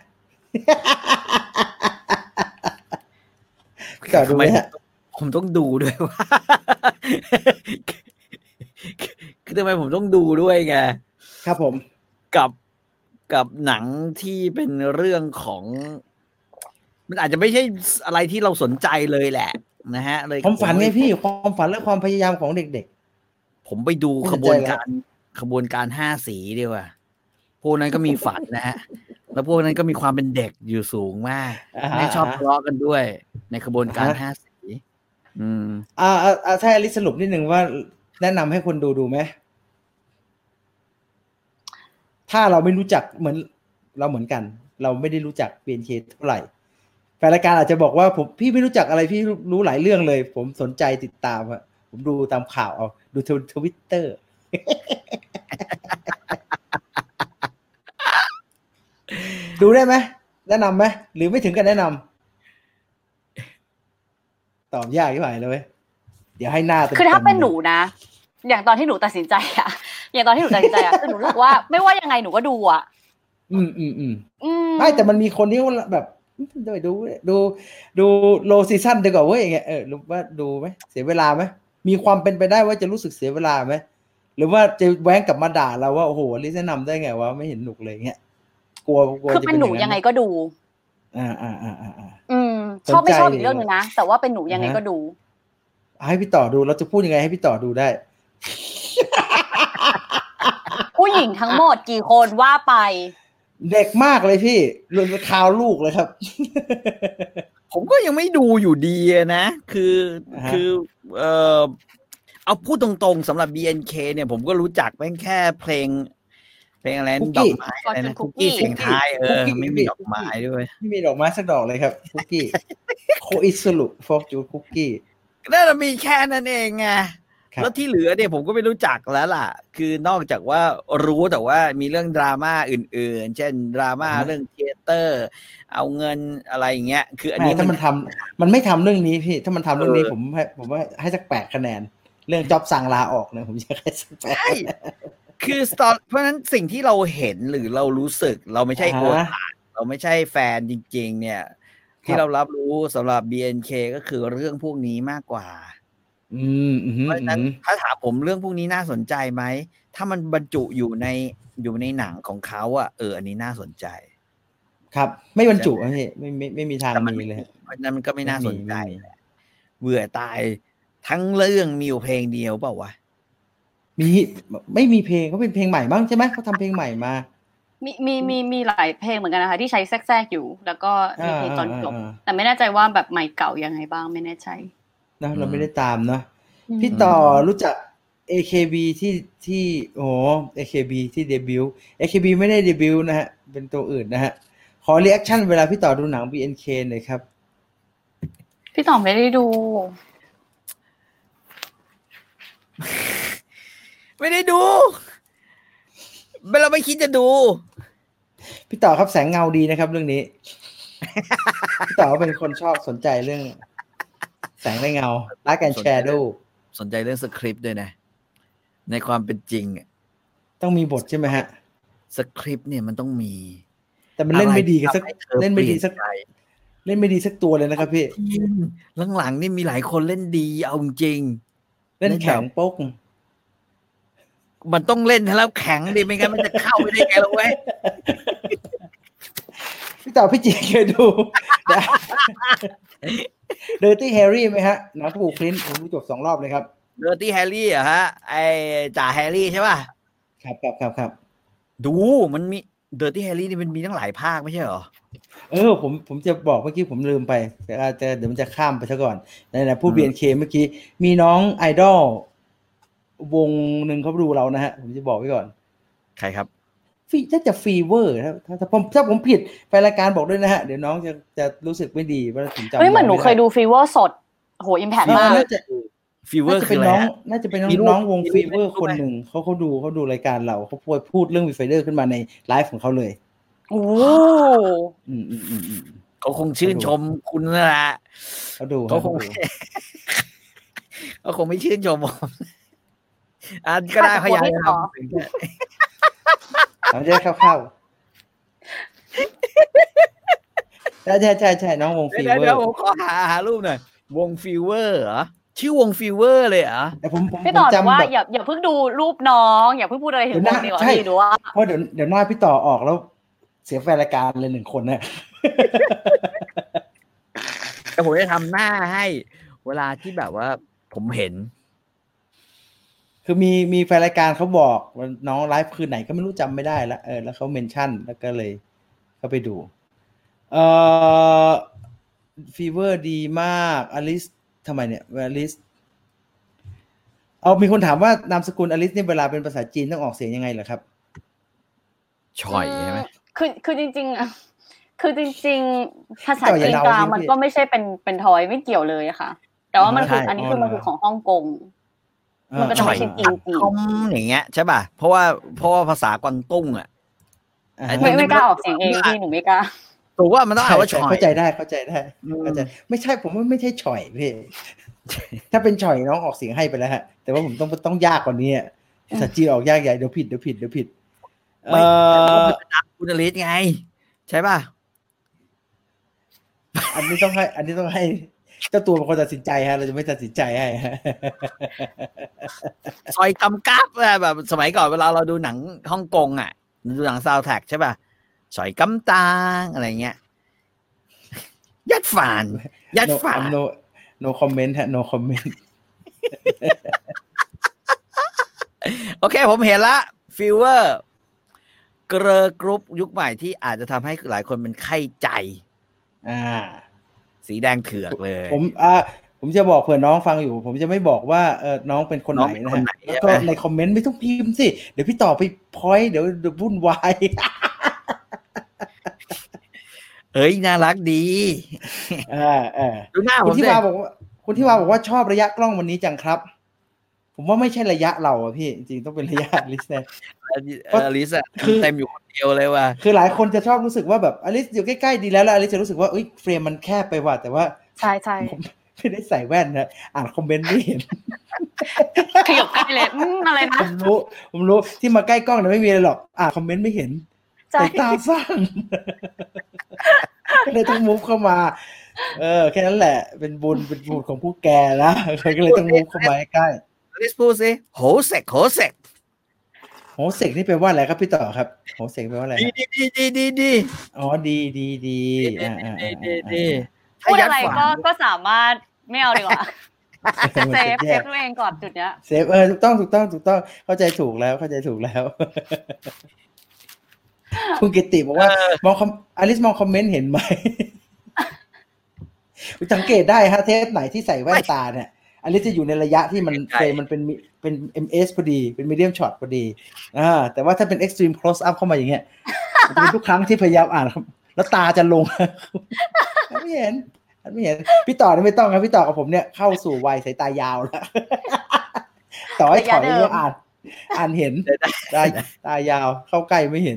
พี่ต่อดูไหมฮะผมต้องดูด้วยว่าคือทำไมผมต้องดูด้วยไงครับผมกับกับหนังที่เป็นเรื่องของมันอาจจะไม่ใช่อะไรที่เราสนใจเลยแหละนะฮะเลยความฝันไงพี่ความฝันและความพยายามของเด็กๆผมไปดูขบวนการขบวนการห้าสีดีกว่าพวกนั้นก็มีฝันนะฮะแล้วพวกนั้นก็มีความเป็นเด็กอยู่สูงมากไม่ชอบทะเลาะกันด้วยในขบวนการห้าสีอืมอ่าอ่าถ้าอลิสรุปนิดนึงว่าแนะนำให้คนดูดูไหมถ้าเราไม่รู้จักเหมือนเราเหมือนกันเราไม่ได้รู้จัก บี เอ็น เค เท่าไหร่แฟนรายการอาจจะบอกว่าผมพี่ไม่รู้จักอะไรพี่รู้หลายเรื่องเลยผมสนใจติดตามอะผมดูตามข่าวเอาดูทวิตเตอร์ดูได้ไหมแนะนำไหมหรือไม่ถึงกับแนะนำตอบยากที่ไหนเลยเดี๋ยวให้หน้าคือถ้าเป็นหนูนะอย่างตอนที่หนูตัดสินใจอะอย่างตอนที่หนูตัดสินใจอะคือหนูรู้สึกว่าไม่ว่ายังไงหนูก็ดูอะอืมอืมอืมไม่แต่มันมีคนที่แบบดูดูดูดูโลซีซั่นดีกว่าเว้ยอย่างเงี้ยเออรู้ว่าดูไหมเสียเวลาไหมมีความเป็นไปได้ว่าจะรู้สึกเสียเวลาไหมหรือว่าจะแว้งกลับมาด่าเราว่าโอ้โหลิซแนะนำได้ไงวะไม่เห็นหนุกเลยเงี้ยกลัวกลัวคือเป็นหนูยังไงก็ดูอ่าอ่าอ่าอ่าอืมชอบไม่ชอบอีกเรื่องนึงนะแต่ว่าเป็นหนูยังไงก็ดูให้พี่ต่อดูเราจะพูดยังไงให้พี่ต่อดูได้ผู้หญิงทั้งหมดกี่คนว่าไปเด็กมากเลยพี่รวมข่าวลูกเลยครับผมก็ยังไม่ดูอยู่ดีนะคือคือเอ่อเอาพูดตรงๆสำหรับ บี เอ็น เค เนี่ยผมก็รู้จักแค่แค่เพลงเพลงอะไรดอกไม้อะไรนะคุกกี้เสียงท้ายเออไม่มีดอกไม้ด้วยไม่มีดอกไม้สักดอกเลยครับคุกกี้โคอิสรุฟอร์จูคุกกี้น่าจะมีแค่นั้นเองไงแล้วที่เหลือเนี่ยผมก็ไม่รู้จักแล้วล่ะคือนอกจากว่ารู้แต่ว่ามีเรื่องดราม่าอื่นๆเช่นดราม่าเรื่องเทเตอร์เอาเงินอะไรอย่างเงี้ยคืออันนี้ถ้ามันทำมันไม่ทำเรื่องนี้พี่ถ้ามันทำเรื่องนี้ผมให้ผมว่าให้สักแปดคะแนนเรื่องจ็อบสั่งลาออกเนี่ยผมจะให้สักแปดคือสตอเพราะฉะนั้นสิ่งที่เราเห็นหรือเรารู้สึกเราไม่ใช่โอตาเราไม่ใช่แฟนจริงๆเนี่ยที่เรารับรู้สำหรับ บี เอ็น เค ก็คือเรื่องพวกนี้มากกว่าอืมเพราะฉะนั้นถ้าถามผมเรื่องพวกนี้น่าสนใจไหมถ้ามันบรรจุอยู่ในอยู่ในหนังของเขาอ่ะเอออันนี้น่าสนใจครับไม่บรรจุพี่ไม่ไม่ไม่มีทางมีเลยเพราะนั้นมันก็ไม่น่าสนใจเบื่อตายทั้งเรื่องมีอยู่เพลงเดียวเปล่าวะมีไม่มีเพลงเขาเป็นเพลงใหม่บ้างใช่ไหมเขาทำเพลงใหม่มามีมีมีมีหลายเพลงเหมือนกันนะคะที่ใช้แทรกๆอยู่แล้วก็มีเพลงตอนจบแต่ไม่แน่ใจว่าแบบใหม่เก่ายังไงบ้างไม่แน่ใจนะเราไม่ได้ตามนะพี่ต่อรู้จัก เอ เค บี ที่ที่โอ้ เอ เค บี ที่เดบิวต์ เอ เค บี ไม่ได้เดบิวต์นะฮะเป็นตัวอื่นนะฮะขอรีแอคชั่นเวลาพี่ต่อดูหนัง บี เอ็น เค หน่อยครับพี่ต่อไม่ได้ดูไม่ได้ดูเราไม่คิดจะดูพี่ต่อครับแสงเงาดีนะครับเรื่องนี้พี่ต่อเป็นคนชอบสนใจเรื่องแสงและเงา Dark and Shadow สนใจเรื่องสคริปต์ด้วยนะในความเป็นจริงต้องมีบทใช่ไหมฮะสคริปต์เนี่ยมันต้องมีแต่มันเล่นไม่ดีกันสักเล่นไม่ดีสักเล่นไม่ดีสักตัวเลยนะครับพี่หลังๆนี่มีหลายคนเล่นดีเอาจริงเล่นแข็งโป๊กมันต้องเล่นแล้วแข็งดิไม่งั้นมันจะเข้าไม่ได้ไงล่ะเว้ยพี่ต่อพี่จีเคยดู Dirty Harry ไหมฮะหนังถูกคลินผมดูจบสองรอบเลยครับ Dirty Harry เหรอฮะไอ้จ่าแฮร์รี่ใช่ป่ะครับครับครับครับดูมันมี Dirty Harry นี่มันมีทั้งหลายภาคไม่ใช่เหรอเออผมผมจะบอกเมื่อกี้ผมลืมไปแต่อาจจะเดี๋ยวมันจะข้ามไปซะก่อนในนะพูด บี เอ็น เค เมื่อกี้มีน้องไอดอลวงหนึ่งเขาดูเรานะฮะผมจะบอกไว้ก่อนใครครับฟีถ้าจะฟีเวอร์ถ้าถ้าผมถ้าผมผิดแฟนรายการบอกด้วยนะฮะเดี๋ยวน้องจะจะรู้สึกไม่ดีว่าถึงจำเฮ้ยเหมือนหนูเคยดูฟีเวอร์สดโหอิมแพคมากน่าจะฟีเวอร์คืออะไรน่าจะเป็นน้องวงฟีเวอร์คนหนึ่งเขาเขาดูเขาดูรายการเราเขาพูดพูดเรื่องวีไฟเดอร์ขึ้นมาในไลฟ์ของเขาเลยโอ้อืมอืมอืมอืมเขาคงชื่นชมคุณนั่นแหละเขาดูเขาคงเขาคงไม่ชื่นชมผมอ่ะก็ได้พยายามทำเราจะได้เข้าๆใช่ใช่ใช่ใช่น้องวงฟีเวอร์เดี๋ยวผมขอหาหารูปหน่อยวงฟีเวอร์เหรอชื่อวงฟีเวอร์เลยเหรอแต่ผมผมพี่ต่อจำว่าอย่าอย่าเพิ่งดูรูปน้องอย่าเพิ่งพูดอะไรถึงวงดีกว่าพี่ดูว่าเพราะเดี๋ยวเดี๋ยวหน้าพี่ต่อออกแล้วเสียแฟนรายการเลยหนึ่งคนนะแต่ผมจะทำหน้าให้เวลาที่แบบว่าผมเห็นคือมีมีแฟนรายการเขาบอกว่าน้องไลฟ์คืนไหนก็ไม่รู้จำไม่ได้ละเออแล้วเขาเมนชั่นแล้วก็เลยเข้าไปดูเอ่อฟีเวอร์ดีมากอลิสทำไมเนี่ยอลิสเอามีคนถามว่านามสกุลอลิสเนี่ยเวลาเป็นภาษาจีนต้องออกเสียงยังไงเหรอครับช่อยใช่ไหมคือคือจริงๆอ่ะคือจริงๆภาษาจีนกลางมันก็ไม่ใช่เป็นเป็นทอยไม่เกี่ยวเลยอะค่ะแต่ว่ามันคืออันนี้คือมันคือของฮ่องกงมันก็จะไม่ใช่จีนจีนอย่างเงี้ยใช่ป่ะเพราะว่าเพราะว่าภาษากวางตุ้งอ่ะไม่ไม่กล้าออกเสียงเองพี่หนูไม่กล้าถูกว่ามันต้องอ่านว่าช่อยเข้าใจได้เข้าใจได้เข้าใจไม่ใช่ผมว่าไม่ใช่ช่อยพี่ถ้าเป็นช่อยน้องออกเสียงให้ไปแล้วฮะแต่ว่าผมต้องต้องยากกว่านี้ภาษาจีนออกยากใหญ่เดี๋ยวผิดเดี๋ยวผิดเดี๋ยวผิดเออคุณอลิสไงใช่ป่ะอันนี้ต้องให้อันนี้ต้องให้เจ้าตัวเป็นคนตัดสินใจฮะเราจะไม่ตัดสินใจให้ซอยกำกับแบบสมัยก่อนเวลาเราดูหนังฮ่องกงอ่ะดูหนังซาวด์แทร็กใช่ป่ะซอยกำตางอะไรเงี้ยยัดฝานยัดฝาน no no comment ฮะ no comment โอเคผมเห็นละฟีเวอร์เกรอกรุ๊ปยุคใหม่ที่อาจจะทำให้หลายคนเป็นไข้ใจอ่าสีแดงเถือกเลยผมอ่าผมจะบอกเผื่อน้องฟังอยู่ผมจะไม่บอกว่าเออน้องเป็นคนไหนนะฮะแล้วก็ในคอมเมนต์ไม่ต้องพิมพ์สิเดี๋ยวพี่ต่อไปพอยต์เดี๋ยววุ่นวายเอ้ยน่ารักดีอ่าอ่าดูหน้าผมคุณที่ว่าบอกว่าคุณที่ว่าบอกว่าชอบระยะกล้องวันนี้จังครับผมว่าไม่ใช่ระยะเราอะพี่จริงๆต้องเป็นระยะอลิสแน่อลิสอะคือเต็มอยู่คนเดียวเลยว่ะคือหลายคนจะชอบรู้สึกว่าแบบอลิสอยู่ใกล้ๆดีแล้วแล้วอลิสจะรู้สึกว่าเอ้ยเฟรมมันแคบไปว่ะแต่ว่าใช่ใช่ผมไม่ได้ใส่แว่นนะอ่านคอมเมนต์ไม่เห็นขยับใกล้เลยอืมอะไรนะผมรู้ผมรู้ที่มาใกล้กล้องเนี่ยไม่มีอะไรหรอกอ่านคอมเมนต์ไม่เห็นสายตาสั้นก็เลยต้องมูฟเข้ามาเออแค่นั้นแหละเป็นบุญเป็นบุญของผู้แก่นะก็เลยต้องมูฟเข้ามาใกล้อลิสพูดสิโหเสกโหเสกโหเสกนี่แปลว่าอะไรครับพี่ต่อครับโหเสกแปลว่าอะไรดีดีดีดีดีดีอ๋อดีดีดีอ่าอ่าดีพูดอะไรก็ก็สามารถไม่เอาดีกว่าเซฟเซฟตัวเองก่อนจุดเนี้ยเซฟเออถูกต้องถูกต้องถูกต้องเข้าใจถูกแล้วเข้าใจถูกแล้วคุณกิติบอกว่ามองอลิสมองคอมเมนต์เห็นไหมสังเกตได้ฮะเทปไหนที่ใส่แว่นตาเนี่ยอลิสจะอยู่ในระยะที่มันเฟรมมันเป็นเป็น เอ็ม เอส พอดีเป็น medium shot พอดีอ่าแต่ว่าถ้าเป็น extreme close up เข้ามาอย่างเงี้ยจะเป็นทุกครั้งที่พยายามอ่านแล้วตาจะลงไม่เห็นไม่เห็นพี่ต่อไม่ต้องครับพี่ต่อกับผมเนี่ยเข้าสู่วัยสายตายาวแล้วต่อให้ถอยเนี่ยอ่านอ่านเห็นตาตายาวเข้าใกล้ไม่เห็น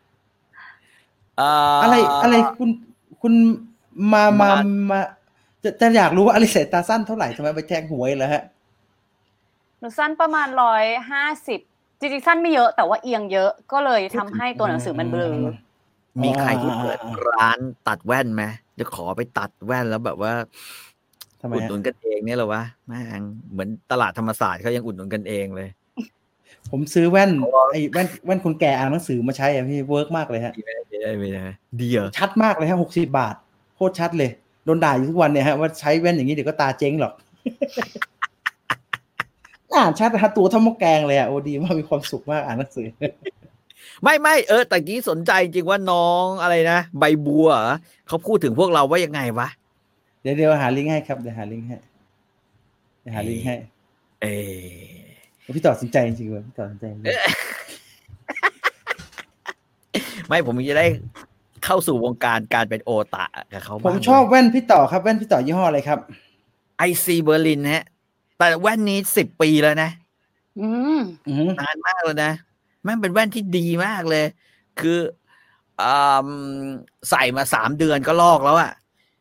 อะไรอะไรคุณคุณมามามาจะจะอยากรู้ว่าอลิสตาสั้นเท่าไหร่ทำไมไปแทงหวยเหรอฮะหนูสั้นประมาณร้อยห้าสิบจริงๆสั้นไม่เยอะแต่ว่าเอียงเยอะก็เลยทำให้ตัวหนังสือมันเบลอมีใครที่เปิดร้านตัดแว่นไหมจะขอไปตัดแว่นแล้วแบบว่าอุดหนุนกันเองเนี่ยเหรอวะแม่งเหมือนตลาดธรรมศาสตร์เขายังอุดหนุนกันเองเลยผมซื้อแว่นไอ้แว่นแว่นคนแก่อ่านหนังสือมาใช้อ่ะพี่เวิร์กมากเลยฮะไม่ได้ไม่ได้ดีเหรอชัดมากเลยฮะหกสิบบาทโคตรชัดเลยโดนด่าอยู่ทุกวันเนี่ยฮะว่าใช้แว่นอย่างนี้เดี๋ยวก็ตาเจ๊งหรอกอ่านชัดนะฮะตัวเท่าหม้อแกงเลยอ่ะโอ้ดีมากมีความสุขมากอ่านหนังสือไม่ไม่เออแต่กี้สนใจจริงว่าน้องอะไรนะใบบัวเขาพูดถึงพวกเราว่ายังไงวะเดี๋ยวเดี๋ยวหาลิงก์ให้ครับเดี๋ยวหาลิงก์ให้เดี๋ยวหาลิงก์ให้เออพี่ต่อสนใจจริงๆเลยพี่ต่อสนใจไม่ผมจะได้เข้าสู่วงการการเป็นโอตากับเขาผมชอบแว่นพี่ต่อครับแว่นพี่ต่อยี่ห้ออะไรครับไอซีเบอร์ลินฮะแต่แว่นนี้สิบปีแล้วนะอืมอืมนานมากเลยนะแม่งเป็นแว่นที่ดีมากเลย คืออ่าใส่มาสามเดือนก็ลอกแล้วอะ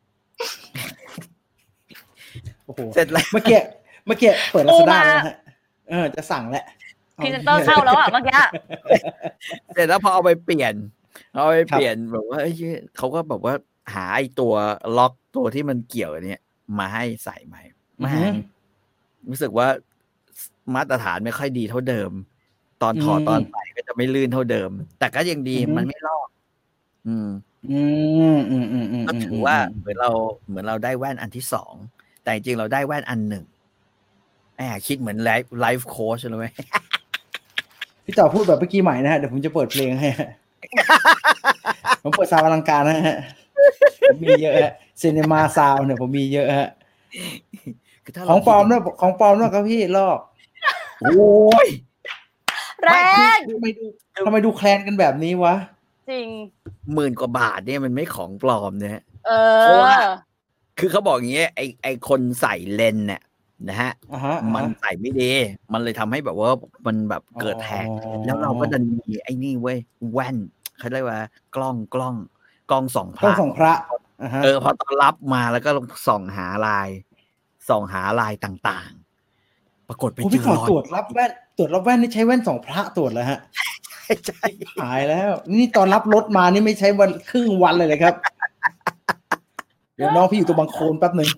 โอ้โหเสร็จแล้วเมื่อกี้เมื่อกี้เปิดลาซาด้าแล้วนะฮะเออจะสั่งแหละพรีเซนเตอร์เข้าแล้วอ่ะเมื่อกี้เสร็จแล้วพอเอาไปเปลี่ยนเอาไปเปลี่ยนแบบว่าเอ้ยเขาก็แบบว่าหาไอ้ตัวล็อกตัวที่มันเกี่ยวอันเนี้ยมาให้ใส่ใหม่แม่งรู้สึกว่ามาตรฐานไม่ค่อยดีเท่าเดิม ตอนถอดตอนใส่ก็จะไม่ลื่นเท่าเดิม แต่ก็ยังดีมันไม่ลอกอืมอืมอืมอืมอืมก็ถือว่าเหมือนเราเหมือนเราได้แว่นอันที่สองแต่จริงเราได้แว่นอันหนึ่งแอบคิดเหมือนไลฟ์ไลฟ์โค้ชเลยไหมพี่ต่อพูดแบบเมื่อกี้ใหม่นะฮะเดี๋ยวผมจะเปิดเพลงให้ ผมเปิดซาวอลังการนะฮะผมมีเยอะฮะซีเนมาซาวเนี่ยผมมีเยอะฮะของปลอมด้วยของปลอมด้วยครับพี่ลอกโอ้ยแรงทำไมดูทำไมดูแคลนกันแบบนี้วะจริงหมื่นกว่าบาทเนี่ยมันไม่ของปลอมเนี่ยเอเพราะว่าอคือเขาบอกอย่างเงี้ยไอไอคนใส่เลนส์เนี่ยนะฮะอ่าฮะมันใส่ไม่ดี มันเลยทำให้แบบว่ามันแบบเกิดแท็กแล้วเราก็ดันมีไอ้นี่เว้ยแว่นเขาเรียกว่ากล้องกล้องกล้องส่องพต้อระงส่องพระอ่าฮะเออพอตอนรับมาแล้วก็ส่องหาลายส่องหาลายต่างๆ ปรากฏไปผมเจพี่อขอรอยตรวจรับแว่นตรวจรับแว่นนี่ใช้แว่นส่องพระตรวจแล้วฮะใช่หายแล้ว นี่ตอนรับรถมานี่ไม่ใช้วันครึ่งวันเลยเลยครับ เดี๋ยวน้องพี่อยู่ตรงบางโคลนแป๊บหนึ่ง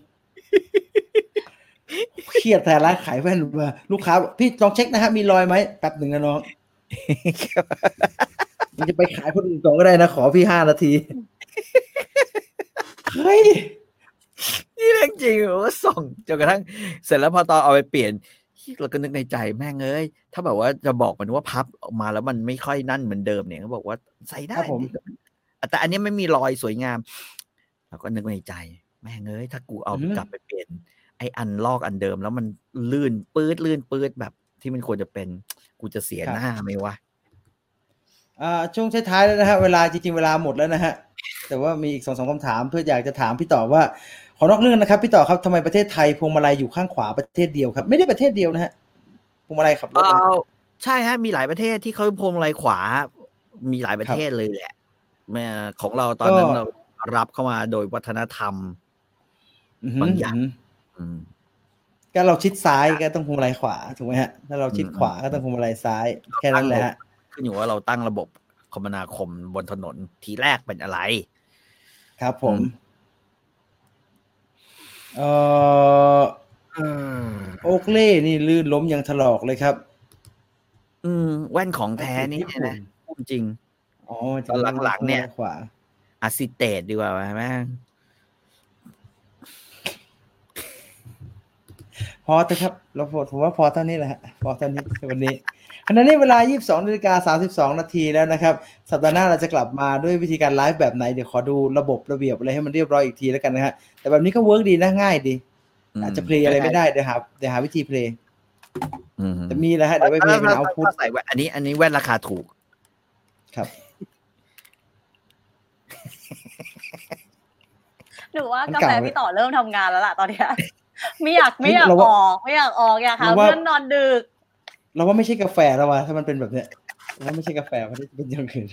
เครียดแทนร้านขายแว่นมาลูกค้าบอกพี่ลองเช็คนะฮะมีรอยไหมแป๊บหนึ่งนะน้องมันจะไปขายคนอื่นก่อนก็ได้นะขอพี่ห้านาทีเฮ้ยนี่เรื่องจริงว่าส่องจนกระทั่งเสร็จแล้วพอตอนเอาไปเปลี่ยนเราก็นึกในใจแม่งเอ้ยถ้าแบบว่าจะบอกมันว่าพับออกมาแล้วมันไม่ค่อยนั่นเหมือนเดิมเนี่ยเขาบอกว่าใส่ได้แต่อันนี้ไม่มีรอยสวยงามเราก็นึกในใจแม่งเอ้ยถ้ากูเอากลับไปเปลี่ยนไอ้อันลอกอันเดิมแล้วมันลื่นปื๊ดลื่นปื๊ดแบบที่มันควรจะเป็นกูจะเสียหน้าไหมวะอ่าช่วงท้ายๆแล้วนะฮะเวลาจริงๆเวลาหมดแล้วนะฮะแต่ว่ามีอีกสองสองคำถามเพื่ออยากจะถามพี่ต่อว่าขอนอกเรื่องนะครับพี่ต่อครับทำไมประเทศไทยพวงมาลัยอยู่ข้างขวาประเทศเดียวครับไม่ได้ประเทศเดียวนะฮะพวงมาลัยขับรถใช่ฮะมีหลายประเทศที่เขาพวงมาลัยขวามีหลายประเทศเลยแหละแม่ของเราตอนนั้นเรารับเข้ามาโดยวัฒนธรรมบางอย่างก็เราชิดซ้ายก็ต้องพวงมาลัยขวาถูกไหมฮะถ้าเราชิดขวาก็ต้องพวงมาลัยซ้ายแค่นั้นแหละฮะขึ้นอยู่ว่าเราตั้งระบบคมนาคมบนถนนทีแรกเป็นอะไรครับผมเอ่อโอ๊กเล่นี่ลื่นล้มยังถลอกเลยครับอืมแว่นของแท้นี่นะจริงอ๋อตอนหลังๆเนี่ยขวาอะซิเตตดีกว่าไหมพอเถอะครับเราผมว่าพอเท่านี้แหละพอเท่านี้วันนี้ขณะนี้เวลา ยี่สิบสองนาฬิกาสามสิบสองนาทีแล้วนะครับสัปดาห์หน้าเราจะกลับมาด้วยวิธีการไลฟ์แบบไหนเดี๋ยวขอดูระบบระเบียบอะไรให้มันเรียบร้อยอีกทีแล้วกันนะฮะแต่แบบนี้ก็เวิร์กดีนะง่ายดีอาจจะเพลย์อะไรไม่ได้เดี๋ยวหาเดี๋ยวหาวิธีเพลย์แต่มีแล้วฮะเดี๋ยวไปเพลย์เป็นเอาพุทใส่แว่นอันนี้อันนี้แว่นราคาถูกครับหรือว่ากาแฟพี่ต่อเริ่มทำงานแล้วล่ะตอนนี้ไม่อยากไม่อยากออกไม่อยากออกอยากหาเพื่อนนอนดึกเราว่าไม่ใช่กาแฟแล้วว่ะถ้ามันเป็นแบบเนี้ยว่าไม่ใช่กาแฟมันเป็นอย่างอื่น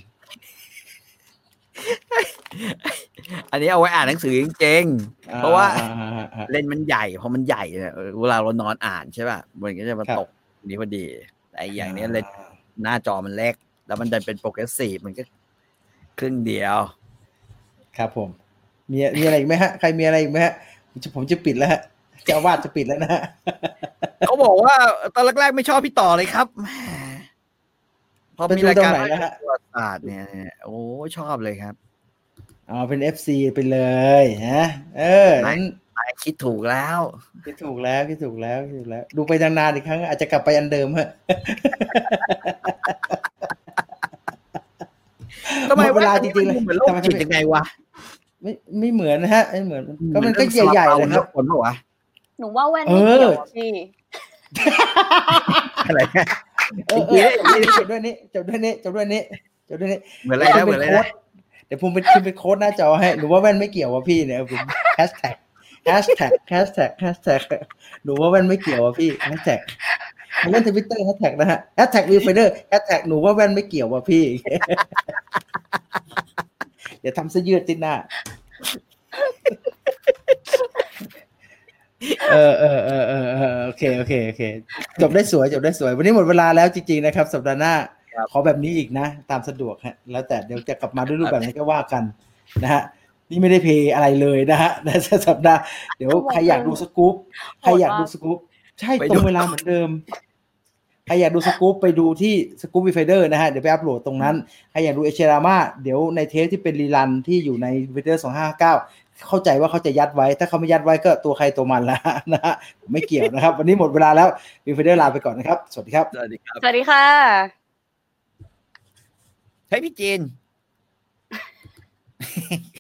อันนี้เอาไว้อ่านหนังสือจริงๆเพราะว่าเลนส์มันใหญ่พอมันใหญ่เนี่ยเวลาเรานอนอ่านใช่ป่ะมันก็จะมาตกนี้พอดีแต่อย่างนี้เลนส์หน้าจอมันเล็กแล้วมันจะเป็นโปรเกรสซีฟมันก็ครึ่งเดียวครับผมมีมีอะไรอีกไหมฮะใครมีอะไรอีกไหมฮะผมจะปิดแล้วฮะเจ้าวาดจะปิดแล้วนะฮะเขาบอกว่าตอนแรกๆไม่ชอบพี่ต่อเลยครับพอมีรายการประวัติศาสตร์เนี่ยโอ้ชอบเลยครับอ๋อเป็น เอฟ ซี ไปเลยฮะเออนั้นคิดถูกแล้วคิดถูกแล้วคิดถูกแล้วคิดถูกแล้วดูไปนานๆอีกครั้งอาจจะกลับไปอันเดิมฮะทำไมเวลาจริงๆเหมือนโลกจิตยังไงวะไม่ไม่เหมือนนะฮะไม่เหมือนก็มันก็ใหญ่ๆเลยครับคนบอกว่าหนูว่าแว่นไม่เกี่ยวพี่อะไรเออเออจบด้วยนี้จบด้วยนี้จบด้วยนี้จบด้วยนี้เหมือนอะไรนะเหมือนอะไรนะเดี๋ยวผมไปขึ้นเป็นโค้ดหน้าจอให้หรือว่าแว่นไม่เกี่ยววะพี่เนี่ยผมแฮชแท็กแฮชแท็กแฮชแท็กแฮชแท็กหนูว่าแว่นไม่เกี่ยวอ่ะพี่แฮชแท็กเล่นทวิตเตอร์แฮชแท็กนะฮะแฮชแท็กวิวไฟเดอร์แฮชแท็กหนูว่าแว่นไม่เกี่ยวอ่ะพี่เดี๋ยวทำเสื้อยืดติดหน้าเออเออเออเออเออโอเคโอเคโอเคจบได้สวยจบได้สวยวันนี้หมดเวลาแล้วจริงๆนะครับสัปดาห์หน้าขอแบบนี้อีกนะตามสะดวกฮะแล้วแต่เดี๋ยวจะกลับมาด้วยรูปแบบนี้ก็ว่ากันนะฮะนี่ไม่ได้เพย์อะไรเลยนะฮะในสัปดาห์เดี๋ยวใครอยากดูสกู๊ปใครอยากดูสกู๊ปใช่ตรงเวลาเหมือนเดิมใครอยากดูสกู๊ปไปดูที่สกู๊ปวีไฟเดอร์นะฮะเดี๋ยวไปอัปโหลดตรงนั้นใครอยากดูเอเชรามาเดี๋ยวในเทปที่เป็นรีรันที่อยู่ในวีไฟเดอร์สองห้าเก้าเข้าใจว่าเขาจะยัดไว้ถ้าเขาไม่ยัดไว้ก็ตัวใครตัวมันแล้วนะฮะไม่เกี่ยวนะครับวันนี้หมดเวลาแล้ววีไฟเดอร์ลาไปก่อนนะครับสวัสดีครับสวัสดีครับสวัสดีค่ะเฮ้ยพี่จีน